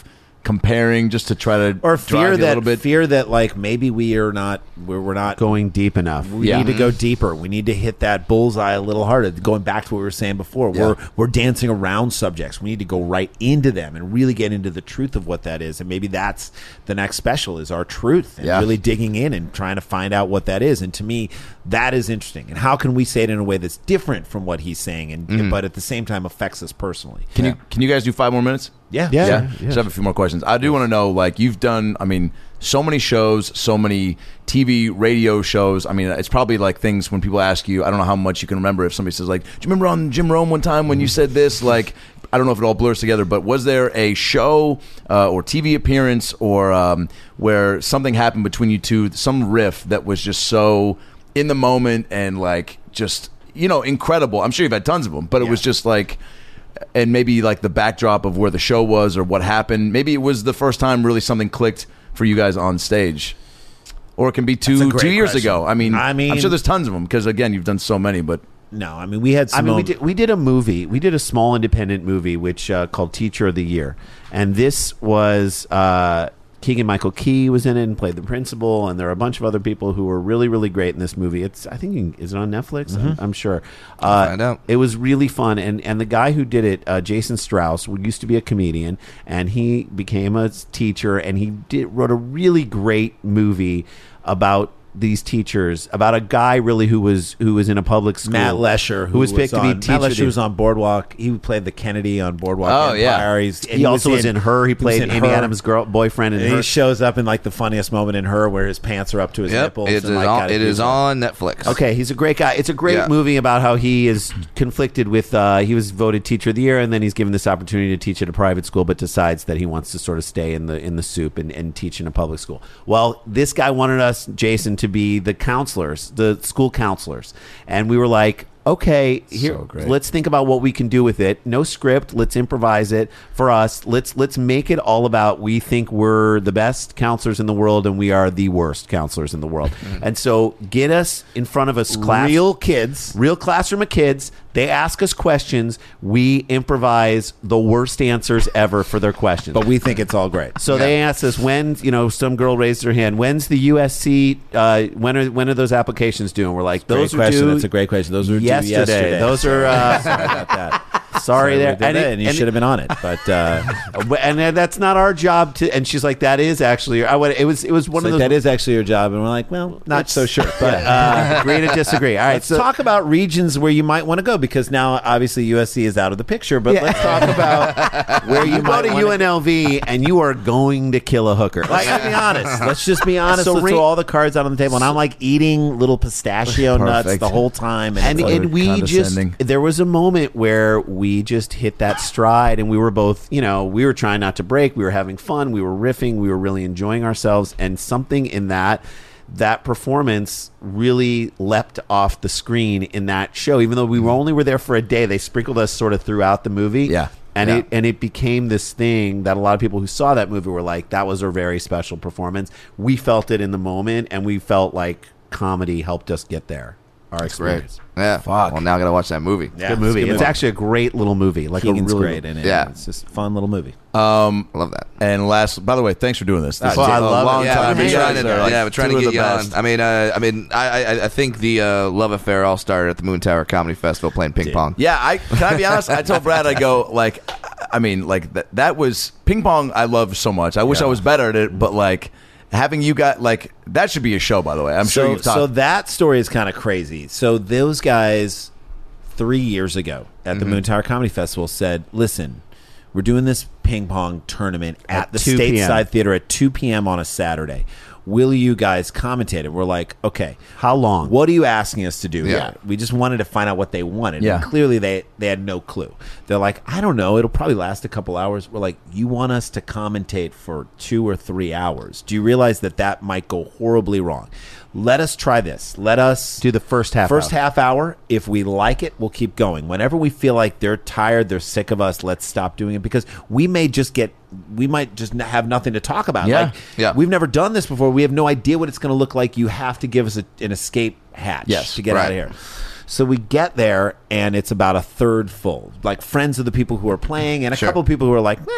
S1: comparing just to try to
S3: or
S1: drive
S3: fear
S1: you a
S3: that
S1: little bit?
S3: fear that like maybe we are not we're, we're not
S5: Going deep enough.
S3: We
S1: Yeah.
S3: need to go deeper. We need to hit that bullseye a little harder. Going back to what we were saying before, we're we're dancing around subjects. We need to go right into them and really get into the truth of what that is. And maybe that's the next special is our truth and
S1: Yeah.
S3: really digging in and trying to find out what that is. And to me, that is interesting. And how can we say it in a way that's different from what he's saying, and but at the same time affects us personally?
S1: Can you can you guys do five more minutes?
S3: Yeah,
S5: Yeah.
S1: Yeah, just have a few more questions. I do want to know, like, you've done, I mean, so many shows, so many T V, radio shows. I mean, it's probably like things when people ask you, I don't know how much you can remember if somebody says, like, do you remember on Jim Rome one time when you said this? Like, I don't know if it all blurs together, but was there a show uh, or T V appearance or um, where something happened between you two, some riff that was just so in the moment and, like, just, you know, incredible? I'm sure you've had tons of them, but it was just like... And maybe like the backdrop of where the show was or what happened. Maybe it was the first time really something clicked for you guys on stage, or it can be
S3: That's a
S1: two
S3: great
S1: two years
S3: question.
S1: ago. I mean,
S3: I mean-
S1: I'm sure there's tons of them because again, you've done so many. But
S3: No, I mean we had. Some
S5: I mean, we
S3: moment-
S5: did, we did a movie. We did a small independent movie which uh, called Teacher of the Year, and this was uh, Keegan Michael Key was in it and played the principal, and there are a bunch of other people who were really, really great in this movie. It's I think you can- is it on Netflix? I'm, I'm sure. Uh,
S4: find out.
S5: It was really fun, and and the guy who did it, uh, Jason Strauss, who used to be a comedian, and he became a teacher, and he did wrote a really great movie about these teachers, about a guy really who was who was in a public school.
S3: Matt Lesher,
S5: who was picked to be
S3: on,
S5: teacher.
S3: Matt Lesher
S5: of
S3: was
S5: the-
S3: on Boardwalk. He played the Kennedy on Boardwalk.
S1: Oh,
S3: Empire.
S1: yeah.
S3: He's, and
S5: He, also was in Her. He
S3: was
S5: played
S3: in
S5: Amy
S3: Her.
S5: Adams' girl boyfriend in
S3: And
S5: Her.
S3: he shows up in like the funniest moment in Her, where his pants are up to his
S4: Yep,
S3: nipples.
S4: it is
S3: and, like,
S4: on.
S3: got
S4: It
S3: his-
S4: is on Netflix.
S5: Okay, he's a great guy. It's a great
S4: Yeah.
S5: movie about how he is conflicted with. Uh, he was voted Teacher of the Year, and then he's given this opportunity to teach at a private school, but decides that he wants to sort of stay in the in the soup and, and teach in a public school. Well, this guy wanted us, Jason, to be the counselors, the school counselors, and we were like, okay, here,
S1: So great.
S5: let's think about what we can do with it. No script. Let's improvise it for us. Let's let's make it all about we think we're the best counselors in the world and we are the worst counselors in the world. And so get us in front of us, class,
S3: real kids.
S5: real classroom of kids. They ask us questions. We improvise the worst answers ever for their questions.
S3: But we think it's all great.
S5: So they asked us when, you know, some girl raised her hand. When's the U S C? Uh, when are when are those applications due? And we're like,
S3: Great
S5: those are
S3: question.
S5: due.
S3: That's a great question. Those are due
S5: yesterday.
S3: yesterday.
S5: Those are. Uh,
S3: Sorry about that.
S5: sorry,
S3: we
S5: there.
S3: did that, and you
S5: it-
S3: should have been on it. But uh,
S5: and then that's not our job to. And she's like, that is actually. I would. It was. It was one
S3: it's
S5: of
S3: like,
S5: those.
S3: that is actually your job, and we're like, well, not
S5: It's-
S3: so sure. But
S5: uh, agree to disagree. All right.
S3: let's
S5: So
S3: talk about regions where you might want to go, because now obviously U S C is out of the picture. But let's talk about where you
S5: you go
S3: might
S5: to
S3: wanna-
S5: U N L V and you are going to kill a hooker.
S3: Like, I'll be honest. Let's just be honest.
S5: So
S3: Let's
S5: re-
S3: throw all the cards out on the table, and I'm like eating little pistachio nuts
S1: Perfect.
S3: the whole time. And,
S5: and,
S3: it's like,
S5: and we just
S1: condescending.
S5: there was a moment where we just hit that stride and we were both, you know, we were trying not to break, we were having fun, we were riffing, we were really enjoying ourselves, and something in that that performance really leapt off the screen in that show. Even though we were only were there for a day, they sprinkled us sort of throughout the movie.
S1: Yeah.
S5: And
S1: Yeah.
S5: it and it became this thing that a lot of people who saw that movie were like, that was a very special performance. We felt it in the moment, and we felt like comedy helped us get there. Our
S4: Great.
S5: experience.
S4: Yeah.
S1: Fuck.
S4: Well, now I got to watch that movie.
S3: Yeah,
S5: Good movie.
S3: it's a good
S5: It's
S3: movie.
S5: actually a great little movie. Like
S3: Keegan's
S5: a really
S3: great in it.
S4: Yeah.
S3: It's just a fun little movie.
S1: um,
S4: I love that.
S1: and last, by the way, thanks for doing this. This
S5: Well,
S1: is
S5: I
S1: a
S5: love it.
S1: long
S4: Yeah,
S1: time.
S4: I've been
S1: You
S4: trying
S1: guys
S4: to,
S1: are, like,
S4: yeah, we're trying
S1: two
S4: to
S1: of
S4: get
S1: the
S4: you on.
S1: best.
S4: I mean, uh, I mean, I, I, I think the uh, love affair all started at the Moon Tower Comedy Festival playing ping pong.
S1: Yeah, I can I be honest? I told Brad, I go like, I mean, like that. That was ping pong. I love so much. I wish I was better at it, but like having you got like that should be a show. By the way, I'm
S3: so,
S1: sure you've talked.
S3: so that story is kind of crazy. So those guys three years ago at the Moon Tower Comedy Festival said, listen, we're doing this ping pong tournament at,
S5: At
S3: the
S5: two p.m.
S3: Stateside Theater at two p.m. on a Saturday. Will you guys commentate it? We're like, okay.
S5: How long?
S3: What are you asking us to do
S4: Yeah.
S3: here? We just wanted to find out what they wanted.
S1: Yeah.
S3: And clearly they, they had no clue. They're like, I don't know. It'll probably last a couple hours. We're like, you want us to commentate for two or three hours. Do you realize that that might go horribly wrong? Let us try this. Let us
S5: Do the first half
S3: First
S5: hour.
S3: half hour. If we like it, we'll keep going. Whenever we feel like they're tired, they're sick of us, let's stop doing it, because we may just get, we might just n- have nothing to talk about.
S1: Yeah.
S3: Like,
S4: Yeah.
S3: we've never done this before. We have no idea what it's going to look like. You have to give us a, an escape hatch
S1: Yes,
S3: to get
S4: right.
S3: out of here. So we get there, and it's about a third full. Like friends of the people who are playing, and a
S4: Sure.
S3: couple of people who are like, eh, it's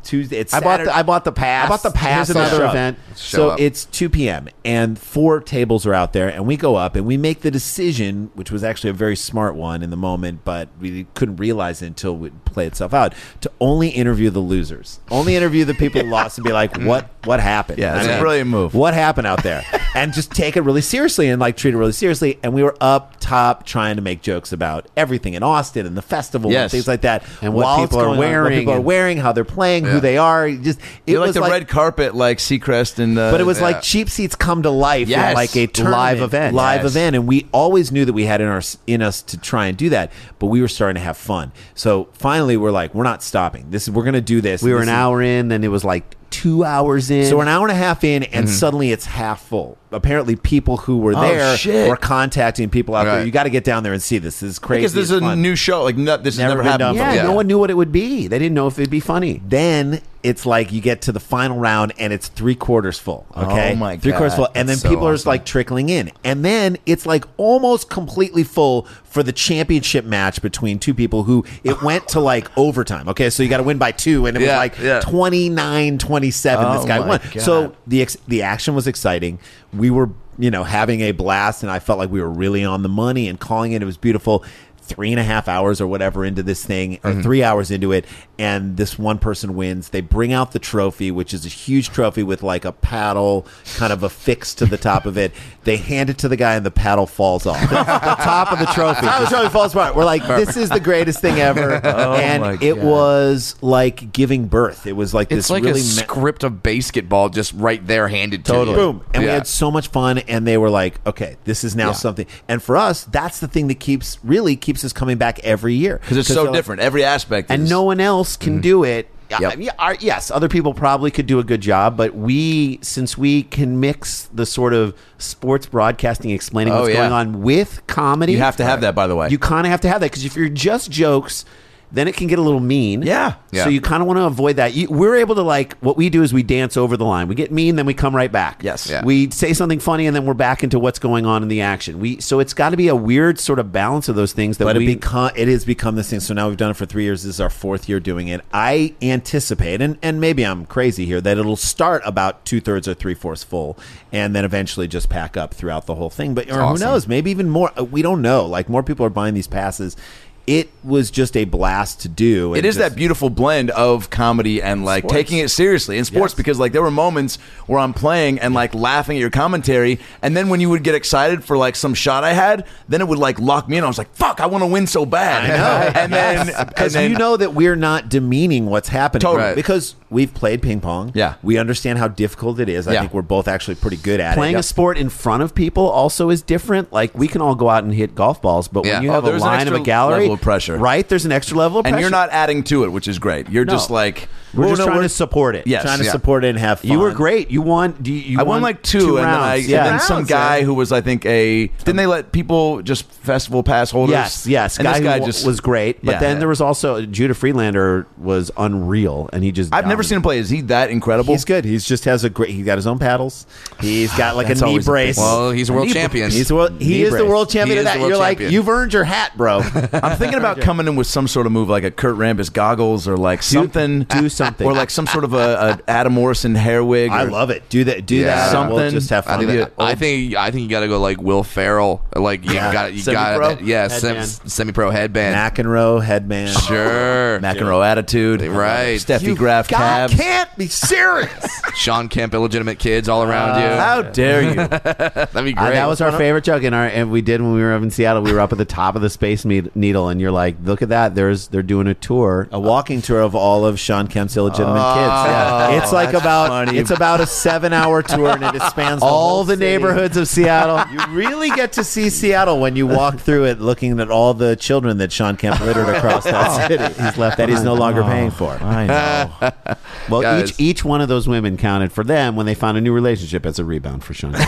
S3: Tuesday. It's
S5: I bought
S3: Saturday.
S5: the I bought the pass.
S3: I bought the pass.
S5: Here's another
S3: Show up.
S5: event.
S4: Show
S3: So
S4: up.
S3: it's two p.m. and four tables are out there, and we go up and we make the decision, which was actually a very smart one in the moment, but we couldn't realize it until it played itself out, to only interview the losers, only interview the people who lost, and be like, what what happened?
S1: Yeah, it's
S3: I
S1: a
S3: mean,
S1: brilliant move.
S3: What happened out there? And just take it really seriously and like treat it really seriously. And we were up top trying to make jokes about everything in Austin and the festival
S1: Yes.
S3: and things like that,
S5: And what
S3: while it's
S5: people are
S3: going on, what
S5: wearing
S3: people are
S5: and-
S3: wearing, how they're playing,
S4: Yeah.
S3: who they are. Just it
S1: You're like
S3: was
S1: the
S3: like
S1: red carpet, like Seacrest and. Uh,
S3: but it was
S4: Yeah.
S3: like cheap seats come to life
S1: Yes.
S3: in like a tournament,
S5: Live event.
S3: live
S1: Yes.
S3: event, and we always knew that we had in our in us to try and do that. But we were starting to have fun. So finally, we're like, we're not stopping. This is we're going to do this.
S5: We were
S3: This
S5: an
S3: is-
S5: hour in, then it was like two hours in.
S3: So we're an hour and a half in, and suddenly it's half full. Apparently, people who were there
S1: shit.
S3: were contacting people out there.
S4: Right.
S3: You got to get down there and see this. This is crazy.
S1: because this is
S3: It's
S1: a
S3: fun.
S1: new show. Like no, this has
S5: Never
S1: never
S5: been
S1: happened.
S5: done
S1: before.
S5: Yeah,
S4: Yeah.
S5: no one knew what it would be. They didn't know if it'd be funny.
S3: Then it's like you get to the final round and it's three quarters full. Okay,
S1: Oh, my
S3: three quarters
S1: God.
S3: full, and then
S1: That's so
S3: people are just
S1: awesome.
S3: like trickling in, and then it's like almost completely full for the championship match between two people who it went to like overtime. Okay, so you got to win by two, and it was
S4: Yeah,
S3: like
S4: yeah.
S3: twenty-nine twenty-seven.
S1: Oh,
S3: This guy
S1: my
S3: won.
S1: God.
S3: So the ex- the action was exciting. We were you know having a blast, and I felt like we were really on the money and calling it. It was beautiful. Three and a half hours or whatever into this thing, or three hours into it, and this one person wins. They bring out the trophy, which is a huge trophy with like a paddle kind of affixed to the top of it. They hand it to the guy, and the paddle falls off. the top of the trophy. The top of the trophy falls apart. We're like, this is the greatest thing ever,
S1: Oh,
S3: and
S1: my
S3: it
S1: God.
S3: was like giving birth. It was like
S4: It's
S3: this
S4: like
S3: really
S4: a
S3: me-
S4: script of basketball just right there handed to you.
S3: Boom. And we
S4: Yeah.
S3: had so much fun, and they were like, okay, this is now something. And for us, that's the thing that keeps really keeps us coming back every year.
S1: Because it's
S3: they're
S1: so
S3: like-
S1: different. Every aspect.
S5: And
S1: is,
S5: no one else can do it.
S1: Yep.
S5: I mean, our- yes, other people probably could do a good job, but we, since we can mix the sort of sports broadcasting, explaining
S1: Oh,
S5: what's
S1: yeah.
S5: going on with comedy,
S1: You have to have that, by the way.
S5: You kind of have to have that because if you're just jokes, then it can get a little mean.
S1: Yeah.
S4: Yeah.
S5: So you kind of want to avoid that. You, we're able to like what we do is we dance over the line. We get mean, then we come right back.
S1: Yes.
S4: Yeah.
S5: We say something funny, and then we're back into what's going on in the action. We so it's got to be a weird sort of balance of those things that
S3: But
S5: we
S3: it become it has become this thing. So now we've done it for three years. This is our fourth year doing it. I anticipate, and, and maybe I'm crazy here, that it'll start about two thirds or three fourths full, and then eventually just pack up throughout the whole thing. But or who
S4: awesome.
S3: knows? Maybe even more. Uh, We don't know. Like more people are buying these passes. It was just a blast to do.
S1: It
S3: and
S1: is
S3: just-
S1: that beautiful blend of comedy and like
S3: Sports.
S1: taking it seriously in sports
S3: Yes.
S1: because like there were moments where I'm playing and like laughing at your commentary, and then when you would get excited for like some shot I had, then it would like lock me in. I was like, "Fuck, I want to win so bad." I know. and then
S3: because
S1: and then-
S3: you know that we're not demeaning what's happening.
S1: Totally.
S4: Right.
S3: Because we've played ping pong.
S1: Yeah.
S3: We understand how difficult it is. I
S1: Yeah.
S3: think we're both actually pretty good at
S5: Playing
S3: it.
S5: a sport in front of people also is different. Like we can all go out and hit golf balls, but
S4: Yeah.
S5: when you
S1: Oh,
S5: have a
S1: there's an
S5: line of a
S1: extra
S5: gallery,
S1: level of pressure.
S5: right? There's an extra level of
S1: and
S5: pressure,
S1: you're not adding to it, which is great. You're just
S5: No.
S1: like
S5: We're
S3: Well,
S5: just
S3: no,
S5: trying
S3: we're-
S5: to support it.
S1: Yes.
S3: trying to
S1: Yeah.
S3: support it and have fun.
S5: You were great. You won. Do you, you
S1: I won like two, and, then I,
S5: rounds.
S1: and
S5: yeah.
S1: then some
S3: Rounds,
S1: guy
S3: yeah.
S1: who was I think a didn't they let people just festival pass holders?
S5: Yes, yes.
S1: And
S5: guy
S1: this guy
S5: who
S1: just
S5: was great, but
S1: Yeah.
S5: then there was also Judah Friedlander was unreal, and he just.
S1: I've never seen him play. Is he that incredible?
S3: He's good. He's just has a great. He's got his own paddles. He's got like a
S1: That's
S3: knee
S1: always a
S3: brace.
S1: big-
S4: Well, he's a world
S1: Knee
S4: champion.
S3: He's the world, he
S1: Knee
S3: is the
S1: brace.
S3: world champion
S4: He
S3: of
S4: is
S3: that.
S4: the world
S3: You're
S4: champion.
S3: like you've earned your hat, bro.
S1: I'm thinking about coming in with some sort of move like a Kurt Rambis goggles or like something,
S5: do something.
S1: or like some sort of a, a Adam Morrison hair wig.
S3: I
S1: or-
S3: love it. Do that. Do
S4: Yeah.
S3: that. and We'll
S1: Something.
S3: just have
S4: I
S3: fun.
S4: think,
S1: Yeah.
S4: that, I think I think you got to go like Will Ferrell. Like you got you
S1: Semi-pro?
S4: got yeah sem,
S5: Headband.
S4: semi-pro headband.
S3: McEnroe headband.
S4: Sure.
S1: McEnroe attitude,
S4: Right.
S1: Steffi Graf
S3: God
S1: calves.
S3: can't be serious.
S4: Sean Kemp, illegitimate kids all around you.
S1: How dare you?
S4: That'd be
S5: Uh,
S4: great.
S5: that was our favorite joke, and our and we did when we were up in Seattle. We were up at the top of the Space Me- Needle, and you're like, look at that. There's they're doing a tour.
S3: A walking tour of all of Sean Kemp's illegitimate
S1: Oh,
S3: kids. Yeah. It's like
S1: that's
S3: about
S1: funny.
S3: it's about a seven hour tour and it spans the
S5: all
S3: whole
S5: the
S3: city.
S5: neighborhoods of Seattle.
S3: You really get to see Seattle when you walk through it, looking at all the children that Sean Kemp littered across that city. He's left that he's no longer paying for.
S1: I know.
S5: Well,
S4: Guys.
S5: each each one of those women counted for them when they found a new relationship as a rebound for Sean.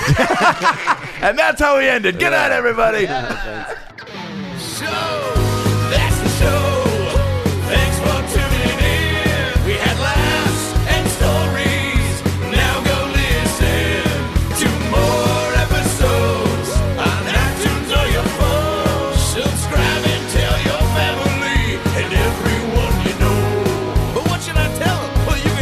S1: And that's how we ended. Good night, everybody.
S2: So that's the show. Thanks for tuning in. We had laughs and stories. Now go listen to more episodes on iTunes or your phone. Subscribe and tell your family and everyone you know. But what should I tell them? Well, you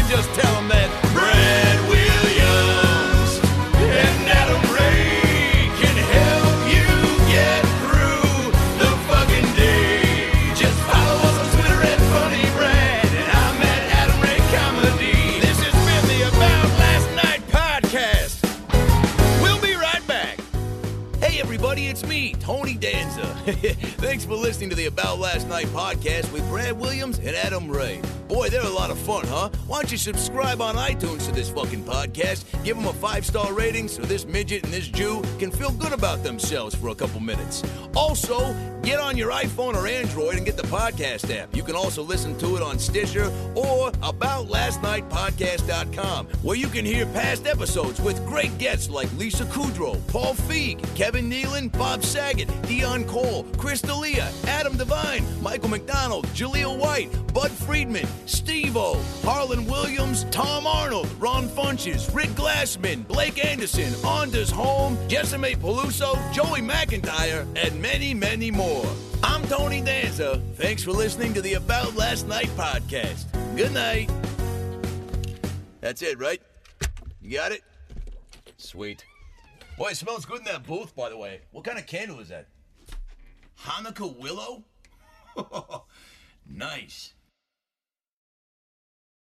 S2: About Last Night podcast with Brad Williams and Adam Ray. Boy, they're a lot of fun, huh? Why don't you subscribe on iTunes to this fucking podcast? Give them a five-star rating so this midget and this Jew can feel good about themselves for a couple minutes. Also, get on your iPhone or Android and get the podcast app. You can also listen to it on Stitcher or about last night podcast dot com, where you can hear past episodes with great guests like Lisa Kudrow, Paul Feig, Kevin Nealon, Bob Saget, Dion Cole, Chris D'Elia, Adam Devine, Michael McDonald, Jaleel White, Bud Friedman, Steve-O, Harlan Williams, Tom Arnold, Ron Funches, Rick Glassman, Blake Anderson, Anders Holm, Jessime Peluso, Joey McIntyre, and many, many more. I'm Tony Danza. Thanks for listening to the About Last Night podcast. Good night. That's it, right? You got it? Sweet. Boy, it smells good in that booth, by the way. What kind of candle is that? Hanukkah willow? Nice.